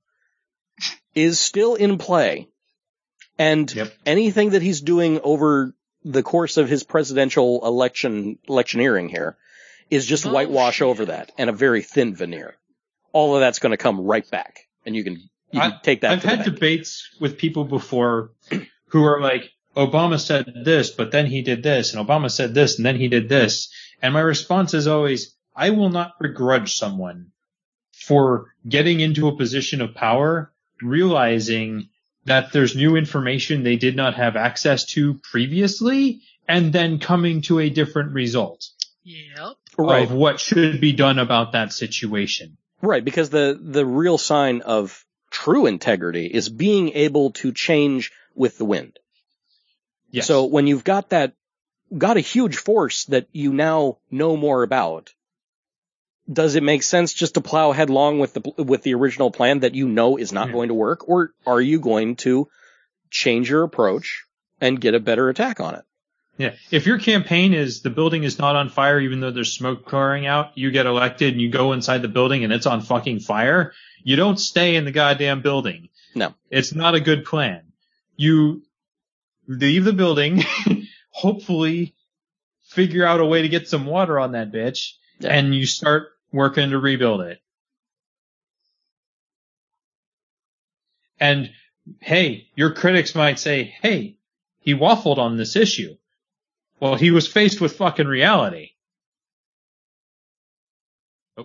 is still in play. And anything that he's doing over the course of his presidential electioneering here is just whitewash over that and a very thin veneer. All of that's going to come right back, and you can take that. I've had debates with people before who are like, Obama said this, but then he did this, and Obama said this, and then he did this. And my response is always, I will not begrudge someone for getting into a position of power, realizing that there's new information they did not have access to previously, and then coming to a different result. Yep. Right. Of what should be done about that situation. Right, because the real sign of true integrity is being able to change with the wind. Yes. So when you've got a huge force that you now know more about, does it make sense just to plow headlong with the original plan that you know is not going to work, or are you going to change your approach and get a better attack on it? Yeah. If your campaign is the building is not on fire, even though there's smoke pouring out, you get elected and you go inside the building and it's on fucking fire, you don't stay in the goddamn building. No. It's not a good plan. You leave the building, hopefully figure out a way to get some water on that bitch, and you start working to rebuild it. And hey, your critics might say, hey, he waffled on this issue. Well, he was faced with fucking reality. Oh.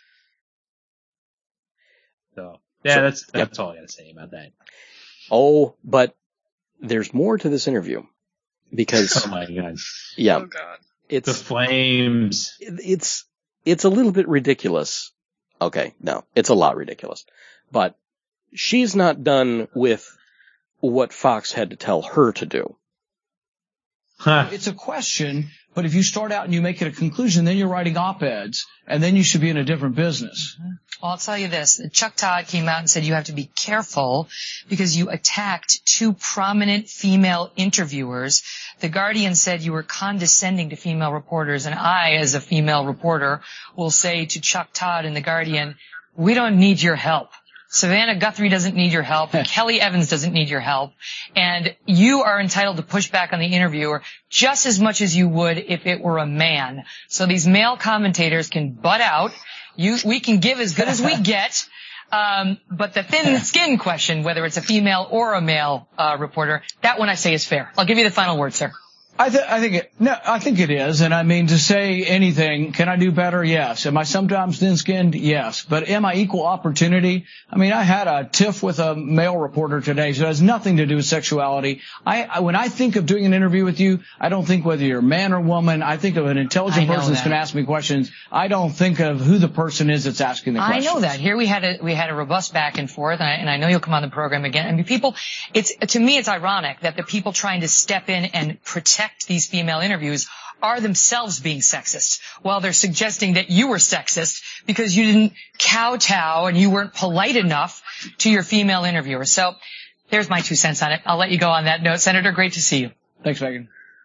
So, that's all I gotta say about that. Oh, but there's more to this interview. Because, oh my God. Yeah. Oh God. the flames. It's a little bit ridiculous. Okay, no, it's a lot ridiculous. But she's not done with what Fox had to tell her to do. Huh. It's a question, but if you start out and you make it a conclusion, then you're writing op-eds, and then you should be in a different business. Well, I'll tell you this. Chuck Todd came out and said you have to be careful because you attacked 2 prominent female interviewers. The Guardian said you were condescending to female reporters, and I, as a female reporter, will say to Chuck Todd in The Guardian, we don't need your help. Savannah Guthrie doesn't need your help. Kelly Evans doesn't need your help. And you are entitled to push back on the interviewer just as much as you would if it were a man. So these male commentators can butt out. We can give as good as we get. But the thin skin question, whether it's a female or a male reporter, that one I say is fair. I'll give you the final word, sir. I think it is. And I mean, to say anything, can I do better? Yes. Am I sometimes thin-skinned? Yes. But am I equal opportunity? I mean, I had a tiff with a male reporter today, so it has nothing to do with sexuality. When I think of doing an interview with you, I don't think whether you're man or woman. I think of an intelligent person that's going to ask me questions. I don't think of who the person is that's asking the questions. I know that. Here we had a robust back and forth, and I know you'll come on the program again. I mean, to me, it's ironic that the people trying to step in and protect these female interviews are themselves being sexist, while they're suggesting that you were sexist because you didn't kowtow and you weren't polite enough to your female interviewer. So there's my 2 cents on it. I'll let you go on that note. Senator, great to see you. Thanks, Megan.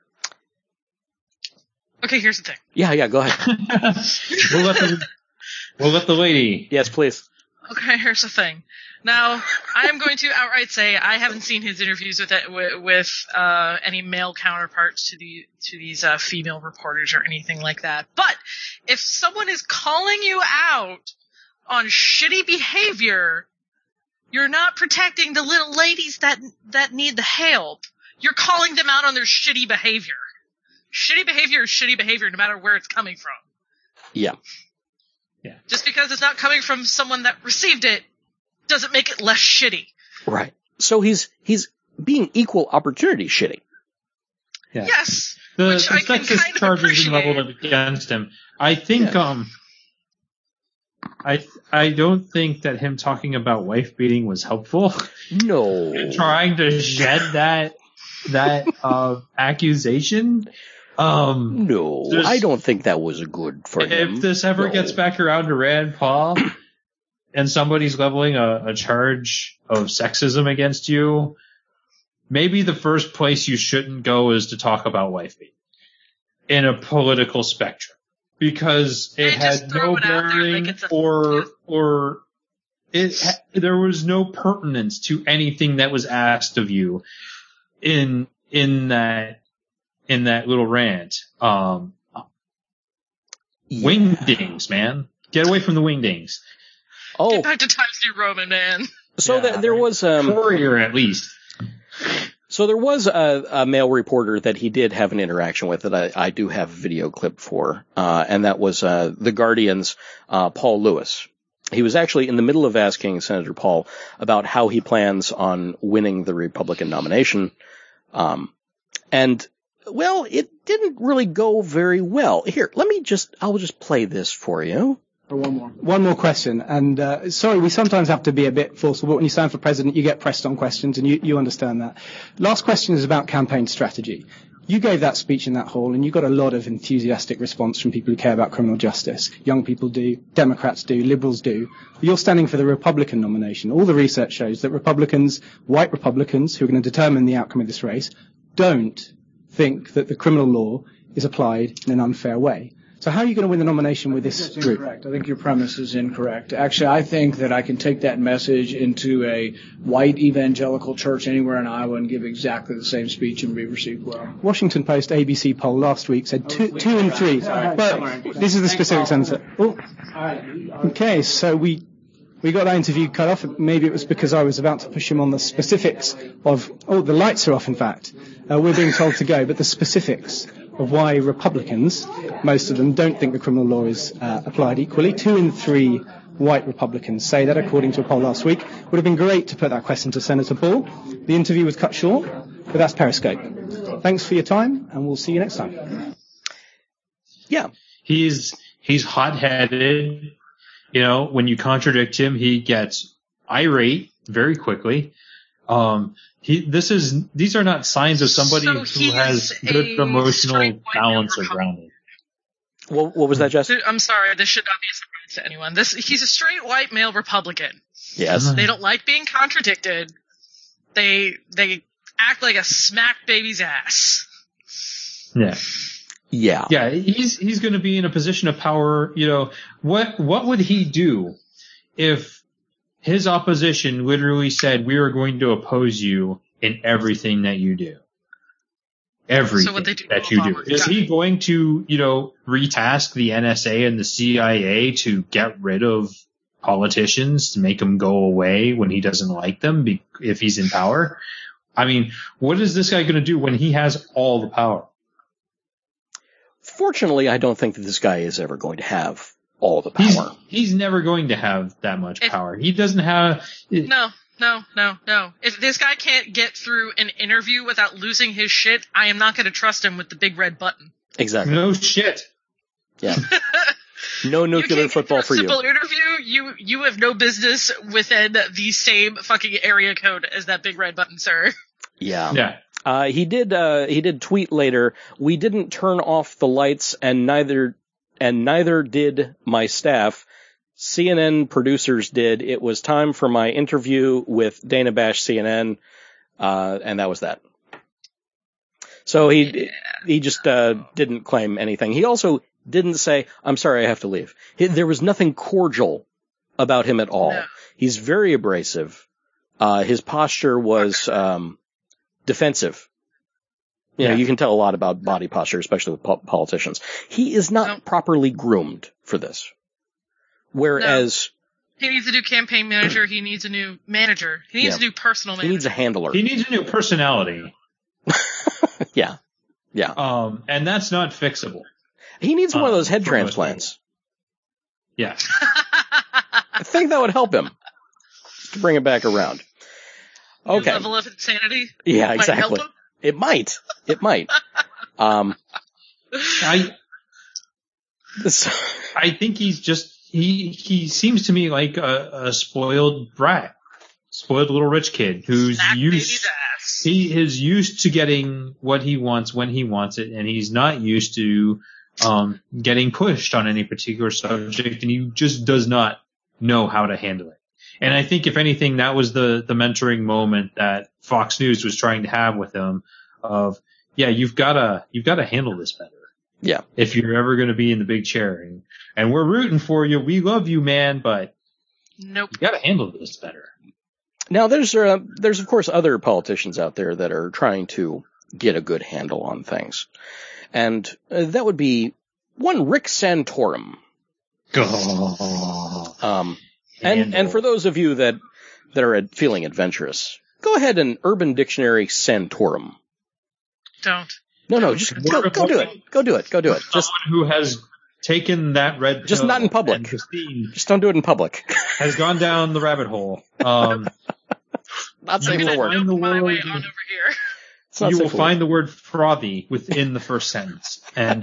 Okay, here's the thing. Yeah, go ahead. We'll let the lady. Yes, please. Okay, here's the thing. Now, I am going to outright say I haven't seen his interviews with any male counterparts to these female reporters or anything like that. But if someone is calling you out on shitty behavior, you're not protecting the little ladies that need the help. You're calling them out on their shitty behavior. Shitty behavior is shitty behavior no matter where it's coming from. Yeah. Just because it's not coming from someone that received it doesn't make it less shitty. Right. So he's being equal opportunity shitty. Yeah. Yes. The sexist charges leveled against him. I think I don't think that him talking about wife beating was helpful. No. Trying to shed that accusation. No, I don't think that was good for him. If this ever gets back around to Rand Paul and somebody's leveling a charge of sexism against you, maybe the first place you shouldn't go is to talk about wife beating in a political spectrum, because it had no bearing there was no pertinence to anything that was asked of you in that little rant. Wingdings, man. Get away from the wingdings. Oh. Get back to Times New Roman, man. So there was Courier, at least. So there was a male reporter that he did have an interaction with that I do have a video clip for, and that was The Guardian's Paul Lewis. He was actually in the middle of asking Senator Paul about how he plans on winning the Republican nomination, and well, it didn't really go very well. Here, I'll just play this for you. One more question. And sorry, we sometimes have to be a bit forceful, but when you stand for president, you get pressed on questions, and you understand that. Last question is about campaign strategy. You gave that speech in that hall, and you got a lot of enthusiastic response from people who care about criminal justice. Young people do, Democrats do, liberals do. You're standing for the Republican nomination. All the research shows that Republicans, white Republicans, who are going to determine the outcome of this race, don't think that the criminal law is applied in an unfair way. So how are you going to win the nomination with this group? Incorrect. I think your premise is incorrect. Actually, I think that I can take that message into a white evangelical church anywhere in Iowa and give exactly the same speech and be received well. Washington Post ABC poll last week said two in three. But this is the specific answer. Oh. Okay, so we got that interview cut off. Maybe it was because I was about to push him on the specifics of, the lights are off, in fact. We're being told to go, but the specifics of why Republicans, most of them, don't think the criminal law is applied equally. 2 in 3 white Republicans say that, according to a poll last week. Would have been great to put that question to Senator Paul. The interview was cut short, but that's Periscope. Thanks for your time, and we'll see you next time. Yeah. He's hot-headed. You know, when you contradict him, he gets irate very quickly. These are not signs of somebody who has good emotional balance or grounding. Well, what was that, Jess? I'm sorry, this should not be a surprise to anyone. He's a straight white male Republican. Yes. They don't like being contradicted. They act like a smack baby's ass. Yeah. Yeah. Yeah, he's going to be in a position of power. You know, what would he do if his opposition literally said, we are going to oppose you in everything that you do? Everything that you do. Is he going to, you know, retask the NSA and the CIA to get rid of politicians, to make them go away when he doesn't like them if he's in power? I mean, what is this guy going to do when he has all the power? Fortunately, I don't think that this guy is ever going to have all the power. He's never going to have that much power. He doesn't have... No. If this guy can't get through an interview without losing his shit, I am not going to trust him with the big red button. Exactly. No shit. Yeah. No nuclear football for you. Simple interview, you have no business within the same fucking area code as that big red button, sir. Yeah. Yeah. He did tweet later, we didn't turn off the lights and neither did my staff. CNN producers did. It was time for my interview with Dana Bash CNN, and that was that. So he just didn't claim anything. He also didn't say, I'm sorry, I have to leave. There was nothing cordial about him at all. No. He's very abrasive. His posture was defensive. You know, you can tell a lot about body posture, especially with politicians. He is not properly groomed for this. Whereas he needs a new campaign manager, he needs a new manager, he needs a new personal manager. He needs a handler. He needs a new personality. Yeah. And that's not fixable. He needs one of those head transplants. Yeah. I think that would help him to bring it back around. Okay. New level of insanity? Yeah, exactly. It might. I think he's just, he seems to me like a spoiled brat, spoiled little rich kid who's he is used to getting what he wants when he wants it, and he's not used to getting pushed on any particular subject, and he just does not know how to handle it. And I think if anything, that was the mentoring moment that Fox News was trying to have with him of, yeah, you've got to handle this better. Yeah. If you're ever going to be in the big chair, and we're rooting for you. We love you, man, but nope. You got to handle this better. Now there's of course other politicians out there that are trying to get a good handle on things. And that would be one Rick Santorum. And for those of you that are feeling adventurous, go ahead and Urban Dictionary Santorum. Don't. No, just go do it. Go do it. Just someone who has taken that red pill. Just not in public. Just don't do it in public. Has gone down the rabbit hole. Not safe for work. You will find the word frothy within the first sentence. And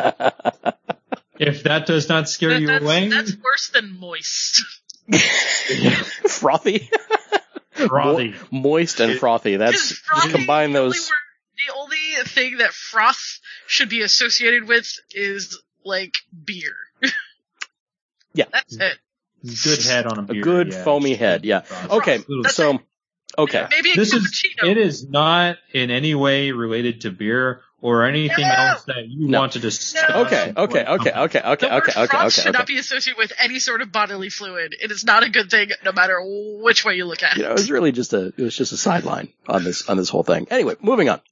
if that does not scare you away. That's worse than moist. Frothy? Frothy. Moist and frothy. That's frothy, combine those. The only thing that froth should be associated with is like beer. Yeah. That's it. Good head on a beer. A good foamy head, yeah. Okay, so, okay. Maybe it is not in any way related to beer or anything else that you want to discuss. Okay. Froth should not be associated with any sort of bodily fluid. It is not a good thing, no matter which way you look at it. You know, it was really just a sideline on this whole thing. Anyway, moving on.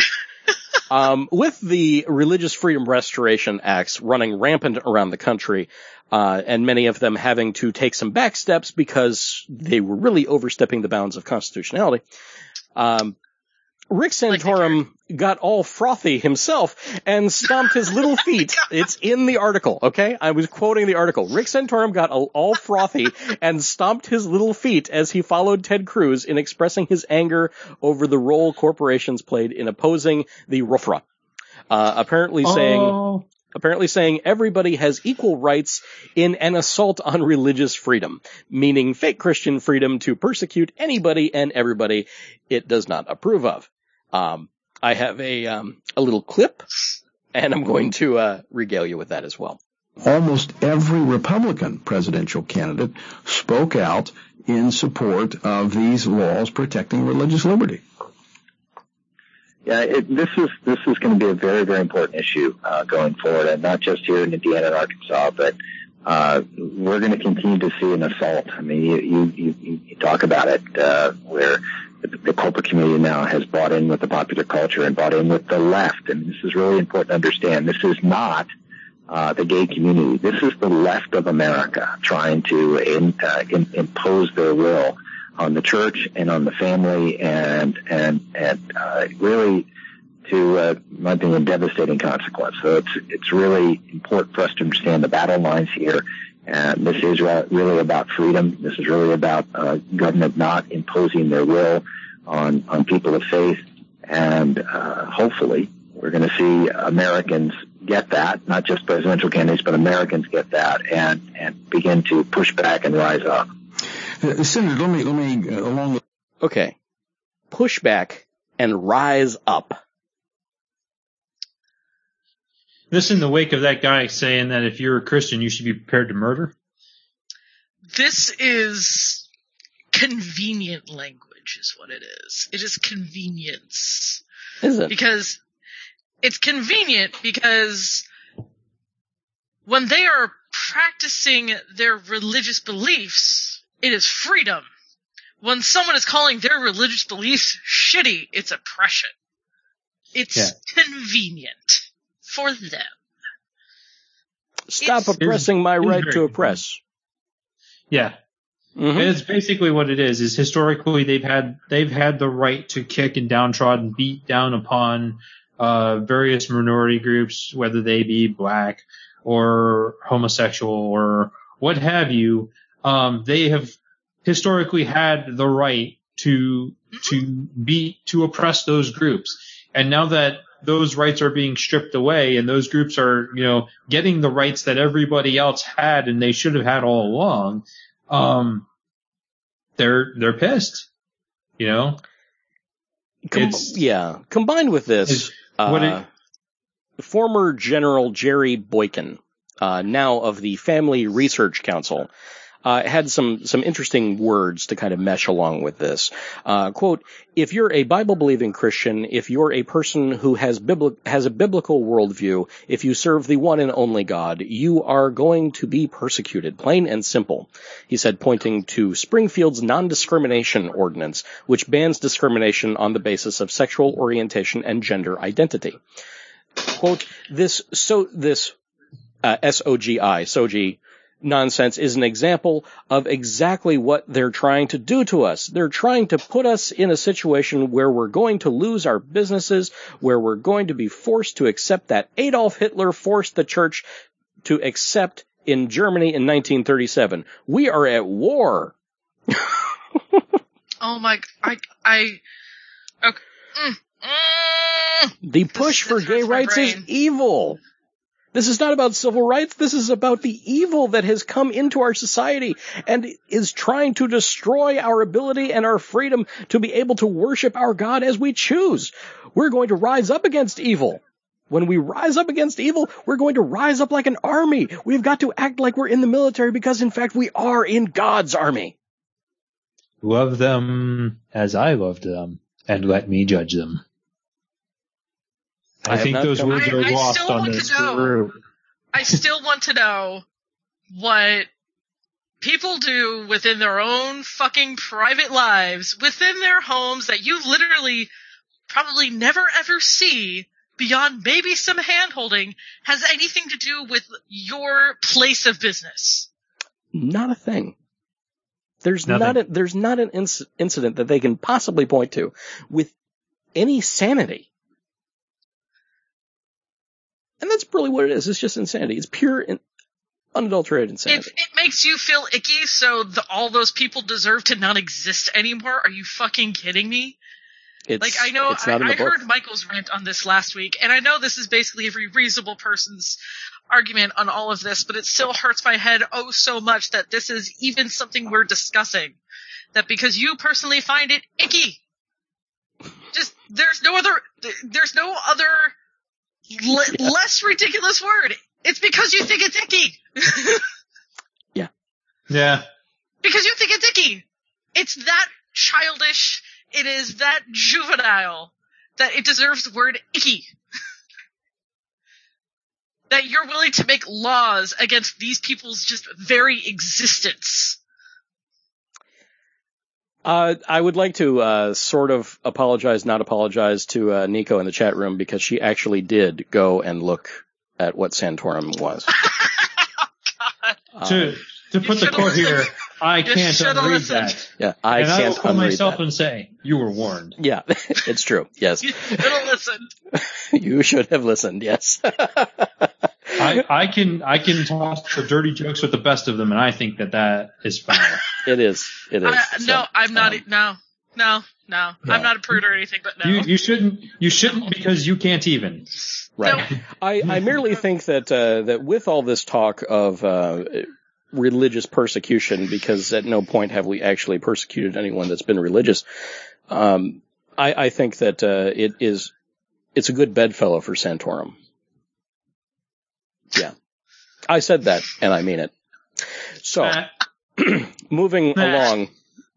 With the Religious Freedom Restoration Acts running rampant around the country, and many of them having to take some back steps because they were really overstepping the bounds of constitutionality, Rick Santorum got all frothy himself and stomped his little feet. It's in the article, okay? I was quoting the article. Rick Santorum got all frothy and stomped his little feet as he followed Ted Cruz in expressing his anger over the role corporations played in opposing the RFRA. Apparently saying, apparently saying everybody has equal rights in an assault on religious freedom, meaning fake Christian freedom to persecute anybody and everybody it does not approve of. I have a little clip, and I'm going to regale you with that as well. Almost every Republican presidential candidate spoke out in support of these laws protecting religious liberty. Yeah, this is going to be a very, very important issue going forward, and not just here in Indiana and Arkansas, but we're going to continue to see an assault. I mean, you talk about it where the corporate community now has bought in with the popular culture and bought in with the left, and this is really important to understand. This is not the gay community. This is the left of America trying to impose their will on the church and on the family, and really to might be a devastating consequence. So it's really important for us to understand the battle lines here. And this is really about freedom. This is really about government not imposing their will on people of faith. And hopefully we're going to see Americans get that, not just presidential candidates, but Americans get that and begin to push back and rise up. Senator, let me along with... Okay. Push back and rise up. This in the wake of that guy saying that if you're a Christian, you should be prepared to murder? This is convenient language is what it is. It is convenience. Is it? Because it's convenient because when they are practicing their religious beliefs, it is freedom. When someone is calling their religious beliefs shitty, it's oppression. It's convenient for them. Stop oppressing my right to oppress. Yeah. Mm-hmm. It's basically what it is historically they've had the right to kick and downtrodden, beat down upon various minority groups, whether they be black or homosexual or what have you. They have historically had the right to oppress those groups. And now that those rights are being stripped away and those groups are, getting the rights that everybody else had and they should have had all along, they're pissed, Combined with this, former General Jerry Boykin, now of the Family Research Council, had some interesting words to kind of mesh along with this. Quote, if you're a Bible-believing Christian, if you're a person who has a biblical worldview, if you serve the one and only God, you are going to be persecuted, plain and simple. He said, pointing to Springfield's non-discrimination ordinance, which bans discrimination on the basis of sexual orientation and gender identity. Quote, this SOGI nonsense is an example of exactly what they're trying to do to us. They're trying to put us in a situation where we're going to lose our businesses, where we're going to be forced to accept that Adolf Hitler forced the church to accept in Germany in 1937. We are at war. Oh my, The push for gay rights is evil. This is not about civil rights. This is about the evil that has come into our society and is trying to destroy our ability and our freedom to be able to worship our God as we choose. We're going to rise up against evil. When we rise up against evil, we're going to rise up like an army. We've got to act like we're in the military because, in fact, we are in God's army. Love them as I loved them, and let me judge them. I think those words are lost on this group. I still want to know what people do within their own fucking private lives, within their homes, that you literally probably never ever see beyond maybe some hand-holding, has anything to do with your place of business. Not a thing. There's not an incident that they can possibly point to with any sanity. And that's really what it is. It's just insanity. It's pure and unadulterated insanity. If it makes you feel icky, so all those people deserve to not exist anymore, are you fucking kidding me? I know I heard Michael's rant on this last week, and I know this is basically every reasonable person's argument on all of this, but it still hurts my head so much that this is even something we're discussing. That because you personally find it icky. Just, there's no other less ridiculous word. It's because you think it's icky. Yeah. Yeah. Because you think it's icky. It's that childish. It is that juvenile that it deserves the word icky. That you're willing to make laws against these people's just very existence. I would like to sort of not apologize to Nico in the chat room, because she actually did go and look at what Santorum was. To put the quote here, I can't unread that. Yeah, I can't unread that. And I will call myself and say, you were warned. Yeah, it's true. Yes. You should have listened. You should have listened. Yes. I can toss the dirty jokes with the best of them, and I think that is foul. It is. No, I'm not. No. I'm not a prude or anything, but no. You shouldn't because you can't even. Right. No. I merely think that with all this talk of religious persecution, because at no point have we actually persecuted anyone that's been religious, I think that it's a good bedfellow for Santorum. Yeah. I said that, and I mean it. So, moving along.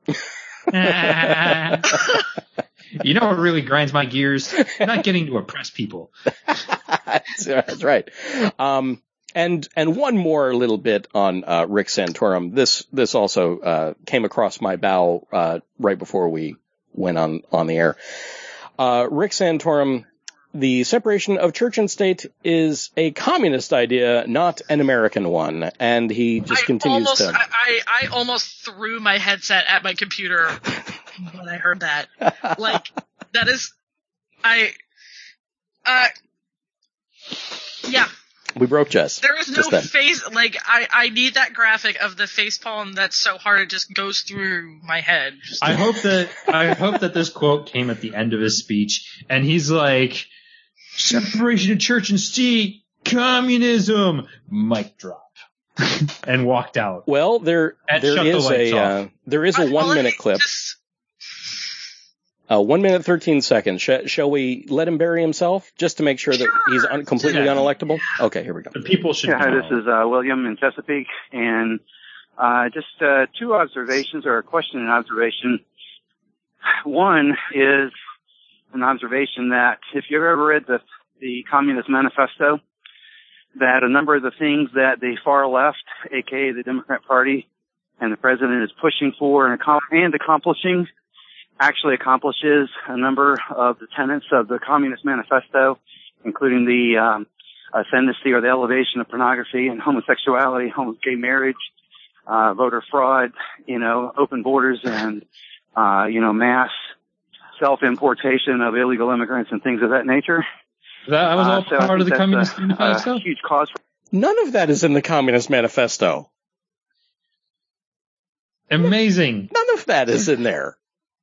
You know what really grinds my gears? Not getting to oppress people. That's right. And one more little bit on Rick Santorum. This also came across my bow right before we went on the air. Rick Santorum, the separation of church and state is a communist idea, not an American one. And he just continues to... I almost threw my headset at my computer when I heard that. Like, that is... yeah. We broke Jess. There is no face... Like, I need that graphic of the facepalm that's so hard it just goes through my head. I hope that this quote came at the end of his speech, and he's like... Separation of church and state, communism, mic drop, and walked out. Well, there is a 1 minute clip. 1 minute 13 seconds. Shall we let him bury himself just to make sure that he's completely unelectable? Okay, here we go. The people should. Hi, this is William in Chesapeake, and just two observations, or a question and observation. One is an observation that if you've ever read the Communist Manifesto, that a number of the things that the far left, aka the Democrat Party, and the president is pushing for and accomplishing, actually accomplishes a number of the tenets of the Communist Manifesto, including the ascendancy or the elevation of pornography and homosexuality, gay marriage, voter fraud, open borders, and mass self-importation of illegal immigrants and things of that nature. That was all part of the Communist Manifesto? Huge cause for... None of that is in the Communist Manifesto. Amazing. None of that is in there.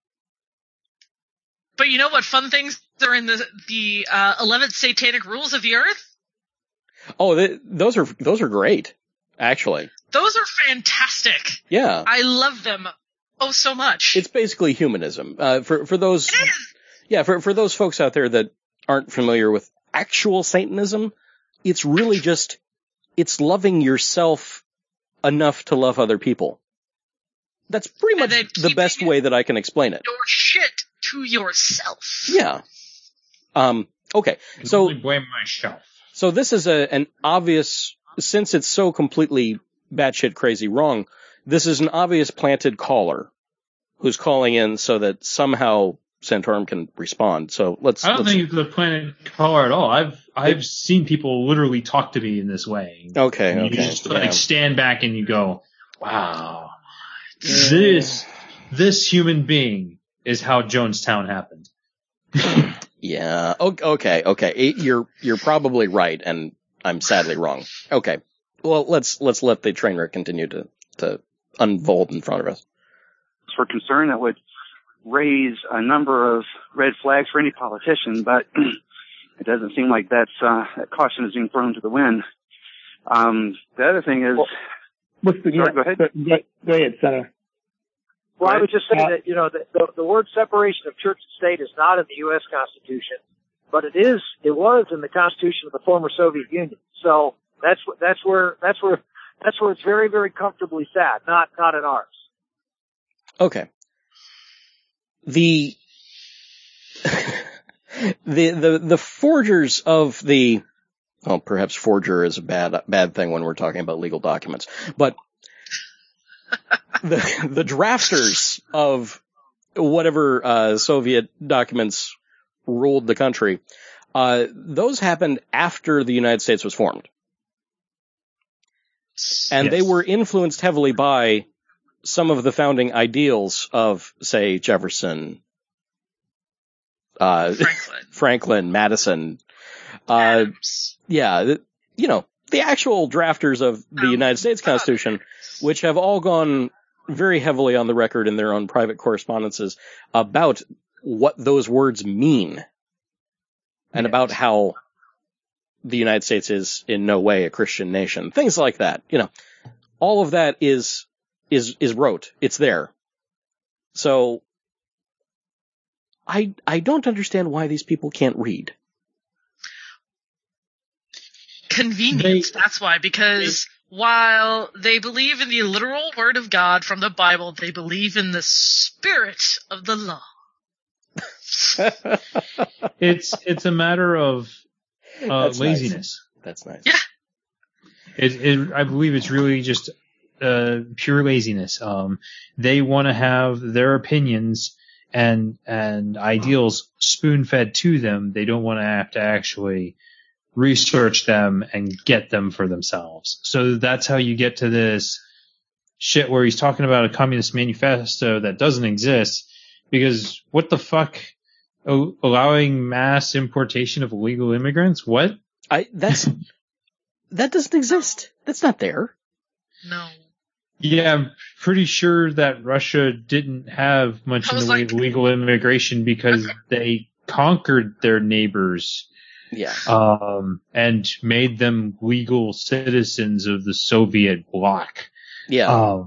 But you know what fun things are in the 11th Satanic Rules of the Earth? Oh, those are great, actually. Those are fantastic. Yeah. I love them. Oh, so much. It's basically humanism. For those, it is. Yeah, for those folks out there that aren't familiar with actual Satanism, it's really just, it's loving yourself enough to love other people. That's pretty much the best way that I can explain it. Your shit to yourself. Yeah. Okay. So blame myself. So this is an obvious, since it's so completely batshit crazy wrong, this is an obvious planted caller who's calling in so that somehow Santorum can respond. So I don't think it's a planted caller at all. I've seen people literally talk to me in this way. Okay. You just stand back and you go, wow, this human being is how Jonestown happened. Yeah. Okay. You're probably right, and I'm sadly wrong. Okay. Well, let's let the train wreck continue to unfold in front of us. For concern that would raise a number of red flags for any politician, but it doesn't seem like that caution is being thrown to the wind. The other thing is, go ahead. Go ahead, Senator. Well, I would just say that, the word separation of church and state is not in the U.S. Constitution, but it was in the Constitution of the former Soviet Union. So that's where it's very, very comfortably sat, not in ours. Okay. The forgers of the, well, perhaps forger is a bad thing when we're talking about legal documents, but the drafters of whatever Soviet documents ruled the country, those happened after the United States was formed. And they were influenced heavily by some of the founding ideals of, say, Jefferson, Franklin, Madison. The actual drafters of the United States Constitution, which have all gone very heavily on the record in their own private correspondences about what those words mean and about how the United States is in no way a Christian nation. Things like that. All of that is rote. It's there. So I don't understand why these people can't read. Convenience, that's why, because while they believe in the literal word of God from the Bible, they believe in the spirit of the law. It's a matter of laziness. Nice. That's nice. Yeah. I believe it's really just pure laziness. They want to have their opinions and ideals spoon-fed to them. They don't want to have to actually research them and get them for themselves. So that's how you get to this shit where he's talking about a communist manifesto that doesn't exist, because what the fuck? Allowing mass importation of illegal immigrants? What? That doesn't exist. That's not there. No. Yeah, I'm pretty sure that Russia didn't have much in the way of legal immigration because they conquered their neighbors. Yeah. And made them legal citizens of the Soviet bloc. Yeah.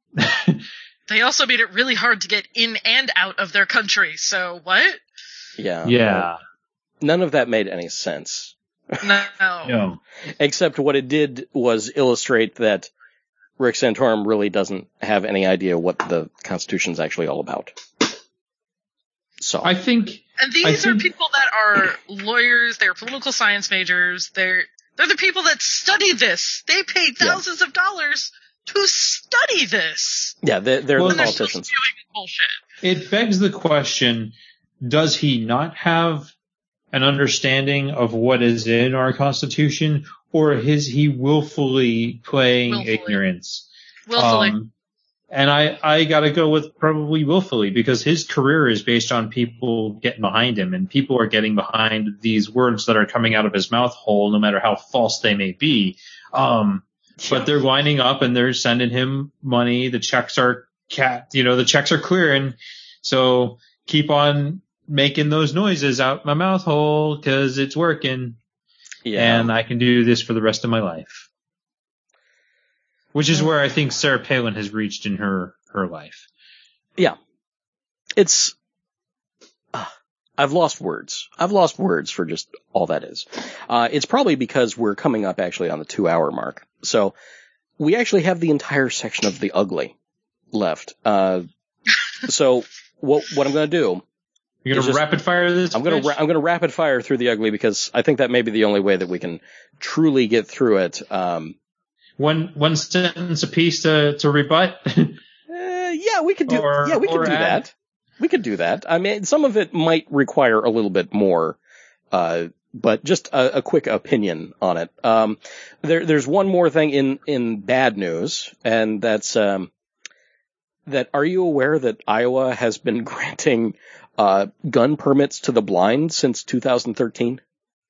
They also made it really hard to get in and out of their country. So what? Yeah. Yeah. None of that made any sense. No. Except what it did was illustrate that Rick Santorum really doesn't have any idea what the Constitution's actually all about. So I think. And these are people that are lawyers, they're political science majors, they're the people that study this. They paid thousands of dollars to study this. Yeah, they're the politicians. They're still spewing bullshit. It begs the question, does he not have an understanding of what is in our Constitution, or is he willfully playing ignorance? Willfully. And I gotta go with probably willfully, because his career is based on people getting behind him, and people are getting behind these words that are coming out of his mouth hole, no matter how false they may be. But they're lining up and they're sending him money. The checks are the checks are clearing. So keep on making those noises out my mouth hole, cause it's working. Yeah. And I can do this for the rest of my life. Which is where I think Sarah Palin has reached in her life. Yeah. It's, I've lost words. I've lost words for just all that is. It's probably because we're coming up actually on the 2-hour mark. So we actually have the entire section of the ugly left. So what I'm going to do. You're going to rapid fire this? I'm going to rapid fire through the ugly, because I think that may be the only way that we can truly get through it. One sentence apiece to rebut? Yeah, we could do that. We could do that. I mean, some of it might require a little bit more, but just a quick opinion on it. There's one more thing in bad news, and that's, that are you aware that Iowa has been granting, gun permits to the blind since 2013?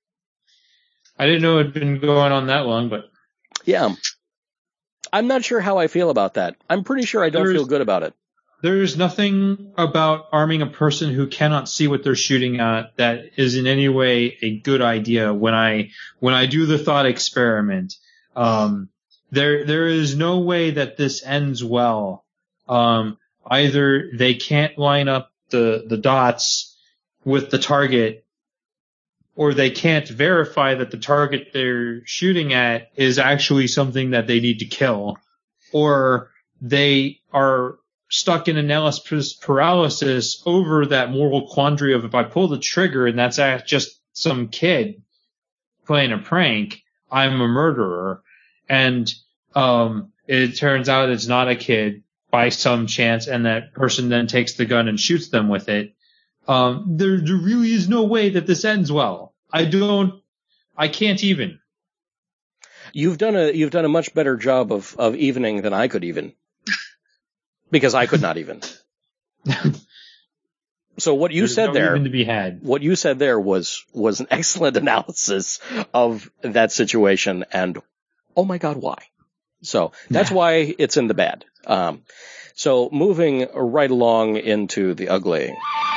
I didn't know it had been going on that long, but. Yeah. I'm not sure how I feel about that. I'm pretty sure I don't feel good about it. There's nothing about arming a person who cannot see what they're shooting at that is in any way a good idea. When I do the thought experiment, there is no way that this ends well. Either they can't line up the dots with the target, or they can't verify that the target they're shooting at is actually something that they need to kill, or they are stuck in analysis paralysis over that moral quandary of, if I pull the trigger and that's just some kid playing a prank, I'm a murderer. And it turns out it's not a kid by some chance, and that person then takes the gun and shoots them with it. There really is no way that this ends well. I can't even. You've done a much better job of evening than I could even. Because I could not even. So what you said there, even to be had. What you said there was an excellent analysis of that situation, and oh my God, why? So that's why it's in the bad. So moving right along into the ugly.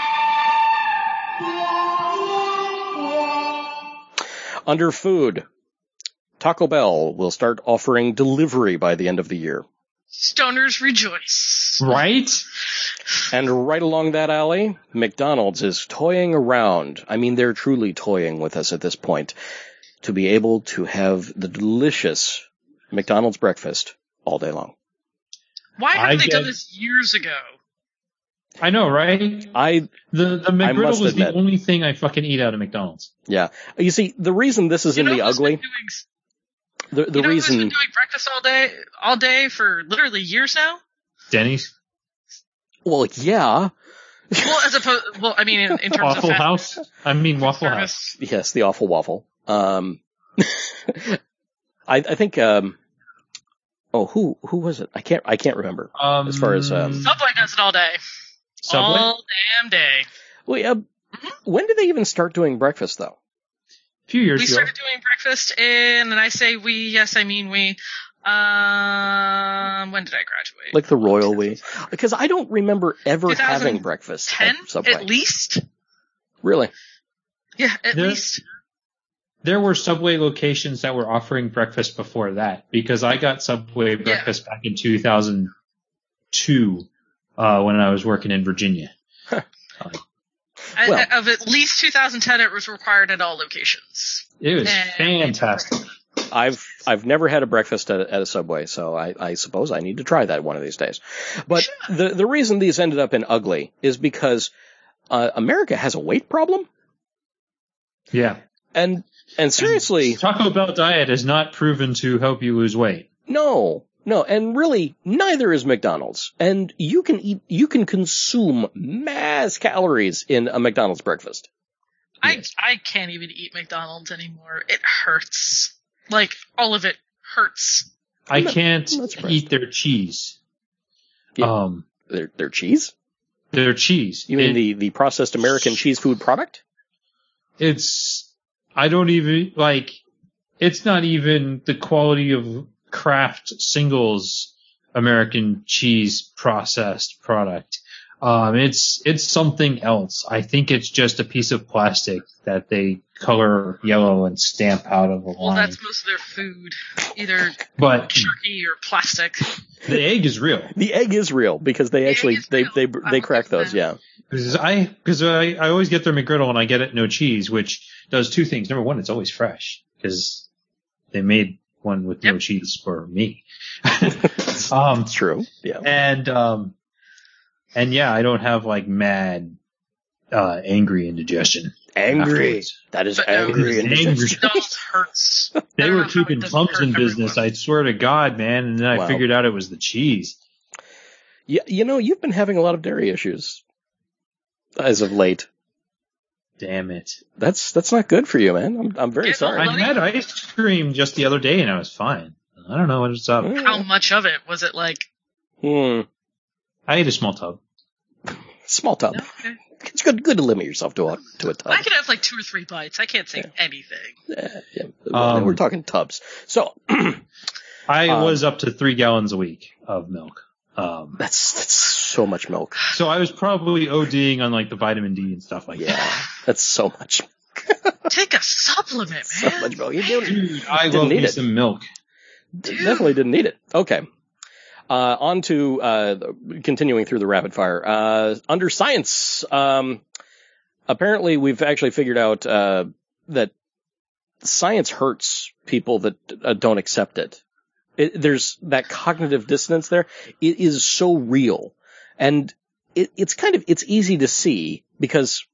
Under food, Taco Bell will start offering delivery by the end of the year. Stoners rejoice. Right? And right along that alley, McDonald's is toying around. I mean, they're truly toying with us at this point to be able to have the delicious McDonald's breakfast all day long. Why haven't they done this years ago? I know, right? The McGriddle is the only thing I fucking eat out of McDonald's. Yeah. You see, the reason this is in the ugly... The reason who's been doing breakfast all day for literally years now? Denny's. Well, yeah. Well, I mean, in terms Waffle of House. I mean, Waffle House. Yes, the awful waffle. I think. Who was it? I can't remember. As far as Subway does it all day. Subway? All damn day. Well, when did they even start doing breakfast, though? A few years ago. We started doing breakfast and I say we, yes, I mean we. When did I graduate? Like the royal we? Because I don't remember ever having breakfast at Subway. At least? Really? Yeah, at least. There were Subway locations that were offering breakfast before that, because I got Subway breakfast back in 2002 when I was working in Virginia. Of at least 2010, it was required at all locations. It was fantastic. I've never had a breakfast at a Subway, so I suppose I need to try that one of these days. But the reason these ended up in ugly is because America has a weight problem. Yeah. And seriously, Taco Bell diet is not proven to help you lose weight. No, and really, neither is McDonald's. And you can consume mass calories in a McDonald's breakfast. I can't even eat McDonald's anymore. It hurts. Like, all of it hurts. I can't eat their cheese. Yeah. Their cheese? Their cheese. You mean the processed American cheese food product? I don't even, it's not even the quality of Kraft Singles American cheese processed product. It's something else. I think it's just a piece of plastic that they color yellow and stamp out of a line. Well, that's most of their food. Either jerky or plastic. The egg is real. The egg is real because they actually, they crack those, yeah. Because I always get their McGriddle and I get it no cheese, which does two things. Number one, it's always fresh because they made one with no cheese for me. True. Yeah. And yeah, I don't have mad, angry indigestion. Angry. Afterwards. That is angry indigestion. McDonald's hurts. They were keeping Tums in business. I swear to God, man. And then I figured out it was the cheese. Yeah, you've been having a lot of dairy issues as of late. Damn it. That's not good for you, man. I'm very sorry. I had ice cream just the other day and I was fine. I don't know what's up. How much of it? Was it like? I ate a small tub. Small tub. Okay. It's good to limit yourself to a tub. I could have 2 or 3 bites. I can't say anything. Yeah. We're talking tubs. So I was up to 3 gallons a week of milk. That's so much milk. So I was probably ODing on like the vitamin D and stuff like that. Yeah, that's so much. Take a supplement, man. So much milk. Dude, I love me some milk. Definitely didn't need it. Okay. On to continuing through the rapid fire. Under science, apparently we've actually figured out that science hurts people that don't accept it. There's that cognitive dissonance there. It is so real. And it's easy to see because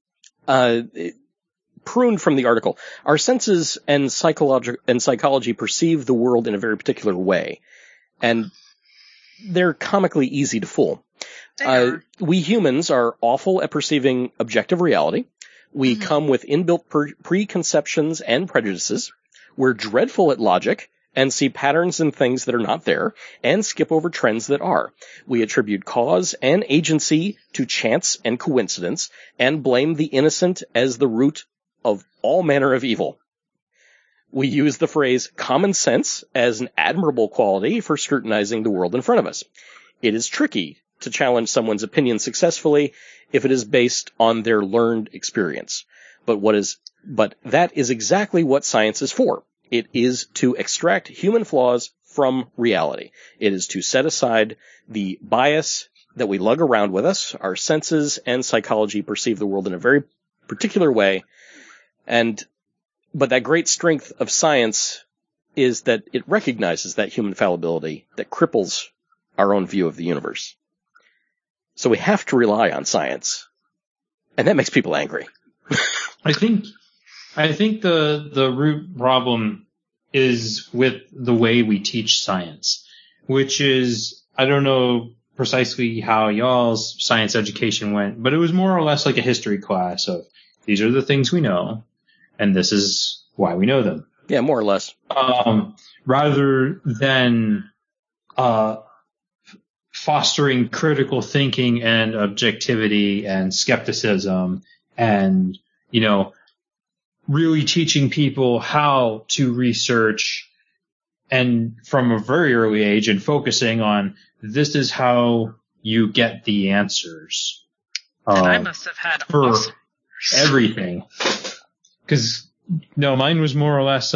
pruned from the article, our senses and psychology perceive the world in a very particular way. And they're comically easy to fool. We humans are awful at perceiving objective reality. We come with inbuilt preconceptions and prejudices. We're dreadful at logic and see patterns in things that are not there and skip over trends that are. We attribute cause and agency to chance and coincidence and blame the innocent as the root of all manner of evil. We use the phrase common sense as an admirable quality for scrutinizing the world in front of us. It is tricky to challenge someone's opinion successfully if it is based on their learned experience. But that is exactly what science is for. It is to extract human flaws from reality. It is to set aside the bias that we lug around with us. Our senses and psychology perceive the world in a very particular way. But that great strength of science is that it recognizes that human fallibility that cripples our own view of the universe. So we have to rely on science. And that makes people angry. I think the root problem is with the way we teach science, which is, I don't know precisely how y'all's science education went, but it was more or less like a history class of these are the things we know, and this is why we know them. Yeah, more or less. Rather than fostering critical thinking and objectivity and skepticism and, really teaching people how to research and from a very early age and focusing on this is how you get the answers. And I must have had for everything. Because, no, mine was more or less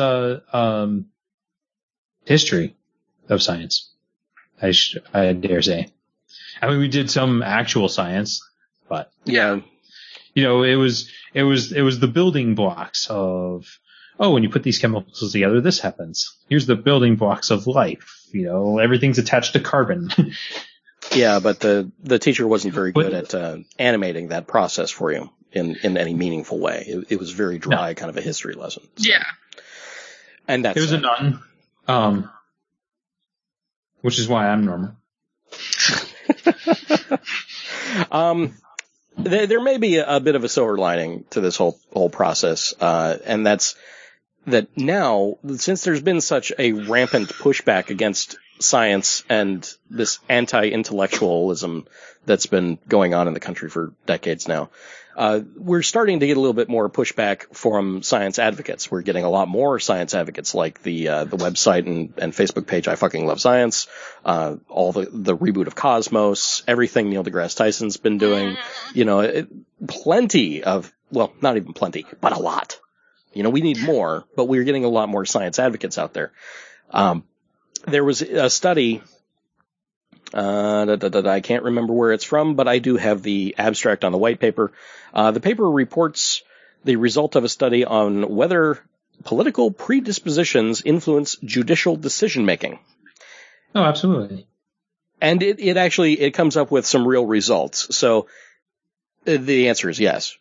history of science. I dare say. I mean, we did some actual science, but yeah, it was the building blocks of, when you put these chemicals together, this happens. Here's the building blocks of life. Everything's attached to carbon. Yeah, but the teacher wasn't very good at animating that process for you in any meaningful way. It was very dry, kind of a history lesson. So. Yeah. And that's it was a nun. Which is why I'm normal. There may be a bit of a silver lining to this whole process, and that's that now, since there's been such a rampant pushback against science and this anti-intellectualism that's been going on in the country for decades now, we're starting to get a little bit more pushback from science advocates. We're getting a lot more science advocates, like the website and Facebook page I Fucking Love Science, all the reboot of Cosmos, everything Neil deGrasse Tyson's been doing, plenty of, well, not even plenty, but a lot. We need more, but we're getting a lot more science advocates out there. There was a study, I can't remember where it's from, but I do have the abstract on the white paper. The paper reports the result of a study on whether political predispositions influence judicial decision-making. Oh, absolutely. And it actually comes up with some real results. So the answer is yes.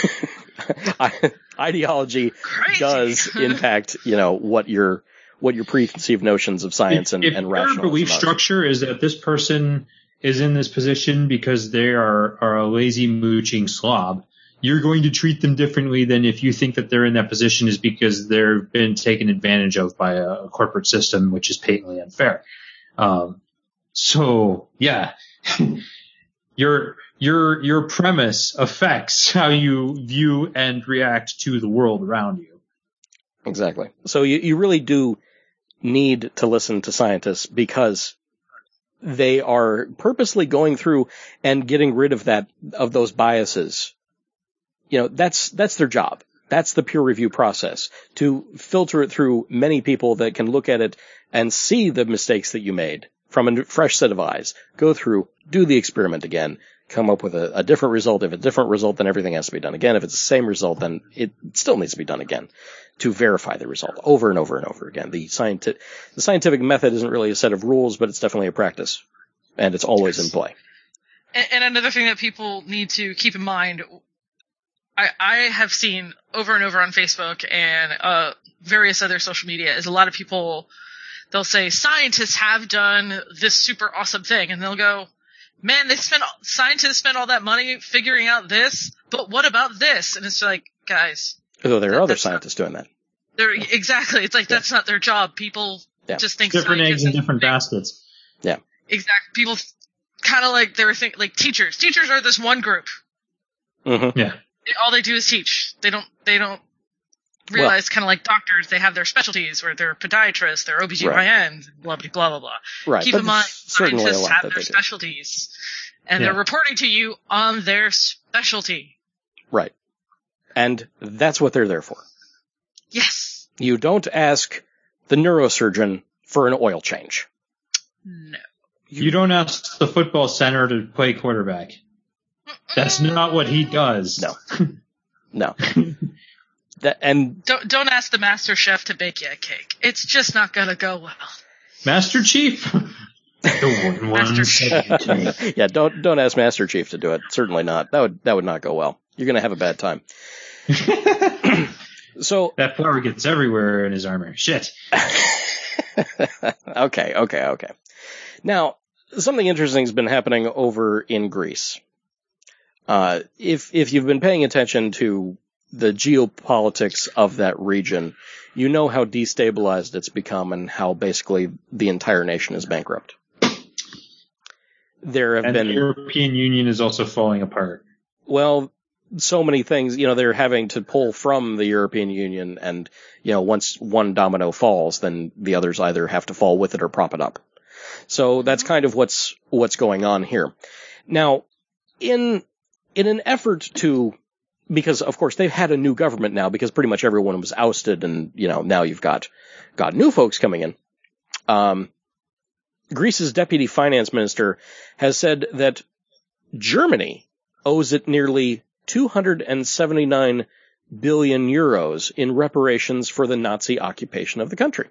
Ideology does impact, what your preconceived notions of science and rationalism. If your belief structure is that this person is in this position because they are a lazy mooching slob, you're going to treat them differently than if you think that they're in that position is because they've been taken advantage of by a corporate system, which is patently unfair. So yeah, your premise affects how you view and react to the world around you. Exactly. So you really do need to listen to scientists because they are purposely going through and getting rid of those biases. That's their job. That's the peer review process, to filter it through many people that can look at it and see the mistakes that you made from a fresh set of eyes, go through, do the experiment again, come up with a different result. If it's a different result, then everything has to be done again. If it's the same result, then it still needs to be done again to verify the result over and over and over again. The scientific method isn't really a set of rules, but it's definitely a practice, and it's always in play. And another thing that people need to keep in mind, I have seen over and over on Facebook and various other social media, is a lot of people, they'll say scientists have done this super awesome thing, and they'll go, man, scientists spent all that money figuring out this, but what about this? And it's like, guys. Although there are other scientists doing that. Exactly. It's like, that's not their job. People just think different eggs in different baskets. Yeah. Exactly. People kind of like, they were thinking, like teachers. Teachers are this one group. Mm-hmm. Yeah. All they do is teach. They don't realize, kind of like doctors, they have their specialties, where they're podiatrists, they're OBGYNs, blah, blah, blah, blah, blah. Right. Keep in mind, scientists have their specialties, and they're reporting to you on their specialty. Right. And that's what they're there for. Yes. You don't ask the neurosurgeon for an oil change. No. You don't ask the football center to play quarterback. That's not what he does. No. No. Don't ask the master chef to bake you a cake. It's just not gonna go well. Master Chief? Master Chief. Yeah, don't ask Master Chief to do it. Certainly not. That would not go well. You're gonna have a bad time. So that flour gets everywhere in his armor. Shit. Okay. Now, something interesting has been happening over in Greece. If you've been paying attention to the geopolitics of that region, you know how destabilized it's become and how basically the entire nation is bankrupt. The European Union is also falling apart. Well, so many things, they're having to pull from the European Union, and, once one domino falls, then the others either have to fall with it or prop it up. So that's kind of what's going on here. Now, in an effort to, because of course they've had a new government now, because pretty much everyone was ousted, and now you've got new folks coming in. Greece's deputy finance minister has said that Germany owes it nearly 279 billion euros in reparations for the Nazi occupation of the country.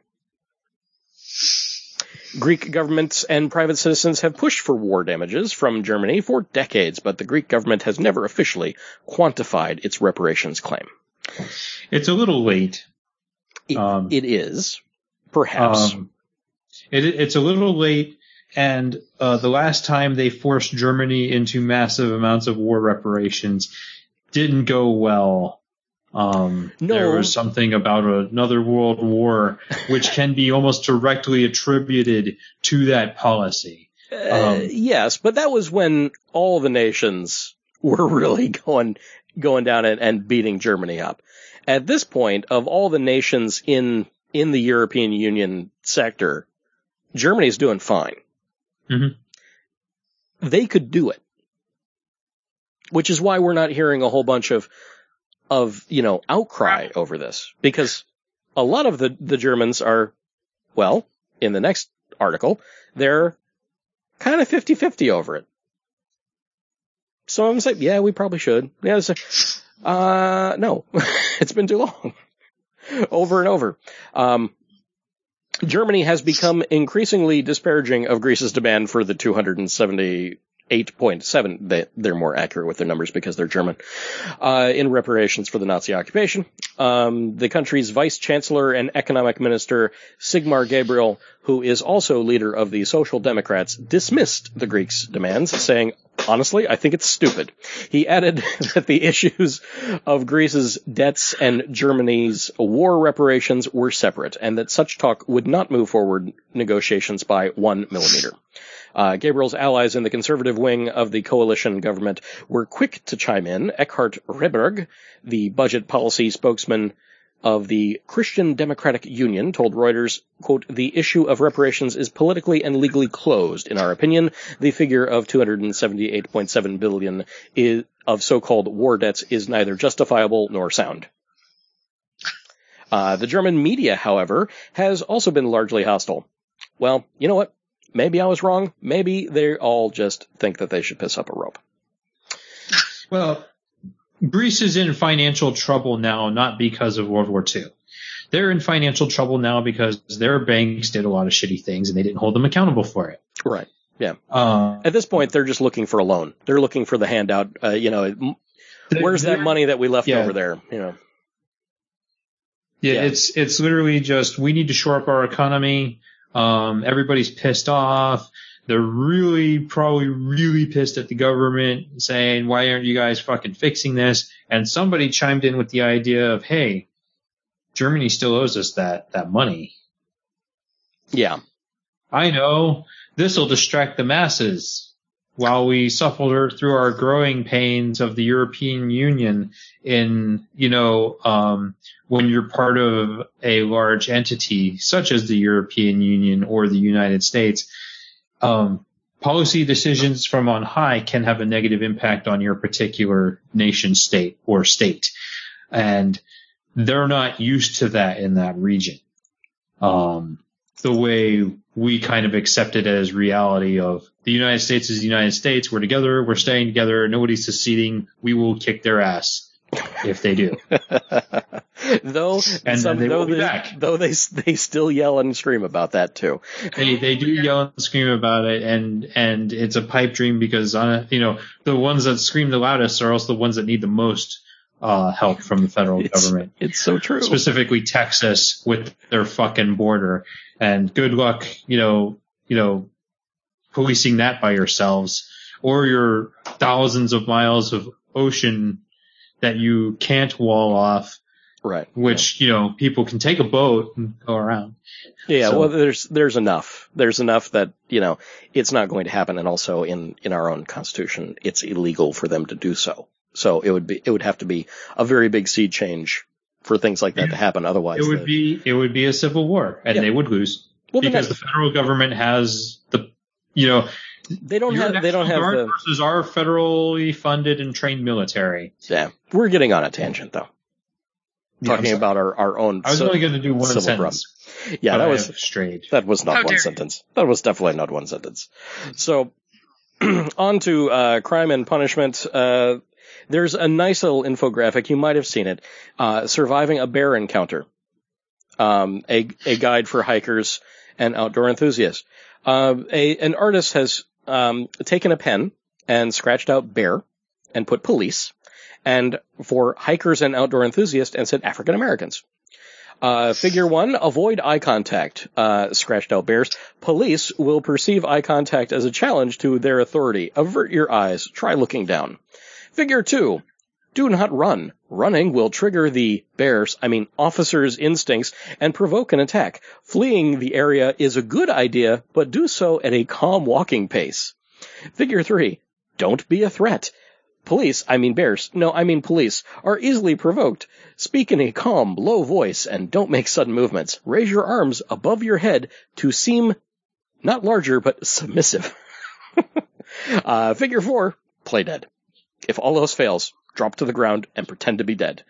Greek governments and private citizens have pushed for war damages from Germany for decades, but the Greek government has never officially quantified its reparations claim. It's a little late. It is, perhaps. It's a little late, and the last time they forced Germany into massive amounts of war reparations didn't go well. There was something about another world war which can be almost directly attributed to that policy. Yes, but that was when all the nations were really going down and beating Germany up. At this point, of all the nations in the European Union sector, Germany's doing fine. Mm-hmm. They could do it. Which is why we're not hearing a whole bunch of outcry over this. Because a lot of the Germans are, well, in the next article, they're kind of 50-50 over it. Some of them say, yeah, we probably should. The others say, no, it's been too long. Over and over. Germany has become increasingly disparaging of Greece's demand for the 278.7, they're more accurate with their numbers because they're German, in reparations for the Nazi occupation. The country's vice chancellor and economic minister, Sigmar Gabriel, who is also leader of the Social Democrats, dismissed the Greeks' demands, saying, honestly, I think it's stupid. He added that the issues of Greece's debts and Germany's war reparations were separate, and that such talk would not move forward negotiations by 1 millimeter. Gabriel's allies in the conservative wing of the coalition government were quick to chime in. Eckhard Rehberg, the budget policy spokesman, of the Christian Democratic Union told Reuters, quote, "The issue of reparations is politically and legally closed. In our opinion, the figure of $278.7 billion of so-called war debts is neither justifiable nor sound." The German media, however, has also been largely hostile. Well, you know what? Maybe I was wrong. Maybe they all just think that they should piss up a rope. Well, Greece is in financial trouble now, not because of World War II. They're in financial trouble now because their banks did a lot of shitty things and they didn't hold them accountable for it. Right. Yeah. At this point, they're just looking for a loan. They're looking for the handout. Where's that money that we left over there? Yeah, it's literally just, we need to shore up our economy. Everybody's pissed off. They're probably really pissed at the government, saying, why aren't you guys fucking fixing this? And somebody chimed in with the idea of, hey, Germany still owes us that money. Yeah. I know. This'll distract the masses while we suffer through our growing pains of the European Union in, when you're part of a large entity such as the European Union or the United States. Policy decisions from on high can have a negative impact on your particular nation state or state. And they're not used to that in that region. The way we kind of accept it as reality of the United States is the United States. We're together. We're staying together. Nobody's seceding. We will kick their ass if they do. Though they still yell and scream about that too. They do yell and scream about it, and it's a pipe dream because the ones that scream the loudest are also the ones that need the most help from the federal government. It's so true. Specifically Texas with their fucking border, and good luck, policing that by yourselves, or your thousands of miles of ocean that you can't wall off. Right. Which, people can take a boat and go around. Yeah, so. Well, there's enough. There's enough that, it's not going to happen. And also in our own constitution, it's illegal for them to do so. So it would have to be a very big sea change for things like that to happen. Otherwise, it would be a civil war, and they would lose because the federal government has they don't have versus our federally funded and trained military. Yeah, we're getting on a tangent though. Talking about our own. I was only going to do one sentence. Yeah, that was straight. That was not one sentence. That was definitely not one sentence. So, on to crime and punishment. There's a nice little infographic. You might have seen it. Surviving a bear encounter. A guide for hikers and outdoor enthusiasts. An artist has taken a pen and scratched out bear and put police. And for hikers and outdoor enthusiasts, and said African Americans. Figure 1, avoid eye contact, scratched out bears. Police will perceive eye contact as a challenge to their authority. Avert your eyes. Try looking down. Figure 2, do not run. Running will trigger the officer's instincts and provoke an attack. Fleeing the area is a good idea, but do so at a calm walking pace. Figure 3, don't be a threat. Police, are easily provoked. Speak in a calm, low voice and don't make sudden movements. Raise your arms above your head to seem not larger, but submissive. Figure 4, play dead. If all else fails, drop to the ground and pretend to be dead.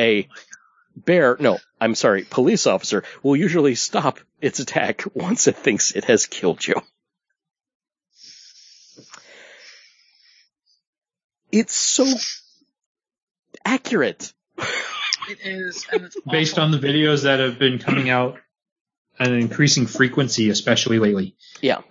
Police officer will usually stop its attack once it thinks it has killed you. It's so accurate. It is, and it's based on the videos that have been coming out at an increasing frequency, especially lately. Yeah.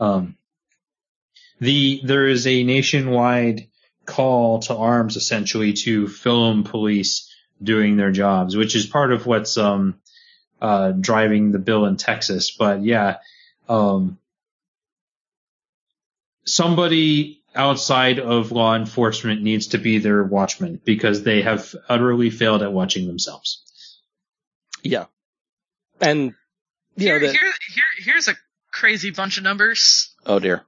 There is a nationwide call to arms, essentially, to film police doing their jobs, which is part of what's driving the bill in Texas. But yeah, somebody outside of law enforcement needs to be their watchman because they have utterly failed at watching themselves. Yeah. And here's a crazy bunch of numbers. Oh dear.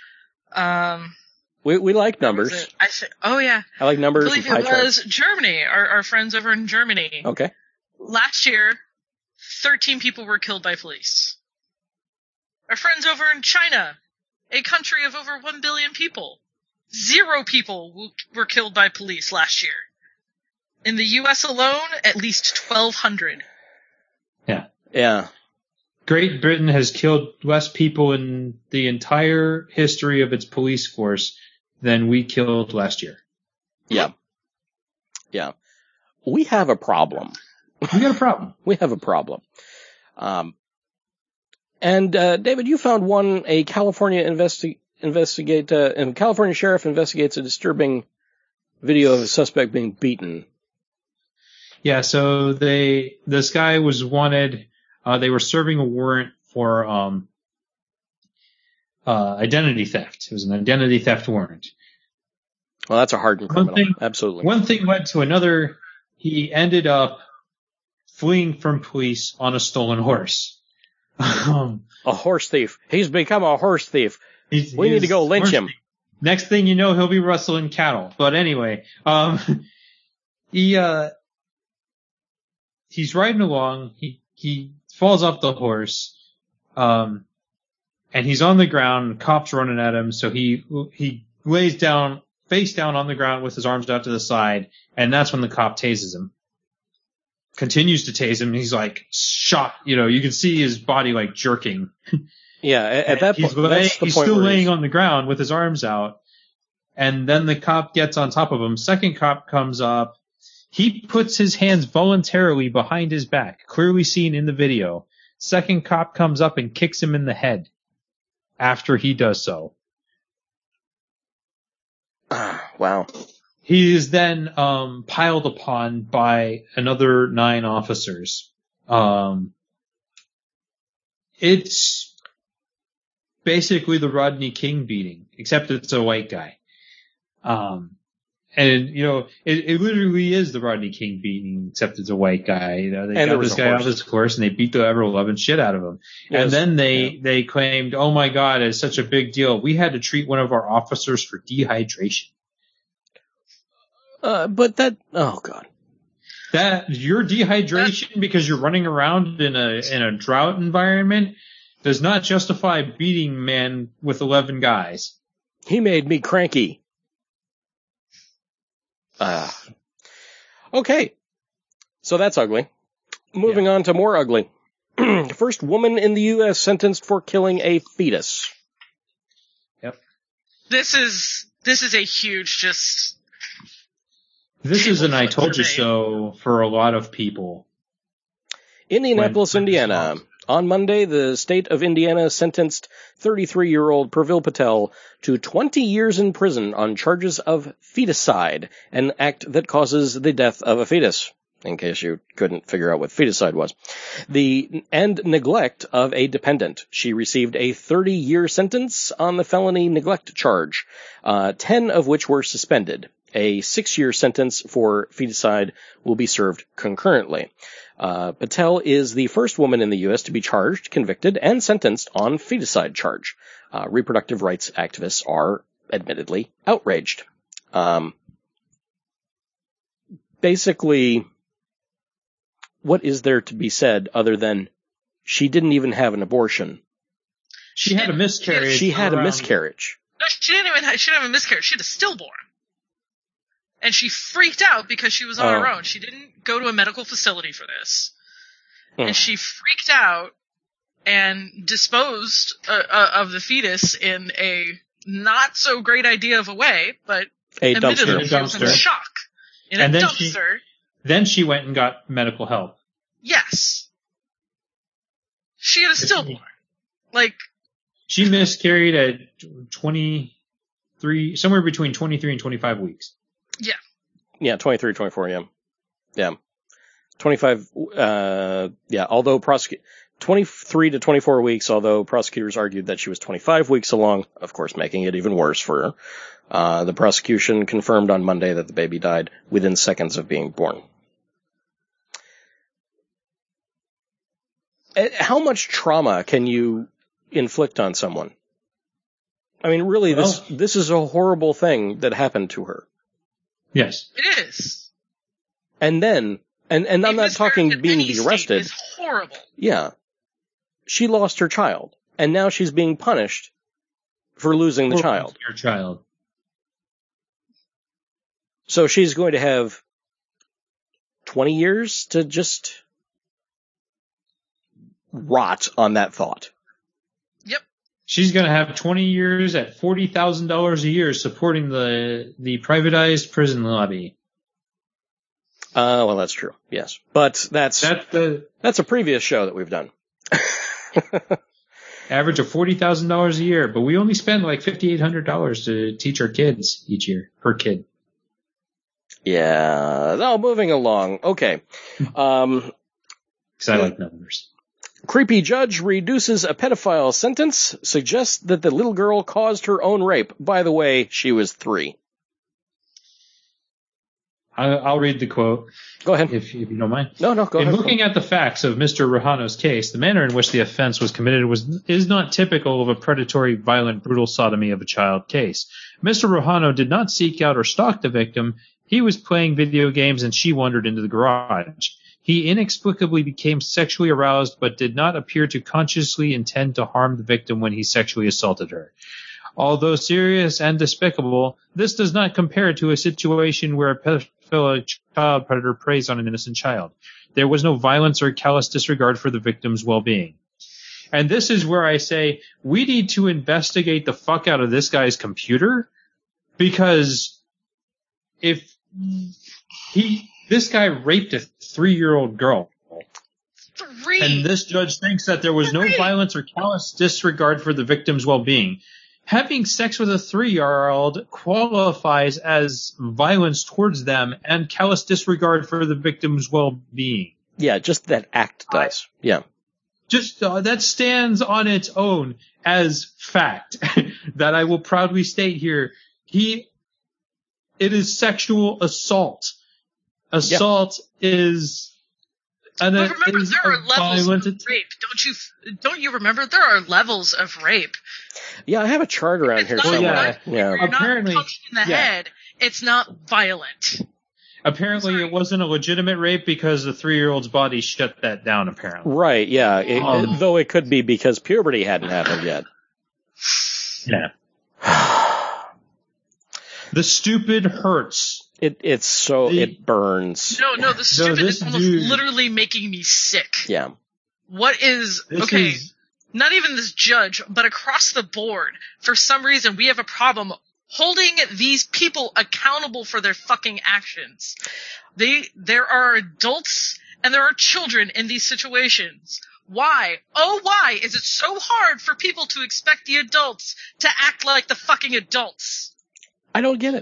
We like numbers. Oh yeah. I like numbers. I believe it was Germany. Our friends over in Germany. Okay. last year, 13 people were killed by police. Our friends over in China, a country of over 1 billion people, 0 people were killed by police last year. In the U.S. alone, at least 1,200. Yeah. Yeah. Great Britain has killed less people in the entire history of its police force than we killed last year. Yeah. Yeah. We have a problem. We got a problem. We have a problem. And David, you found a California California sheriff investigates a disturbing video of a suspect being beaten. Yeah, so this guy was wanted. They were serving a warrant for identity theft. It was an identity theft warrant. Well, that's a hardened criminal. Absolutely. One thing led to another. He ended up fleeing from police on a stolen horse. A horse thief. He's become a horse thief. We need to go lynch him. Next thing you know, he'll be rustling cattle. But anyway, he's riding along. He falls off the horse, and he's on the ground. The cop's running at him, so he lays down, face down on the ground with his arms out to the side, and that's when the cop tases him. Continues to tase him, and he's like shot. You know, you can see his body like jerking. Yeah, at that point, he's still laying on the ground with his arms out, and then the cop gets on top of him. Second cop comes up. He puts his hands voluntarily behind his back, clearly seen in the video. Second cop comes up and kicks him in the head after he does so. Wow. He is then piled upon by another 9 officers. It's basically the Rodney King beating, except it's a white guy. And, you know, it literally is the Rodney King beating, except it's a white guy. You know, they got this guy off his horse and they beat the ever-loving shit out of him. Yes. And then they claimed, oh my God, it's such a big deal. We had to treat one of our officers for dehydration. But that, oh God. That, your dehydration because you're running around in a drought environment does not justify beating a man with 11 guys. He made me cranky. Okay. So that's ugly. Moving on to more ugly. First woman in the U.S. sentenced for killing a fetus. Yep. This is a huge This is an I told you so for a lot of people. Indianapolis, Indiana. On Monday, the state of Indiana sentenced 33-year-old Pravil Patel to 20 years in prison on charges of feticide, an act that causes the death of a fetus, in case you couldn't figure out what feticide was, and neglect of a dependent. She received a 30-year sentence on the felony neglect charge, 10 of which were suspended. A 6-year sentence for feticide will be served concurrently. Patel is the first woman in the U.S. to be charged, convicted, and sentenced on feticide charge. Reproductive rights activists are admittedly outraged. Basically, what is there to be said other than she didn't even have an abortion? She had a miscarriage. She had a miscarriage. No, she didn't have a miscarriage. She had a stillborn. And she freaked out because she was on her own. She didn't go to a medical facility for this. And she freaked out and disposed of the fetus in a not so great idea of a way, but admittedly she was in shock. In a dumpster. Then she went and got medical help. Yes. She had a stillborn. She miscarried at somewhere between 23 and 25 weeks. Yeah. Yeah, 23, 24, yeah. Yeah. 25, although 23 to 24 weeks, although prosecutors argued that she was 25 weeks along, of course making it even worse for her. The prosecution confirmed on Monday that the baby died within seconds of being born. How much trauma can you inflict on someone? I mean, really, this is a horrible thing that happened to her. Yes. It is. And then And I'm not talking being arrested. It's horrible. Yeah. She lost her child, and now she's being punished for losing the child. Your child. So she's going to have 20 years to just rot on that thought. Yep. She's going to have 20 years at $40,000 a year supporting the privatized prison lobby. Well, that's true. Yes. But that's a previous show that we've done. Average of $40,000 a year, but we only spend like $5,800 to teach our kids each year, per kid. Yeah. Oh, moving along. Okay. Because I like numbers. Creepy judge reduces a pedophile sentence, suggests that the little girl caused her own rape. By the way, she was 3. I'll read the quote. Go ahead. If you don't mind. No, go ahead. In looking at the facts of Mr. Rojano's case, the manner in which the offense was committed is not typical of a predatory, violent, brutal sodomy of a child case. Mr. Rojano did not seek out or stalk the victim. He was playing video games and she wandered into the garage. He inexplicably became sexually aroused but did not appear to consciously intend to harm the victim when he sexually assaulted her. Although serious and despicable, this does not compare to a situation where a pedophile child predator preys on an innocent child. There was no violence or callous disregard for the victim's well-being. And this is where I say we need to investigate the fuck out of this guy's computer, because if this guy raped a 3-year-old girl. 3. And this judge thinks that there was no violence or callous disregard for the victim's well-being. Having sex with a 3-year-old qualifies as violence towards them and callous disregard for the victim's well-being. Yeah, just that act does. Yeah. Just that stands on its own as fact that I will proudly state here. It is sexual assault. Assault is But remember, there are levels of rape. Don't you remember? There are levels of rape. Yeah, I have a chart around here somewhere. Yeah. You're apparently, not punched in the head. It's not violent. Apparently, it wasn't a legitimate rape because the 3-year-old's body shut that down, apparently. Right, yeah. Though it could be because puberty hadn't happened yet. Yeah. The stupid hurts. It burns. No, the stupid is almost literally making me sick. Yeah. What is, not even this judge, but across the board, for some reason we have a problem holding these people accountable for their fucking actions. There are adults and there are children in these situations. Why? Oh, why is it so hard for people to expect the adults to act like the fucking adults? I don't get it.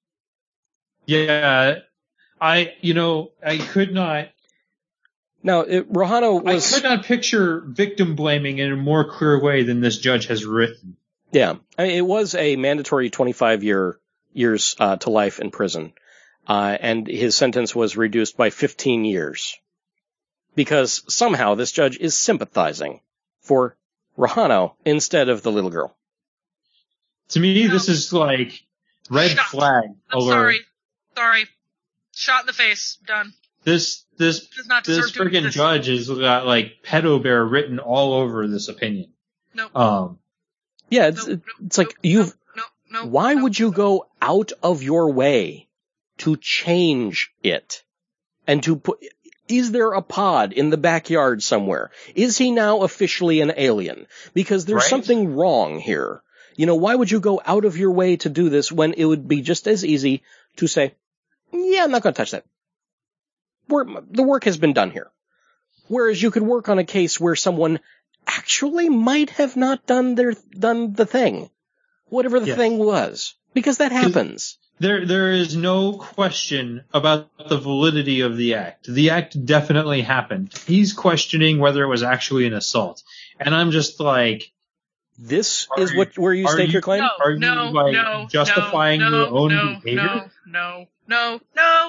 Yeah, I could not. Now, Rojano was. I could not picture victim blaming in a more clear way than this judge has written. Yeah, I mean, it was a mandatory 25 years to life in prison, and his sentence was reduced by 15 years because somehow this judge is sympathizing for Rojano instead of the little girl. To me, this is like red flag alert. Sorry. Shot in the face. Done. This freaking judge has got like pedo bear written all over this opinion. No. Yeah, it's like why would you go out of your way to change it and to put? Is there a pod in the backyard somewhere? Is he now officially an alien? Because there's something wrong here. Why would you go out of your way to do this when it would be just as easy to say, yeah, I'm not going to touch that. The work has been done here. Whereas you could work on a case where someone actually might have not done the thing. Whatever the thing was. Because that happens. There is no question about the validity of the act. The act definitely happened. He's questioning whether it was actually an assault. And I'm just like, this is where you stake your claim? Are you justifying your own behavior? No. Nope.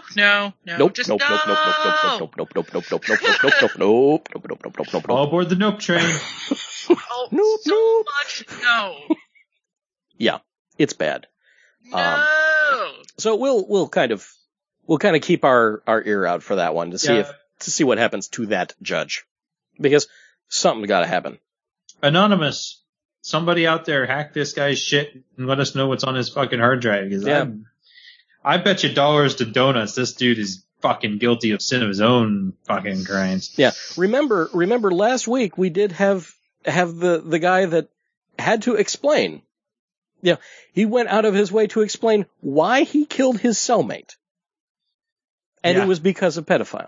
All aboard the nope train. So much no. Yeah, it's bad. No. So we'll kind of we'll kind of keep our ear out for that one to see what happens to that judge, because something's got to happen. Anonymous, somebody out there hack this guy's shit and let us know what's on his fucking hard drive. Because I bet you dollars to donuts this dude is fucking guilty of sin of his own fucking crimes. Yeah. Remember last week we did have the guy that had to explain. Yeah. He went out of his way to explain why he killed his cellmate. And it was because of pedophile.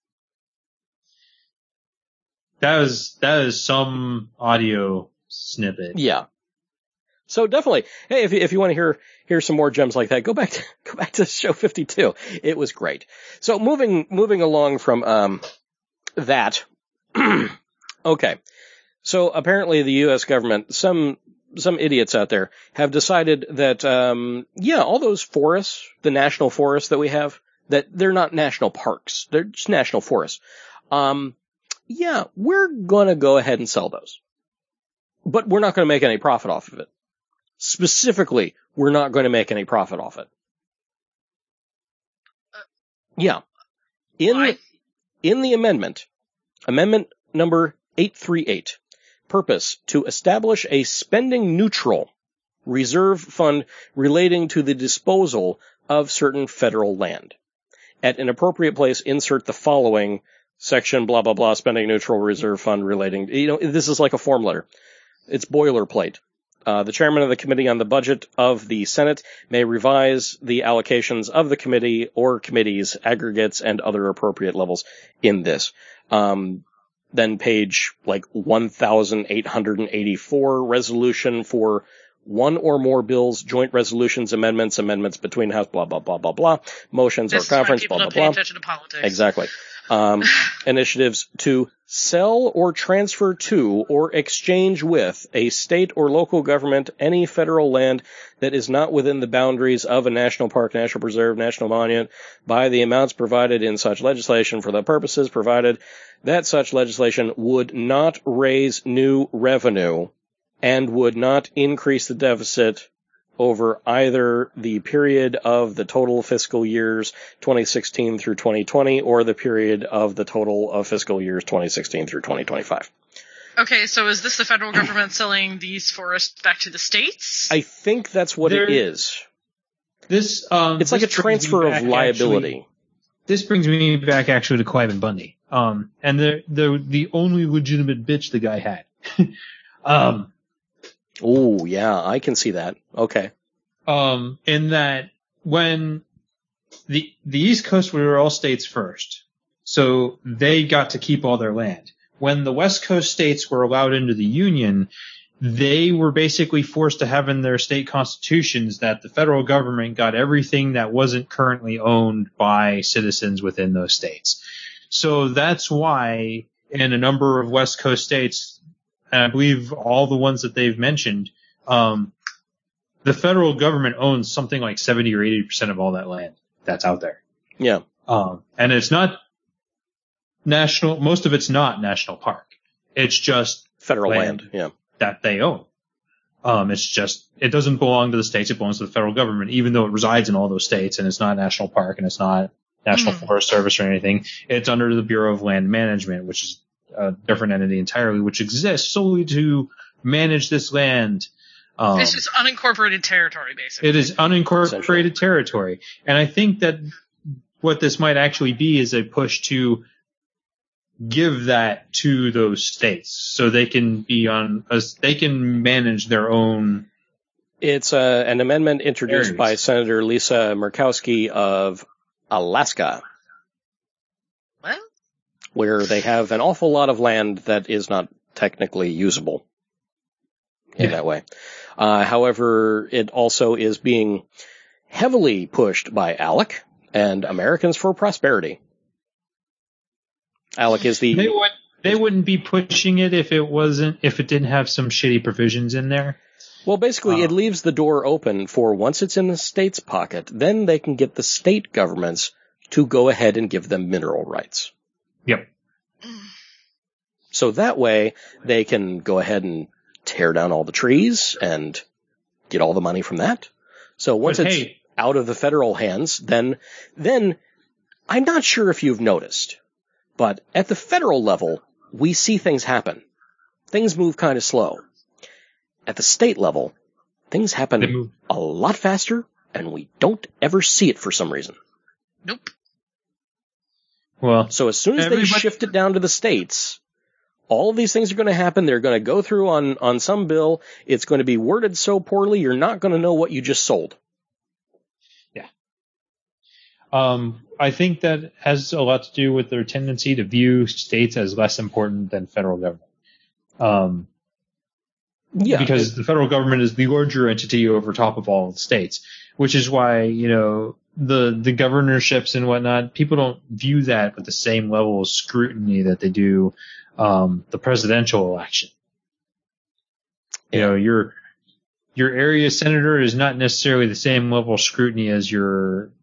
That is some audio snippet. Yeah. So definitely, hey, if you want to hear some more gems like that, go back to show 52. It was great. So moving along from that. Okay. So apparently the US government, some idiots out there have decided that all those forests, the national forests that we have, that they're not national parks. They're just national forests. We're gonna go ahead and sell those. But we're not gonna make any profit off of it. Specifically, we're not going to make any profit off it. In the amendment number 838, purpose to establish a spending neutral reserve fund relating to the disposal of certain federal land. At an appropriate place, insert the following section, blah, blah, blah, spending neutral reserve fund relating. This is like a form letter. It's boilerplate. The chairman of the Committee on the Budget of the Senate may revise the allocations of the committee or committees, aggregates, and other appropriate levels in this. Then page 1884, resolution for one or more bills, joint resolutions, amendments between House, blah, blah, blah, blah, blah, motions or conference, blah, blah, blah. Attention to politics. Exactly. Initiatives to sell or transfer to or exchange with a state or local government any federal land that is not within the boundaries of a national park, national preserve, national monument by the amounts provided in such legislation for the purposes provided that such legislation would not raise new revenue and would not increase the deficit over either the period of the total fiscal years 2016 through 2020 or the period of the total of fiscal years 2016 through 2025. Okay, so is this the federal government selling these forests back to the states? I think that's what it is. It's like a transfer of liability. This brings me back actually to Cliven Bundy. And the only legitimate bitch the guy had. Oh, yeah, I can see that. Okay. In that when the East Coast were all states first, so they got to keep all their land. When the West Coast states were allowed into the Union, they were basically forced to have in their state constitutions that the federal government got everything that wasn't currently owned by citizens within those states. So that's why in a number of West Coast states, and I believe all the ones that they've mentioned, the federal government owns something like 70 or 80% of all that land that's out there. Yeah. And it's not national, most of it's not national park. It's just federal land, that they own. It's just, it doesn't belong to the states, it belongs to the federal government, even though it resides in all those states and it's not a national park and it's not National Forest Service or anything. It's under the Bureau of Land Management, which is a different entity entirely, which exists solely to manage this land. It's just unincorporated territory, basically. It is unincorporated territory. And I think that what this might actually be is a push to give that to those states so they can they can manage their own. It's an amendment introduced by Senator Lisa Murkowski of Alaska. What? Where they have an awful lot of land that is not technically usable in that way. However, it also is being heavily pushed by ALEC and Americans for Prosperity. ALEC is the... They wouldn't be pushing it if it didn't have some shitty provisions in there. Well, basically, it leaves the door open for once it's in the state's pocket, then they can get the state governments to go ahead and give them mineral rights. Yep. So that way, they can go ahead and tear down all the trees and get all the money from that. So once it's out of the federal hands, then I'm not sure if you've noticed, but at the federal level, we see things happen. Things move kind of slow. At the state level, things happen a lot faster, and we don't ever see it for some reason. Nope. Well, so as soon as they shift it down to the states, all of these things are going to happen. They're going to go through on some bill. It's going to be worded so poorly, you're not going to know what you just sold. Yeah. I think that has a lot to do with their tendency to view states as less important than federal government. Yeah. Because the federal government is the larger entity over top of all the states, which is why, the governorships and whatnot, people don't view that with the same level of scrutiny that they do the presidential election. Your area senator is not necessarily the same level of scrutiny as your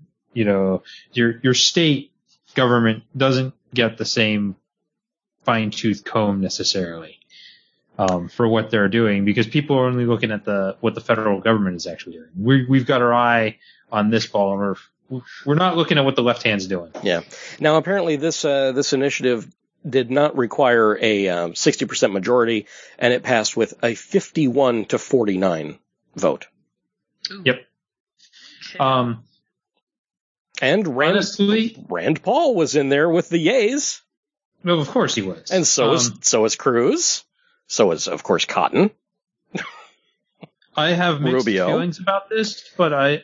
state government doesn't get the same fine-tooth comb necessarily for what they're doing, because people are only looking at what the federal government is actually doing. We've got our eye on this ball, and we're not looking at what the left hand's doing. Yeah. Now, apparently, this initiative did not require a 60% majority, and it passed with a 51-49 vote. Ooh. Yep. Okay. And Rand Paul was in there with the yays. Well, of course he was. And so is Cruz. So is, of course, Cotton. I have mixed feelings about this, but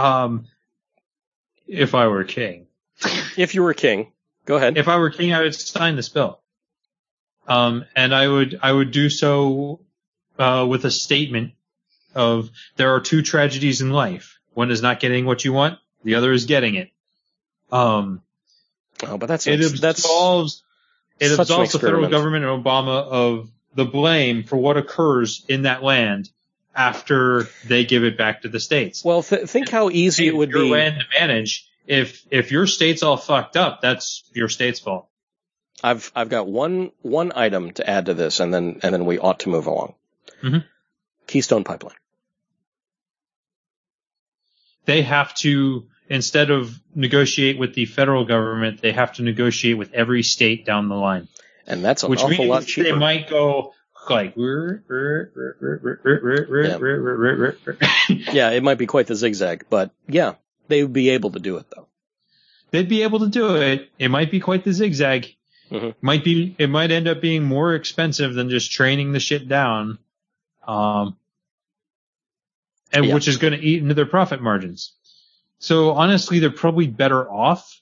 if I were king. If you were king, go ahead. If I were king, I would sign this bill. And I would do so with a statement of there are two tragedies in life. One is not getting what you want, the other is getting it. But it absolves the federal government and Obama of the blame for what occurs in that land after they give it back to the states. Well, think how easy it would be. Your land to manage. If your state's all fucked up, that's your state's fault. I've got one item to add to this, and then we ought to move along. Mm-hmm. Keystone Pipeline. They have to, instead of negotiate with the federal government, they have to negotiate with every state down the line. And that's an awful lot cheaper. They might go like, yeah, it might be quite the zigzag, but yeah, they would be able to do it though. They'd be able to do it. It might be quite the zigzag. Mm-hmm. It might end up being more expensive than just training the shit down, which is going to eat into their profit margins. So honestly, they're probably better off.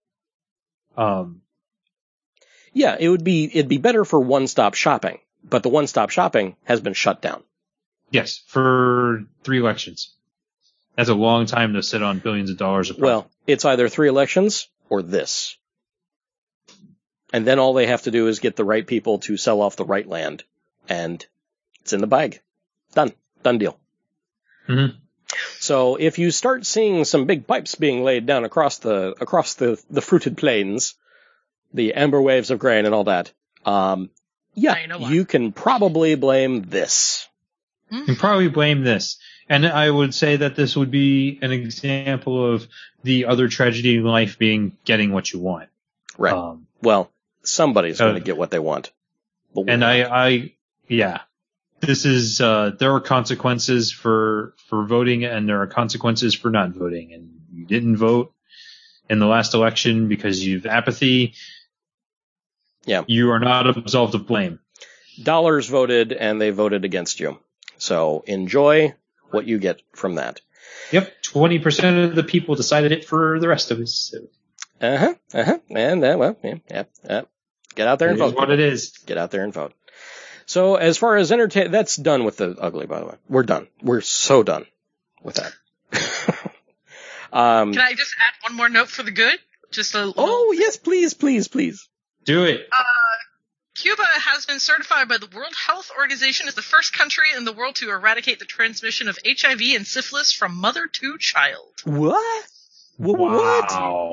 Yeah, it'd be better for one-stop shopping, but the one-stop shopping has been shut down. Yes, for 3 elections. That's a long time to sit on billions of dollars of profit. Well, it's either 3 elections or this. And then all they have to do is get the right people to sell off the right land, and it's in the bag. Done deal. Mm-hmm. So if you start seeing some big pipes being laid down across the fruited plains, the amber waves of grain and all that, you can probably blame this. You can probably blame this. And I would say that this would be an example of the other tragedy in life being getting what you want. Right. Well, somebody's going to get what they want. And this is, there are consequences for voting and there are consequences for not voting. And you didn't vote in the last election because you've apathy. Yeah. You are not absolved of blame. Dollars voted and they voted against you. So enjoy what you get from that. Yep. 20% of the people decided it for the rest of us. And get out there and vote. It is what it is. Get out there and vote. So as far as that's done with the ugly, by the way. We're done. We're so done with that. Can I just add one more note for the good? Oh, yes, please. Do it. Cuba has been certified by the World Health Organization as the first country in the world to eradicate the transmission of HIV and syphilis from mother to child. What? Wow.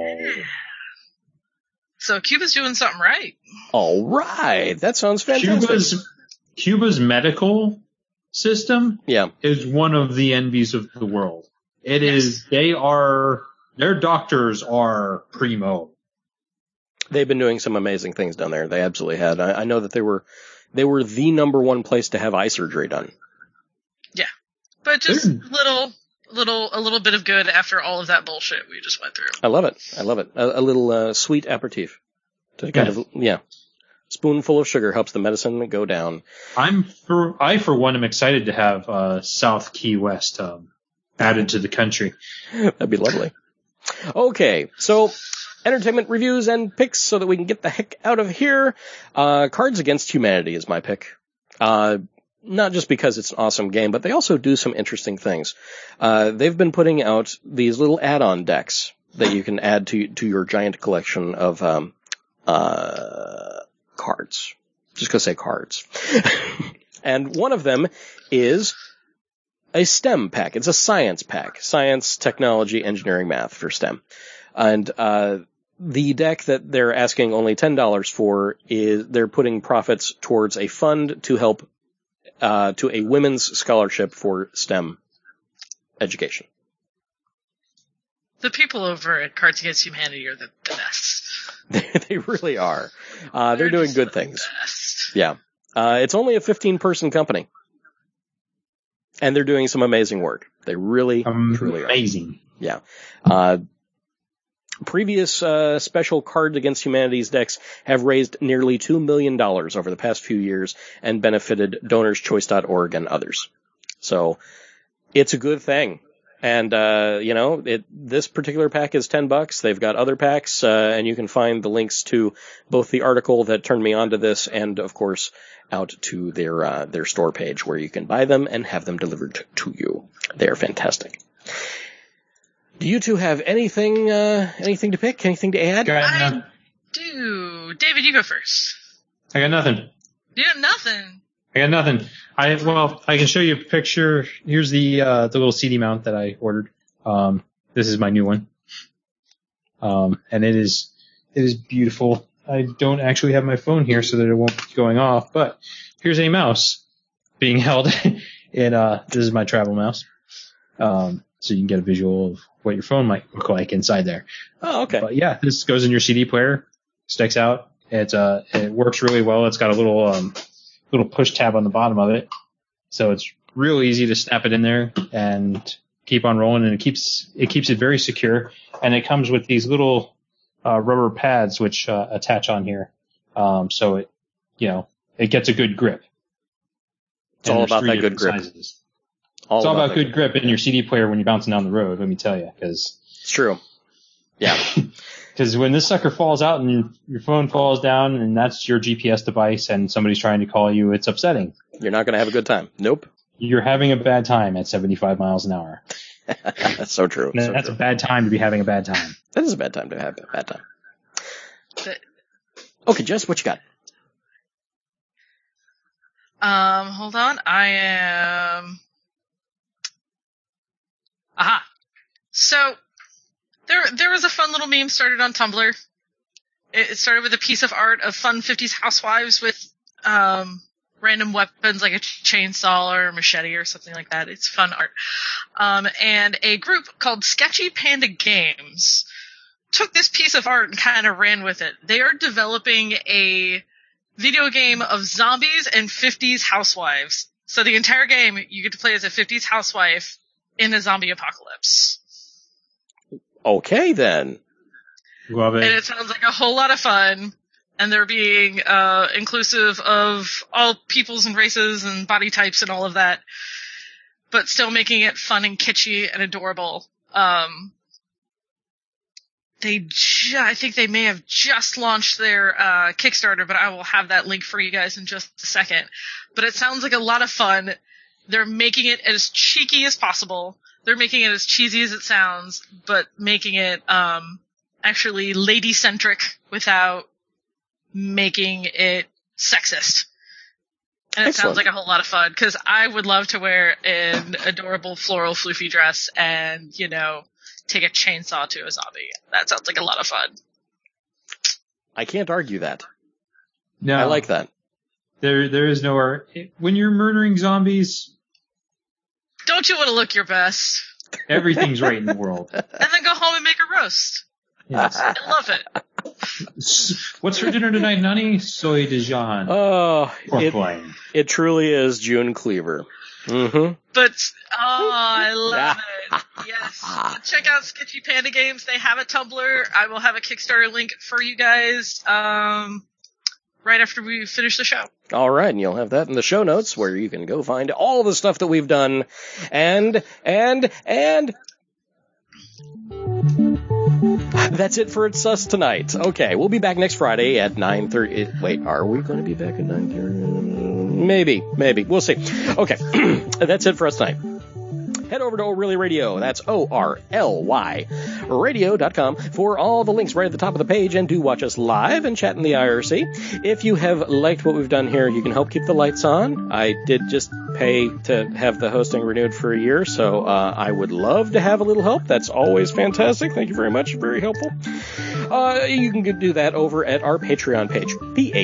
So Cuba's doing something right. All right. That sounds fantastic. Cuba's medical system is one of the envies of the world. It is. Their doctors are primo. They've been doing some amazing things down there. They absolutely had. I know that they were the number one place to have eye surgery done. Yeah, but just a little bit of good after all of that bullshit we just went through. I love it. A little sweet aperitif to kind of spoonful of sugar helps the medicine go down. I for one am excited to have South Key West added to the country. That'd be lovely. Okay, so entertainment reviews and picks so that we can get the heck out of here. Cards Against Humanity is my pick. Not just because it's an awesome game, but they also do some interesting things. They've been putting out these little add-on decks that you can add to your giant collection of cards. Just gonna say cards. And one of them is a STEM pack. It's a science pack. Science, technology, engineering, math for STEM. And the deck that they're asking only $10 for is they're putting profits towards a fund to help to a women's scholarship for STEM education. The people over at Cards Against Humanity are the best. They really are. They're doing good things. Best. Yeah. It's only a 15-person company. And they're doing some amazing work. They really, truly are. Amazing. Yeah. Previous special Cards Against Humanity's decks have raised nearly $2 million over the past few years and benefited DonorsChoice.org and others. So it's a good thing. And, this particular pack is $10. They've got other packs, and you can find the links to both the article that turned me onto this and, of course, out to their store page where you can buy them and have them delivered to you. They're fantastic. Do you two have anything to pick? Anything to add? I do. David, you go first. I got nothing. You got nothing? I got nothing. I can show you a picture. Here's the little CD mount that I ordered. This is my new one. And it is beautiful. I don't actually have my phone here so that it won't be going off, but here's a mouse being held in, this is my travel mouse. So you can get a visual of what your phone might look like inside there. Oh, okay. But yeah, this goes in your CD player, sticks out. It works really well. It's got a little push tab on the bottom of it. So it's real easy to snap it in there and keep on rolling, and it keeps it very secure. And it comes with these little rubber pads which attach on here. So it gets a good grip. It's all about that good grip. It's all about good grip in your CD player when you're bouncing down the road, let me tell you, because it's true. Yeah. Because when this sucker falls out and your phone falls down and that's your GPS device and somebody's trying to call you, it's upsetting. You're not going to have a good time. Nope. You're having a bad time at 75 miles an hour. That's so true. That's a bad time to be having a bad time. That is a bad time to have a bad time. Okay, Jess, what you got? Hold on. I am... Aha. So, there was a fun little meme started on Tumblr. It started with a piece of art of fun 50s housewives with random weapons like a chainsaw or a machete or something like that. It's fun art. And a group called Sketchy Panda Games took this piece of art and kind of ran with it. They are developing a video game of zombies and 50s housewives. So the entire game, you get to play as a 50s housewife in a zombie apocalypse. Okay, then. Love it. And it sounds like a whole lot of fun. And they're being inclusive of all peoples and races and body types and all of that, but still making it fun and kitschy and adorable. I think they may have just launched their Kickstarter, but I will have that link for you guys in just a second. But it sounds like a lot of fun. They're making it as cheeky as possible. They're making it as cheesy as it sounds, but making it actually lady-centric without making it sexist. And it sounds like a whole lot of fun, because I would love to wear an adorable floral floofy dress and, take a chainsaw to a zombie. That sounds like a lot of fun. I can't argue that. No. I like that. There is no art. When you're murdering zombies... Don't you want to look your best? Everything's right in the world. And then go home and make a roast. Yes. I love it. What's for dinner tonight, Nani? Soy de Jean. Oh, it truly is June Cleaver. Mm-hmm. But, I love it. Yes. Check out Sketchy Panda Games. They have a Tumblr. I will have a Kickstarter link for you guys, right after we finish the show. All right, and you'll have that in the show notes where you can go find all the stuff that we've done and that's it for It's Us tonight. Okay, we'll be back next Friday at 9:30. Wait, are we going to be back at 9:30? Maybe. We'll see. Okay, that's it for us tonight. Head over to O'Reilly Radio, that's ORLY, radio.com, for all the links right at the top of the page, and do watch us live and chat in the IRC. If you have liked what we've done here, you can help keep the lights on. I did just pay to have the hosting renewed for a year, so I would love to have a little help. That's always fantastic. Thank you very much. Very helpful. You can do that over at our Patreon page,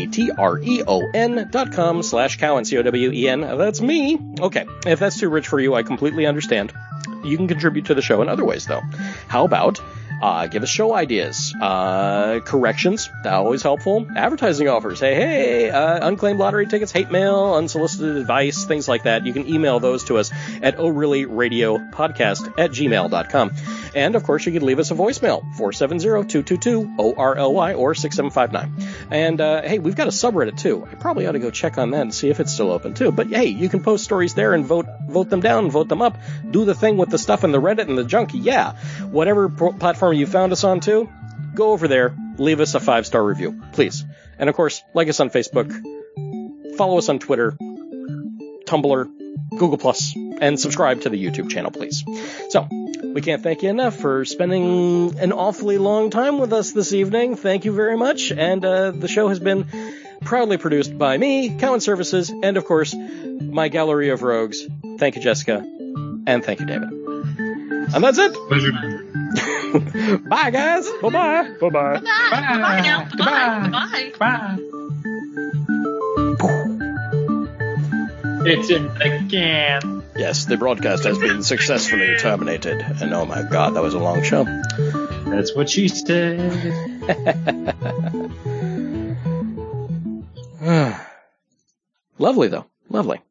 patreon.com/Cowen, COWEN. That's me. Okay, if that's too rich for you, I completely understand. You can contribute to the show in other ways, though. How about give us show ideas, corrections, always helpful, advertising offers, hey, unclaimed lottery tickets, hate mail, unsolicited advice, things like that. You can email those to us at oreillyradiopodcast@gmail.com. And, of course, you can leave us a voicemail, 470-222-ORLY or 6759. And, hey, we've got a subreddit, too. I probably ought to go check on that and see if it's still open, too. But, hey, you can post stories there and vote them down, vote them up, do the thing with the stuff in the Reddit and the junk. Yeah, whatever platform you found us on, too, go over there, leave us a 5-star review, please. And, of course, like us on Facebook, follow us on Twitter, Tumblr, Google+, and subscribe to the YouTube channel, please. So, we can't thank you enough for spending an awfully long time with us this evening. Thank you very much. And the show has been proudly produced by me, Cowen Services, and, of course, my gallery of rogues. Thank you, Jessica. And thank you, David. And that's it. Pleasure. Bye, guys. Bye-bye. Bye Bye-bye. now. Bye. Bye. It's in the can. Yes, the broadcast has been successfully terminated. And oh my God, that was a long show. That's what she said. Lovely, though. Lovely.